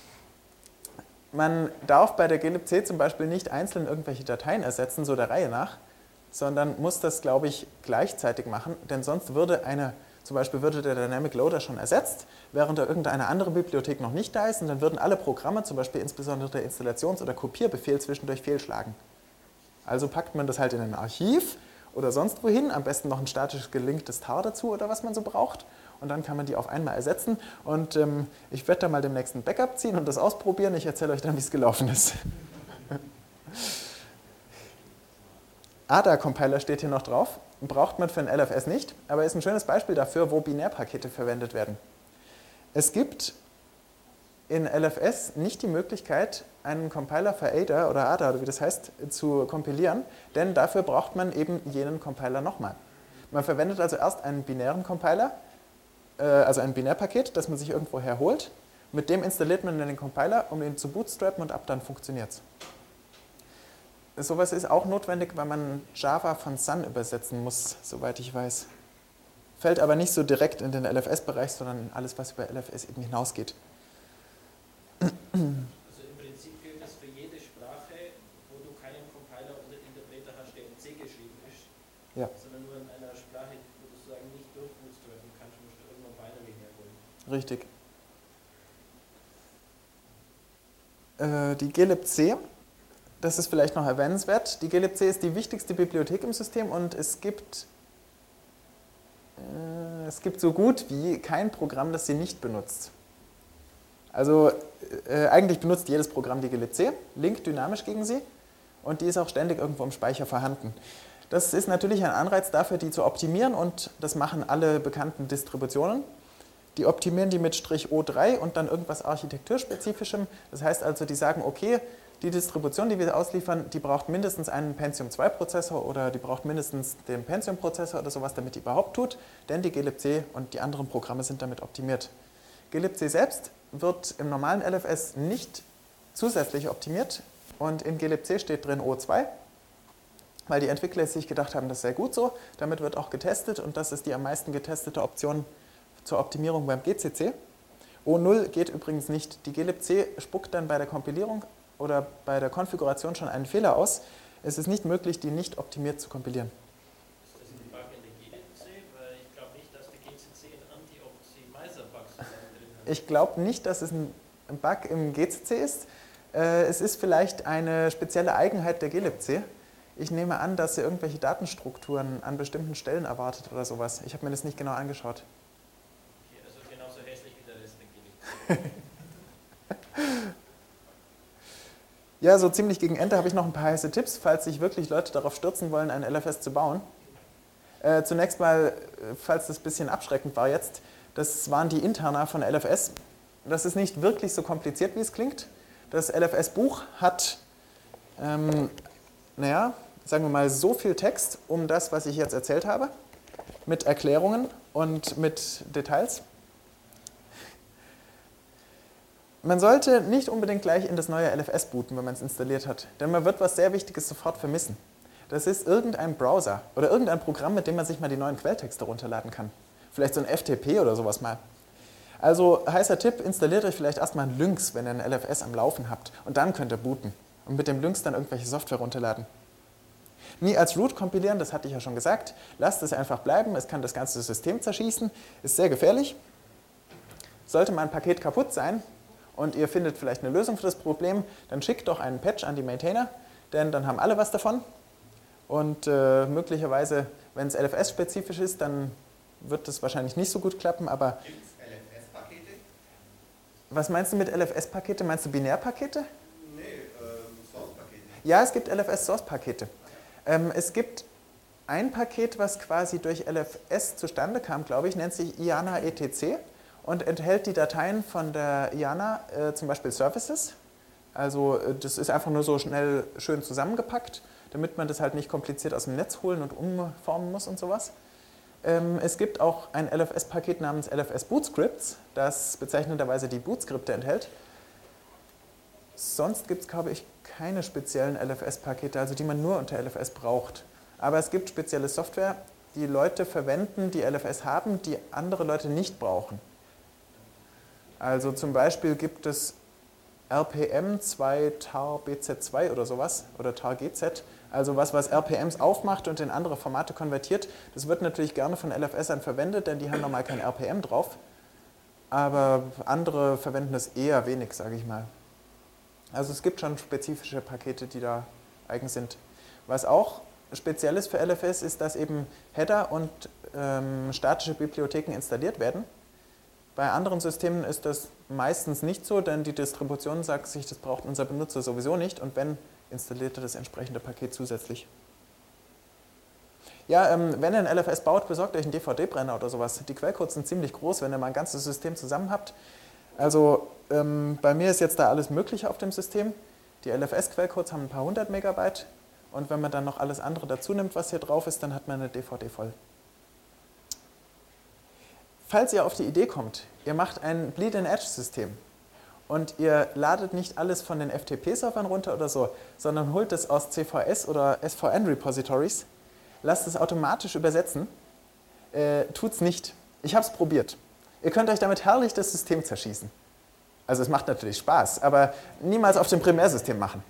Man darf bei der glibc zum Beispiel nicht einzeln irgendwelche Dateien ersetzen, so der Reihe nach, sondern muss das, glaube ich, gleichzeitig machen, denn sonst würde eine, zum Beispiel würde der Dynamic Loader schon ersetzt, während da irgendeine andere Bibliothek noch nicht da ist, und dann würden alle Programme, zum Beispiel insbesondere der Installations- oder Kopierbefehl, zwischendurch fehlschlagen. Also packt man das halt in ein Archiv oder sonst wohin, am besten noch ein statisch gelinktes Tar dazu oder was man so braucht, und dann kann man die auf einmal ersetzen. Und ähm, ich werde da mal demnächst ein Backup ziehen und das ausprobieren. Ich erzähle euch dann, wie es gelaufen ist. A D A-Compiler steht hier noch drauf. Braucht man für ein L F S nicht, aber ist ein schönes Beispiel dafür, wo Binärpakete verwendet werden. Es gibt in L F S nicht die Möglichkeit, einen Compiler für A D A oder A D A, oder wie das heißt, zu kompilieren, denn dafür braucht man eben jenen Compiler nochmal. Man verwendet also erst einen binären Compiler, also ein Binärpaket, das man sich irgendwo herholt. Mit dem installiert man dann den Compiler, um ihn zu bootstrappen, und ab dann funktioniert es. Sowas ist auch notwendig, weil man Java von Sun übersetzen muss, soweit ich weiß. Fällt aber nicht so direkt in den L F S-Bereich, sondern alles, was über L F S eben hinausgeht. Also im Prinzip gilt das für jede Sprache, wo du keinen Compiler oder Interpreter hast, der in C geschrieben ist, ja. sondern nur in einer Sprache, wo du sozusagen nicht durchbootstrappen kannst, musst du irgendwann Binary herholen. Richtig. Äh, die glibc, das ist vielleicht noch erwähnenswert, die glibc ist die wichtigste Bibliothek im System, und es gibt, äh, es gibt so gut wie kein Programm, das sie nicht benutzt. Also äh, eigentlich benutzt jedes Programm die glibc, linkt dynamisch gegen sie, und die ist auch ständig irgendwo im Speicher vorhanden. Das ist natürlich ein Anreiz dafür, die zu optimieren, und das machen alle bekannten Distributionen. Die optimieren die mit Strich O drei und dann irgendwas architekturspezifischem. Das heißt also, die sagen, okay, die Distribution, die wir ausliefern, die braucht mindestens einen Pentium zwei Prozessor oder die braucht mindestens den Pentium Prozessor oder sowas, damit die überhaupt tut, denn die glibc und die anderen Programme sind damit optimiert. glibc selbst wird im normalen L F S nicht zusätzlich optimiert, und in glibc steht drin O zwei, weil die Entwickler sich gedacht haben, das sei gut so. Damit wird auch getestet, und das ist die am meisten getestete Option zur Optimierung beim G C C. O null geht übrigens nicht. Die glibc spuckt dann bei der Kompilierung oder bei der Konfiguration schon einen Fehler aus. Es ist nicht möglich, die nicht optimiert zu kompilieren. Ist das ein Bug in der glibc? Weil ich glaube nicht, dass die G C C einen Anti-Optimizer-Bug drin hat. Ich glaube nicht, dass es ein Bug im G C C ist. Es ist vielleicht eine spezielle Eigenheit der glibc. Ich nehme an, dass sie irgendwelche Datenstrukturen an bestimmten Stellen erwartet oder sowas. Ich habe mir das nicht genau angeschaut. Okay, also genauso hässlich wie der Rest der glibc. Ja, so ziemlich gegen Ende habe ich noch ein paar heiße Tipps, falls sich wirklich Leute darauf stürzen wollen, ein L F S zu bauen. Äh, zunächst mal, falls das ein bisschen abschreckend war jetzt, das waren die Interna von L F S. Das ist nicht wirklich so kompliziert, wie es klingt. Das L F S-Buch hat, ähm, naja, sagen wir mal, so viel Text um das, was ich jetzt erzählt habe, mit Erklärungen und mit Details. Man sollte nicht unbedingt gleich in das neue L F S booten, wenn man es installiert hat, denn man wird was sehr Wichtiges sofort vermissen. Das ist irgendein Browser oder irgendein Programm, mit dem man sich mal die neuen Quelltexte runterladen kann. Vielleicht so ein F T P oder sowas mal. Also heißer Tipp, installiert euch vielleicht erstmal ein Lynx, wenn ihr ein L F S am Laufen habt, und dann könnt ihr booten und mit dem Lynx dann irgendwelche Software runterladen. Nie als Root kompilieren, das hatte ich ja schon gesagt. Lasst es einfach bleiben, es kann das ganze System zerschießen, ist sehr gefährlich. Sollte mal ein Paket kaputt sein und ihr findet vielleicht eine Lösung für das Problem, dann schickt doch einen Patch an die Maintainer. denn dann haben alle was davon. Und äh, möglicherweise, wenn es L F S-spezifisch ist, dann wird das wahrscheinlich nicht so gut klappen, aber... Gibt es L F S-Pakete? Was meinst du mit L F S-Pakete? Meinst du Binärpakete? Nee, ähm, Source-Pakete. Ja, es gibt L F S-Source-Pakete. Ähm, es gibt ein Paket, was quasi durch L F S zustande kam, glaube ich, nennt sich I A N A E T C und enthält die Dateien von der I A N A, äh, zum Beispiel Services. Also äh, das ist einfach nur so schnell schön zusammengepackt, damit man das halt nicht kompliziert aus dem Netz holen und umformen muss und sowas. Ähm, es gibt auch ein L F S-Paket namens L F S Bootscripts, das bezeichnenderweise die Bootskripte enthält. Sonst gibt es, glaube ich, keine speziellen L F S-Pakete, also die man nur unter L F S braucht. Aber es gibt spezielle Software, die Leute verwenden, die L F S haben, die andere Leute nicht brauchen. Also zum Beispiel gibt es R P M zwei tar B Z zwei oder sowas, oder tar G Z, also was, was R P Ms aufmacht und in andere Formate konvertiert. Das wird natürlich gerne von L F S-ern verwendet, denn die haben normal kein R P M drauf. Aber andere verwenden das eher wenig, sage ich mal. Also es gibt schon spezifische Pakete, die da eigen sind. Was auch speziell ist für L F S, ist, dass eben Header und ähm, statische Bibliotheken installiert werden. Bei anderen Systemen ist das meistens nicht so, denn die Distribution sagt sich, das braucht unser Benutzer sowieso nicht und wenn, installiert er das entsprechende Paket zusätzlich. Ja, ähm, wenn ihr ein L F S baut, besorgt euch einen D V D-Brenner oder sowas. Die Quellcodes sind ziemlich groß, wenn ihr mal ein ganzes System zusammen habt. Also ähm, bei mir ist jetzt da alles Mögliche auf dem System. Die L F S-Quellcodes haben ein paar hundert Megabyte und wenn man dann noch alles andere dazu nimmt, was hier drauf ist, dann hat man eine D V D voll. Falls ihr auf die Idee kommt, ihr macht ein Bleed-in-Edge-System und ihr ladet nicht alles von den F T P-Servern runter oder so, sondern holt es aus C V S oder S V N-Repositories, lasst es automatisch übersetzen, äh, tut's nicht. Ich habe es probiert. Ihr könnt euch damit herrlich das System zerschießen. Also es macht natürlich Spaß, aber niemals auf dem Primärsystem machen.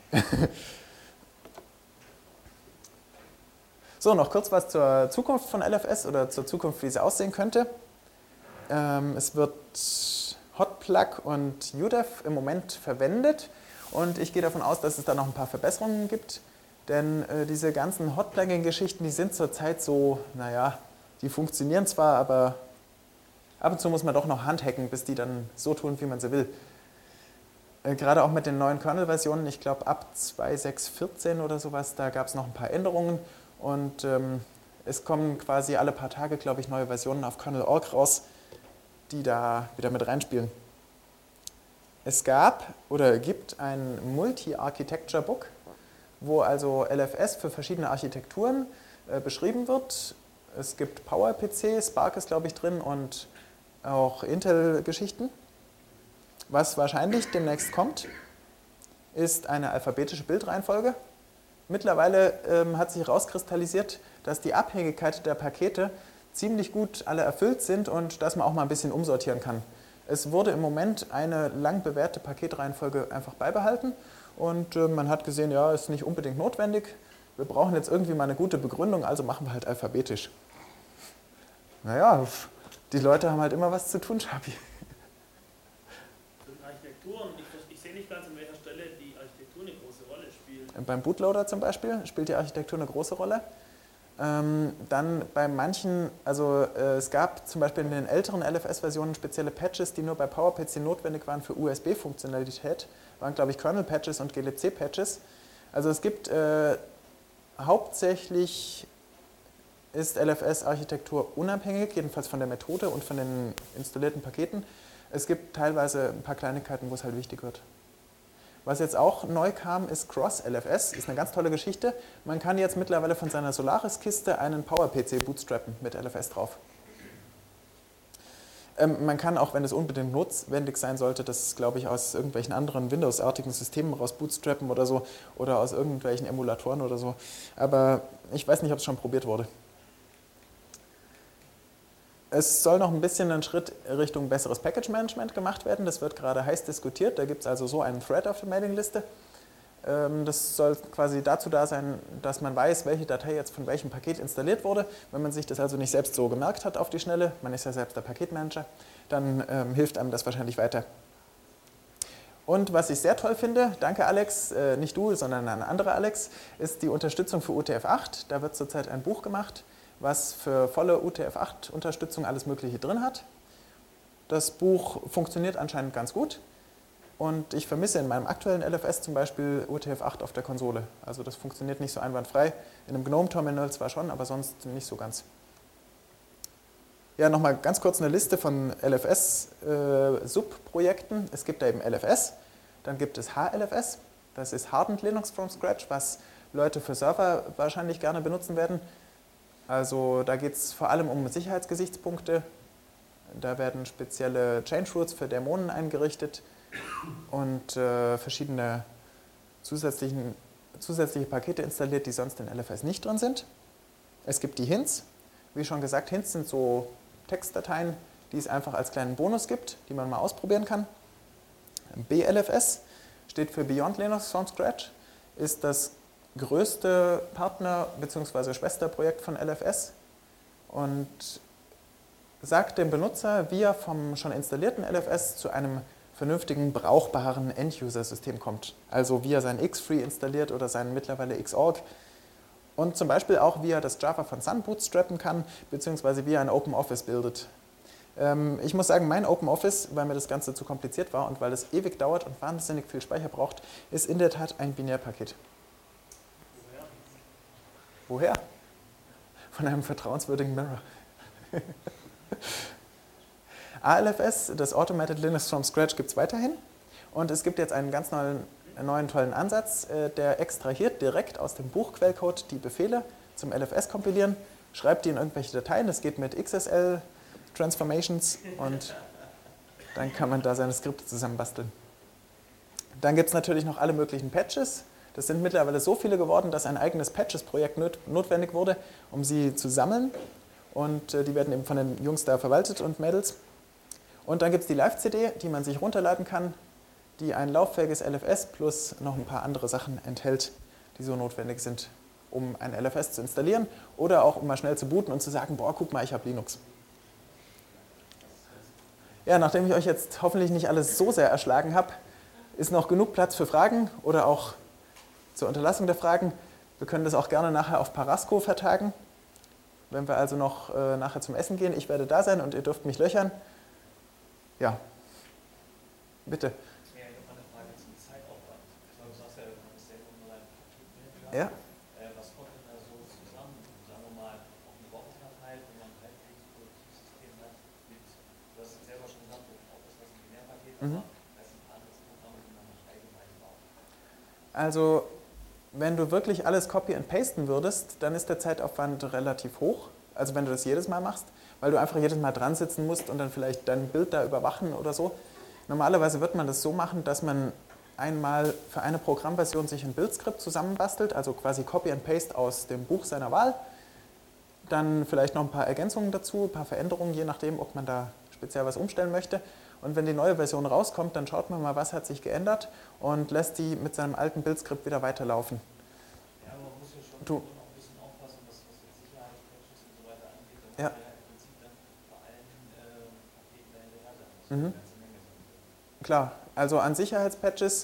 So, noch kurz was zur Zukunft von L F S oder zur Zukunft, wie sie aussehen könnte. Ähm, es wird Hotplug und U D E F im Moment verwendet und ich gehe davon aus, dass es da noch ein paar Verbesserungen gibt, denn äh, diese ganzen Hotplugging-Geschichten, die sind zurzeit so, naja, die funktionieren zwar, aber ab und zu muss man doch noch handhacken, bis die dann so tun, wie man sie will. Äh, gerade auch mit den neuen Kernel-Versionen, ich glaube ab zwei Punkt sechs Punkt vierzehn oder sowas, da gab es noch ein paar Änderungen und ähm, es kommen quasi alle paar Tage, glaube ich, neue Versionen auf kernel Punkt org raus, die da wieder mit reinspielen. Es gab oder gibt ein Multi-Architecture-Book, wo also L F S für verschiedene Architekturen äh, beschrieben wird. Es gibt PowerPC, Spark ist, glaube ich, drin und auch Intel-Geschichten. Was wahrscheinlich demnächst kommt, ist eine alphabetische Bildreihenfolge. Mittlerweile ähm, hat sich herauskristallisiert, dass die Abhängigkeit der Pakete ziemlich gut alle erfüllt sind und dass man auch mal ein bisschen umsortieren kann. Es wurde im Moment eine lang bewährte Paketreihenfolge einfach beibehalten und äh, man hat gesehen, ja, ist nicht unbedingt notwendig. Wir brauchen jetzt irgendwie mal eine gute Begründung, also machen wir halt alphabetisch. Naja, die Leute haben halt immer was zu tun, Schabi. Architekturen, ich, ich sehe nicht ganz, an welcher Stelle die Architektur eine große Rolle spielt. Beim Bootloader zum Beispiel spielt die Architektur eine große Rolle. Ähm, dann bei manchen, also äh, es gab zum Beispiel in den älteren L F S-Versionen spezielle Patches, die nur bei PowerPC notwendig waren für U S B-Funktionalität, waren glaube ich Kernel-Patches und G L C-Patches. Also es gibt äh, hauptsächlich ist L F S-Architektur unabhängig, jedenfalls von der Methode und von den installierten Paketen. Es gibt teilweise ein paar Kleinigkeiten, wo es halt wichtig wird. Was jetzt auch neu kam, ist Cross-L F S. Ist eine ganz tolle Geschichte. Man kann jetzt mittlerweile von seiner Solaris-Kiste einen PowerPC bootstrappen mit L F S drauf. Ähm, man kann auch, wenn es unbedingt notwendig sein sollte, das glaube ich aus irgendwelchen anderen Windows-artigen Systemen raus bootstrappen oder so oder aus irgendwelchen Emulatoren oder so. Aber ich weiß nicht, ob es schon probiert wurde. Es soll noch ein bisschen ein Schritt Richtung besseres Package-Management gemacht werden. Das wird gerade heiß diskutiert. Da gibt es also so einen Thread auf der Mailingliste. Das soll quasi dazu da sein, dass man weiß, welche Datei jetzt von welchem Paket installiert wurde. Wenn man sich das also nicht selbst so gemerkt hat auf die Schnelle, man ist ja selbst der Paketmanager, dann ähm, hilft einem das wahrscheinlich weiter. Und was ich sehr toll finde, danke Alex, äh, nicht du, sondern ein anderer Alex, ist die Unterstützung für U T F acht. Da wird zurzeit ein Buch gemacht, was für volle U T F acht Unterstützung alles Mögliche drin hat. Das Buch funktioniert anscheinend ganz gut und ich vermisse in meinem aktuellen L F S zum Beispiel U T F acht auf der Konsole. Also das funktioniert nicht so einwandfrei. In einem GNOME-Terminal zwar schon, aber sonst nicht so ganz. Ja, nochmal ganz kurz eine Liste von L F S-Subprojekten. Äh, es gibt da eben L F S, dann gibt es H L F S, das ist Hardened Linux from Scratch, was Leute für Server wahrscheinlich gerne benutzen werden. Also da geht es vor allem um Sicherheitsgesichtspunkte. Da werden spezielle Change Routes für Dämonen eingerichtet und äh, verschiedene zusätzlichen, zusätzliche Pakete installiert, die sonst in L F S nicht drin sind. Es gibt die Hints. Wie schon gesagt, Hints sind so Textdateien, die es einfach als kleinen Bonus gibt, die man mal ausprobieren kann. B L F S steht für Beyond Linux from Scratch, ist das größte Partner- bzw. Schwesterprojekt von L F S und sagt dem Benutzer, wie er vom schon installierten L F S zu einem vernünftigen, brauchbaren End-User-System kommt. Also wie er sein Xfree installiert oder sein mittlerweile Xorg. Und zum Beispiel auch, wie er das Java von Sun bootstrappen kann, beziehungsweise wie er ein OpenOffice bildet. Ähm, ich muss sagen, mein OpenOffice, weil mir das Ganze zu kompliziert war und weil es ewig dauert und wahnsinnig viel Speicher braucht, ist in der Tat ein Binärpaket. Woher? Woher? Von einem vertrauenswürdigen Mirror. A L F S, das Automated Linux from Scratch, gibt es weiterhin. Und es gibt jetzt einen ganz neuen einen neuen tollen Ansatz, der extrahiert direkt aus dem Buchquellcode die Befehle zum L F S kompilieren, schreibt die in irgendwelche Dateien, das geht mit X S L Transformations und dann kann man da seine Skripte zusammenbasteln. Dann gibt es natürlich noch alle möglichen Patches. Das sind mittlerweile so viele geworden, dass ein eigenes Patches-Projekt notwendig wurde, um sie zu sammeln. Und die werden eben von den Jungs da verwaltet und Mädels. Und dann gibt es die Live-C D, die man sich runterladen kann, die ein lauffähiges L F S plus noch ein paar andere Sachen enthält, die so notwendig sind, um ein L F S zu installieren oder auch um mal schnell zu booten und zu sagen, boah, guck mal, ich habe Linux. Ja, nachdem ich euch jetzt hoffentlich nicht alles so sehr erschlagen habe, ist noch genug Platz für Fragen oder auch zur Unterlassung der Fragen. Wir können das auch gerne nachher auf Parasco vertagen, wenn wir also noch äh, nachher zum Essen gehen. Ich werde da sein und ihr dürft mich löchern. Ja, bitte. Ja. Äh, was kommt denn da so zusammen? Sagen wir mal, auf eine Woche verteilt, wenn man ein halbwegs produktives System hat, mit, du hast es selber schon gesagt, auch das was ein Binärpaket, aber da ist ein paar andere Programme, die man nicht allgemein braucht. Also, wenn du wirklich alles copy and pasten würdest, dann ist der Zeitaufwand relativ hoch. Also wenn du das jedes Mal machst, weil du einfach jedes Mal dran sitzen musst und dann vielleicht dein Bild da überwachen oder so. Normalerweise wird man das so machen, dass man einmal für eine Programmversion sich ein Bildskript zusammenbastelt, also quasi Copy and Paste aus dem Buch seiner Wahl. Dann vielleicht noch ein paar Ergänzungen dazu, ein paar Veränderungen, je nachdem, ob man da speziell was umstellen möchte. Und wenn die neue Version rauskommt, dann schaut man mal, was hat sich geändert und lässt die mit seinem alten Bildskript wieder weiterlaufen. Ja, aber man muss ja schon Du, auch ein bisschen aufpassen, was, was jetzt Sicherheitspatches und so weiter angeht. Da ja. muss man ja im Prinzip dann bei allen äh, Paketen da hinterher sein. Das ist Mhm. eine ganze Menge sind. Klar, also an Sicherheitspatches,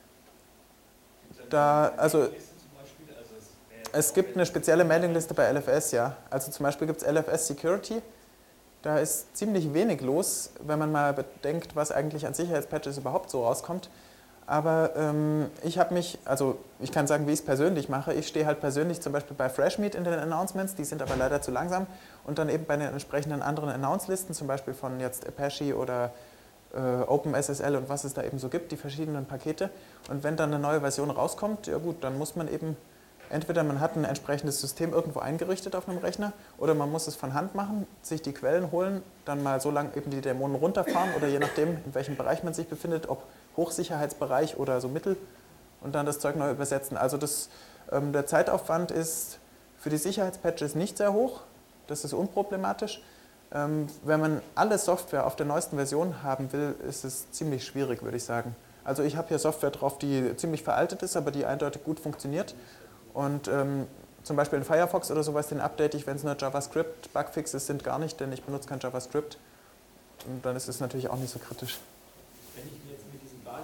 da, also es gibt eine spezielle Mailingliste bei L F S, ja. Also zum Beispiel gibt es L F S Security. Da ist ziemlich wenig los, wenn man mal bedenkt, was eigentlich an Sicherheitspatches überhaupt so rauskommt. Aber ähm, ich habe mich, also ich kann sagen, wie ich es persönlich mache. Ich stehe halt persönlich zum Beispiel bei Freshmeat in den Announcements, die sind aber leider zu langsam. Und dann eben bei den entsprechenden anderen Announce-Listen, zum Beispiel von jetzt Apache oder äh, OpenSSL und was es da eben so gibt, die verschiedenen Pakete. Und wenn dann eine neue Version rauskommt, ja gut, dann muss man eben, entweder man hat ein entsprechendes System irgendwo eingerichtet auf einem Rechner oder man muss es von Hand machen, sich die Quellen holen, dann mal so lange eben die Dämonen runterfahren oder je nachdem, in welchem Bereich man sich befindet, ob Hochsicherheitsbereich oder so Mittel und dann das Zeug neu übersetzen. Also das, ähm, der Zeitaufwand ist für die Sicherheitspatches nicht sehr hoch, das ist unproblematisch. Ähm, wenn man alle Software auf der neuesten Version haben will, ist es ziemlich schwierig, würde ich sagen. Also ich habe hier Software drauf, die ziemlich veraltet ist, aber die eindeutig gut funktioniert. Und ähm, zum Beispiel in Firefox oder sowas, den update ich, wenn es nur JavaScript, Bugfixes sind gar nicht, denn ich benutze kein JavaScript. Und dann ist es natürlich auch nicht so kritisch. Wenn ich mir jetzt mit diesem Basissystem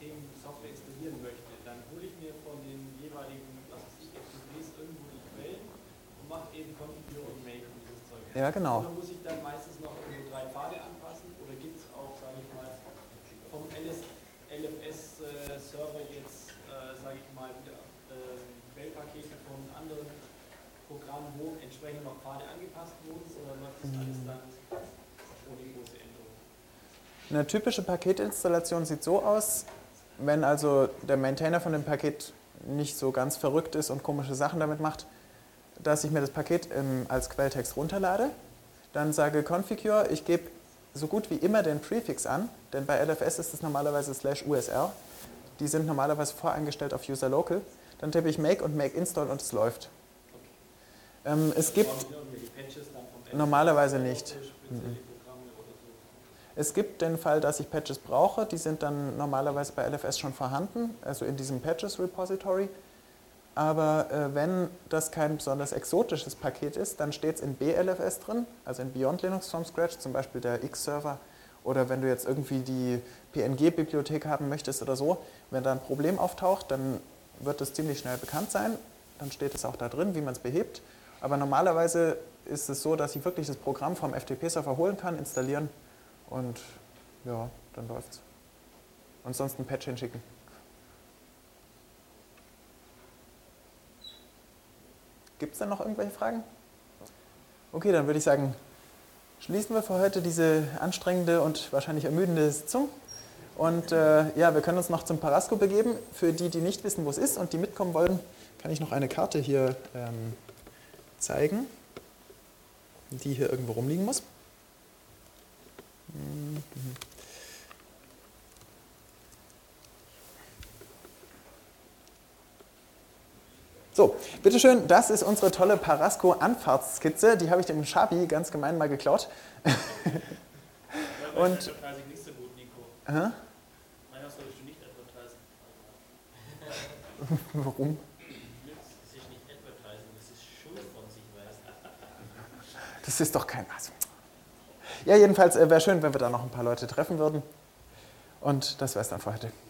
System Software installieren möchte, dann hole ich mir von den jeweiligen, was weiß ich, F T Ps irgendwo die Quellen und mache eben Configure und Make und dieses Zeug. Ja, genau. Oder muss ich dann meistens noch irgendwo drei Pfade anpassen oder gibt es auch, sage ich mal, vom L F S-Server jetzt, äh, sage ich mal, wieder äh, Quellpakete von anderen Programmen, wo entsprechend noch Pfade angepasst wurden, oder läuft das alles dann ohne große Änderungen? Eine typische Paketinstallation sieht so aus, wenn also der Maintainer von dem Paket nicht so ganz verrückt ist und komische Sachen damit macht, dass ich mir das Paket ähm, als Quelltext runterlade, dann sage Configure, ich gebe so gut wie immer den Prefix an, denn bei L F S ist es normalerweise slash U S R, die sind normalerweise voreingestellt auf User Local, dann tippe ich Make und Make Install und es läuft. Okay. Ähm, es gibt normalerweise nicht. Mhm. Es gibt den Fall, dass ich Patches brauche, die sind dann normalerweise bei L F S schon vorhanden, also in diesem Patches Repository. Aber äh, wenn das kein besonders exotisches Paket ist, dann steht es in B L F S drin, also in Beyond Linux from Scratch, zum Beispiel der X-Server. Oder wenn du jetzt irgendwie die P N G-Bibliothek haben möchtest oder so, wenn da ein Problem auftaucht, dann wird es ziemlich schnell bekannt sein. Dann steht es auch da drin, wie man es behebt. Aber normalerweise ist es so, dass ich wirklich das Programm vom F T P-Server holen kann, installieren und ja, dann läuft's. Und sonst ein Patch hinschicken. Gibt es denn noch irgendwelche Fragen? Okay, dann würde ich sagen, schließen wir für heute diese anstrengende und wahrscheinlich ermüdende Sitzung. Und äh, ja, wir können uns noch zum Parasco begeben. Für die, die nicht wissen, wo es ist und die mitkommen wollen, kann ich noch eine Karte hier ähm, zeigen, die hier irgendwo rumliegen muss. Mhm. So, bitteschön, das ist unsere tolle Parasco-Anfahrtsskizze. Die habe ich dem Schabi ganz gemein mal geklaut. Ja, und nicht so gut, Nico. Aha. Meiner solltest du nicht advertisen. Warum? Das ist nicht advertising, das ist Schuld von sich weisen. Das ist doch kein... Also. Ja, jedenfalls äh, wäre schön, wenn wir da noch ein paar Leute treffen würden. Und das wäre es dann für heute.